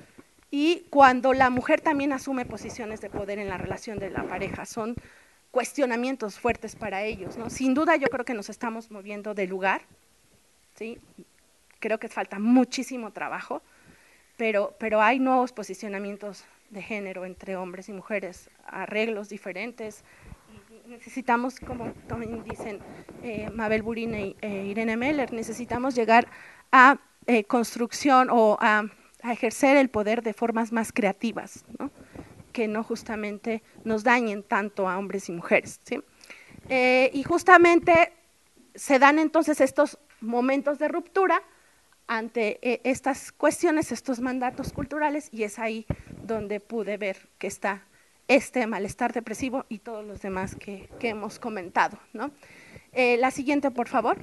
y cuando la mujer también asume posiciones de poder en la relación de la pareja, son cuestionamientos fuertes para ellos, ¿no? Sin duda yo creo que nos estamos moviendo de lugar, ¿sí? Creo que falta muchísimo trabajo, pero, pero hay nuevos posicionamientos de género entre hombres y mujeres, arreglos diferentes, y necesitamos, como también dicen eh, Mabel Burin e, e Irene Meller, necesitamos llegar a eh, construcción o a, a ejercer el poder de formas más creativas, ¿no? Que no justamente nos dañen tanto a hombres y mujeres, ¿sí? Eh, y justamente se dan entonces estos momentos de ruptura ante eh, estas cuestiones, estos mandatos culturales, y es ahí donde pude ver que está este malestar depresivo y todos los demás que, que hemos comentado, ¿no? Eh, la siguiente, por favor.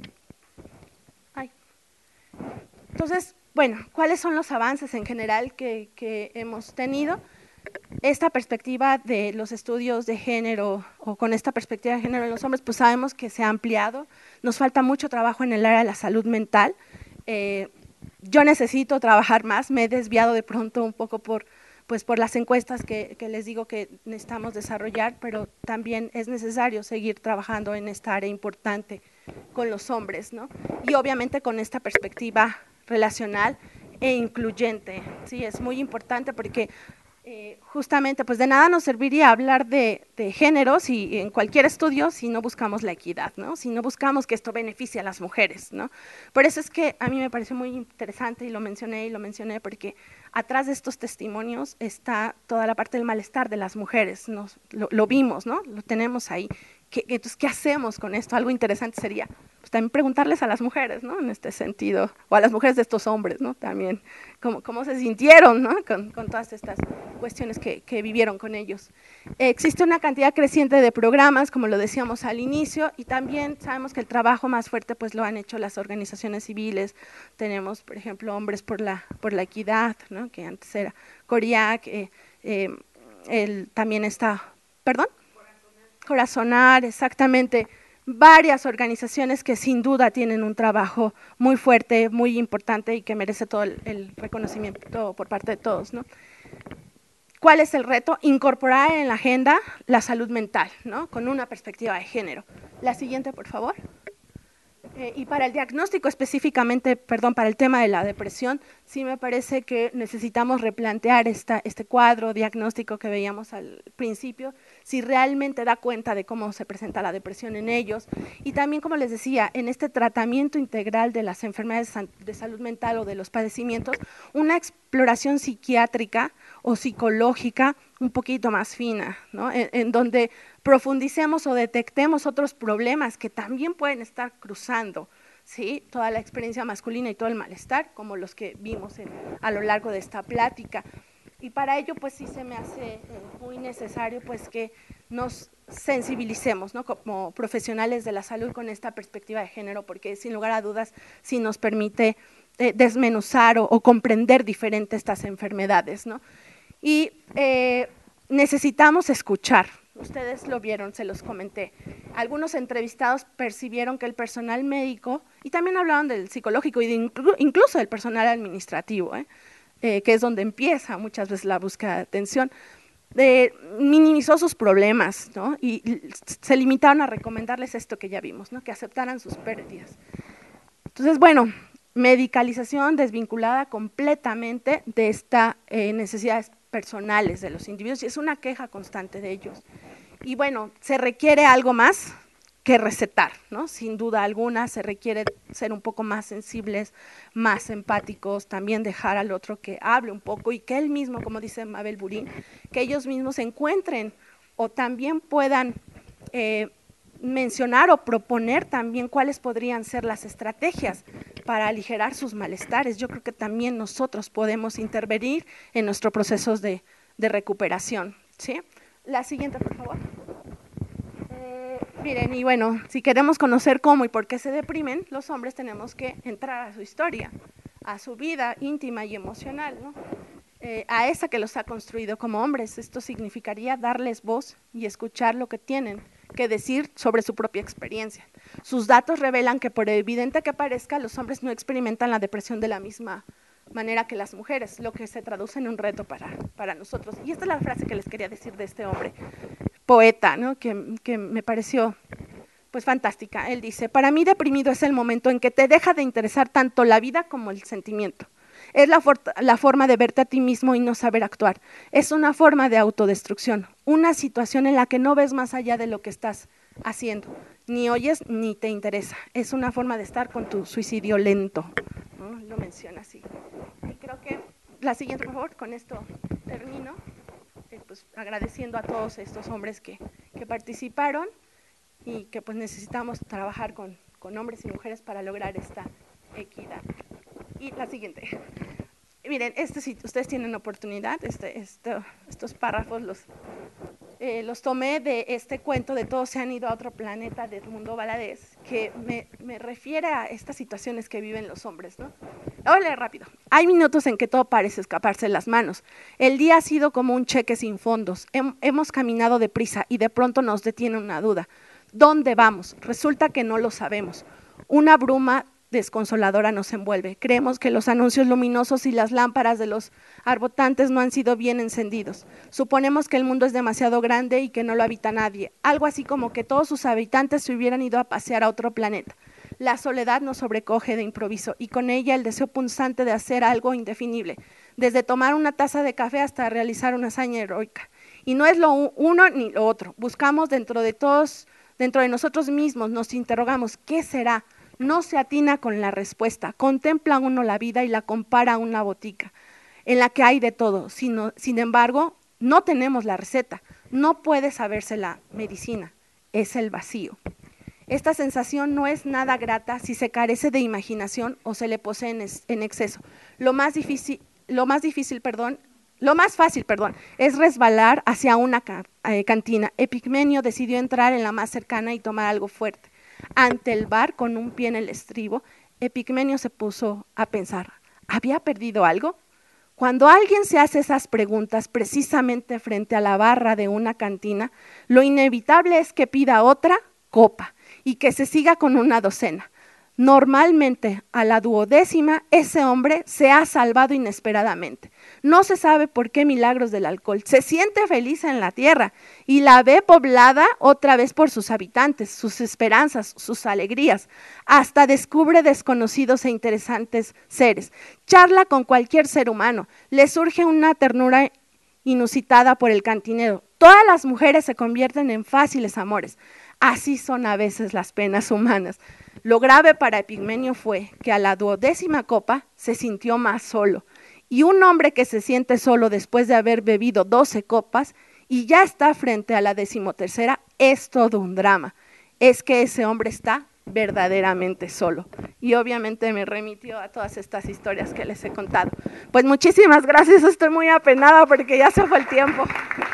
Ay. Entonces, bueno, ¿cuáles son los avances en general que, que hemos tenido? Esta perspectiva de los estudios de género, o con esta perspectiva de género en los hombres, pues sabemos que se ha ampliado, nos falta mucho trabajo en el área de la salud mental. Eh, yo necesito trabajar más, me he desviado de pronto un poco por, pues por las encuestas que, que les digo que necesitamos desarrollar, pero también es necesario seguir trabajando en esta área importante con los hombres, ¿no? Y obviamente con esta perspectiva relacional e incluyente, sí, es muy importante porque Eh, justamente, pues de nada nos serviría hablar de, de géneros y en cualquier estudio si no buscamos la equidad, ¿no? Si no buscamos que esto beneficie a las mujeres, ¿no? Por eso es que a mí me pareció muy interesante y lo mencioné y lo mencioné porque atrás de estos testimonios está toda la parte del malestar de las mujeres, nos, lo, lo vimos, ¿no? Lo tenemos ahí. ¿Qué, entonces, ¿qué hacemos con esto? Algo interesante sería pues, también preguntarles a las mujeres, ¿no? En este sentido, o a las mujeres de estos hombres, ¿no? También, cómo, cómo se sintieron, ¿no? Con, con todas estas cuestiones que, que vivieron con ellos. Eh, existe una cantidad creciente de programas, como lo decíamos al inicio, y también sabemos que el trabajo más fuerte pues lo han hecho las organizaciones civiles. Tenemos, por ejemplo, Hombres por la, por la Equidad, ¿no? Que antes era CORIAC, eh, eh, el, también está, ¿perdón? Corazonar, exactamente, varias organizaciones que sin duda tienen un trabajo muy fuerte, muy importante y que merece todo el, el reconocimiento por parte de todos, ¿no? ¿Cuál es el reto? Incorporar en la agenda la salud mental, ¿no? Con una perspectiva de género. La siguiente, por favor. Eh, y para el diagnóstico específicamente, perdón, para el tema de la depresión, sí me parece que necesitamos replantear esta, este cuadro diagnóstico que veíamos al principio, si realmente da cuenta de cómo se presenta la depresión en ellos. Y también, como les decía, en este tratamiento integral de las enfermedades de salud mental o de los padecimientos, una exploración psiquiátrica o psicológica un poquito más fina, ¿no? en, en donde profundicemos o detectemos otros problemas que también pueden estar cruzando, ¿sí? Toda la experiencia masculina y todo el malestar, como los que vimos en, a lo largo de esta plática. Y para ello, pues sí se me hace eh, muy necesario pues que nos sensibilicemos, ¿no? Como profesionales de la salud con esta perspectiva de género, porque sin lugar a dudas sí nos permite eh, desmenuzar o, o comprender diferente estas enfermedades, ¿no? Y eh, necesitamos escuchar. Ustedes lo vieron, se los comenté. Algunos entrevistados percibieron que el personal médico, y también hablaban del psicológico y de inclu incluso del personal administrativo, ¿eh? Eh, que es donde empieza muchas veces la búsqueda de atención, eh, minimizó sus problemas, ¿no? Y, y se limitaron a recomendarles esto que ya vimos, ¿no? Que aceptaran sus pérdidas. Entonces, bueno, medicalización desvinculada completamente de esta eh, necesidades personales de los individuos y es una queja constante de ellos. Y bueno, se requiere algo más que recetar, ¿no? Sin duda alguna se requiere ser un poco más sensibles, más empáticos, también dejar al otro que hable un poco y que él mismo, como dice Mabel Burín, que ellos mismos encuentren o también puedan eh, mencionar o proponer también cuáles podrían ser las estrategias para aligerar sus malestares. Yo creo que también nosotros podemos intervenir en nuestros procesos de, de recuperación, ¿sí? La siguiente, por favor. Eh, miren, y bueno, si queremos conocer cómo y por qué se deprimen, los hombres tenemos que entrar a su historia, a su vida íntima y emocional, ¿no? Eh, a esa que los ha construido como hombres. Esto significaría darles voz y escuchar lo que tienen que decir sobre su propia experiencia. Sus datos revelan que, por evidente que parezca, los hombres no experimentan la depresión de la misma manera que las mujeres, lo que se traduce en un reto para, para nosotros. Y esta es la frase que les quería decir de este hombre, poeta, ¿no? que, que me pareció pues fantástica. Él dice: para mí deprimido es el momento en que te deja de interesar tanto la vida como el sentimiento. Es la, for la forma de verte a ti mismo y no saber actuar. Es una forma de autodestrucción, una situación en la que no ves más allá de lo que estás haciendo, ni oyes ni te interesa. Es una forma de estar con tu suicidio lento, ¿no? Lo menciona así. Y creo que la siguiente, por favor, con esto termino, eh, pues agradeciendo a todos estos hombres que, que participaron y que pues necesitamos trabajar con, con hombres y mujeres para lograr esta equidad. Y la siguiente. Miren, este, si ustedes tienen oportunidad, este, este, estos párrafos los, eh, los tomé de este cuento de Todos se han ido a otro planeta de Edmundo Valadez, que me, me refiere a estas situaciones que viven los hombres, ¿no? Voy a leer rápido. Hay minutos en que todo parece escaparse de las manos. El día ha sido como un cheque sin fondos. Hem, hemos caminado deprisa y de pronto nos detiene una duda. ¿Dónde vamos? Resulta que no lo sabemos. Una bruma desconsoladora nos envuelve. Creemos que los anuncios luminosos y las lámparas de los arbotantes no han sido bien encendidos. Suponemos que el mundo es demasiado grande y que no lo habita nadie. Algo así como que todos sus habitantes se hubieran ido a pasear a otro planeta. La soledad nos sobrecoge de improviso y con ella el deseo punzante de hacer algo indefinible, desde tomar una taza de café hasta realizar una hazaña heroica. Y no es lo uno ni lo otro, buscamos dentro de todos, dentro de nosotros mismos, nos interrogamos, ¿qué será? No se atina con la respuesta, contempla uno la vida y la compara a una botica, en la que hay de todo, sino, sin embargo, no tenemos la receta, no puede saberse la medicina, es el vacío. Esta sensación no es nada grata si se carece de imaginación o se le posee en, es, en exceso. Lo más difícil, lo más difícil, perdón, lo más fácil, perdón, es resbalar hacia una ca eh, cantina. Epigmenio decidió entrar en la más cercana y tomar algo fuerte. Ante el bar, con un pie en el estribo, Epigmenio se puso a pensar, ¿había perdido algo? Cuando alguien se hace esas preguntas precisamente frente a la barra de una cantina, lo inevitable es que pida otra copa y que se siga con una docena. Normalmente, a la duodécima, ese hombre se ha salvado inesperadamente. No se sabe por qué milagros del alcohol. Se siente feliz en la tierra y la ve poblada otra vez por sus habitantes, sus esperanzas, sus alegrías. Hasta descubre desconocidos e interesantes seres. Charla con cualquier ser humano. Le surge una ternura inusitada por el cantinero. Todas las mujeres se convierten en fáciles amores. Así son a veces las penas humanas. Lo grave para Epigmenio fue que a la duodécima copa se sintió más solo. Y un hombre que se siente solo después de haber bebido doce copas y ya está frente a la decimotercera es todo un drama. Es que ese hombre está verdaderamente solo. Y obviamente me remitió a todas estas historias que les he contado. Pues muchísimas gracias, estoy muy apenada porque ya se fue el tiempo.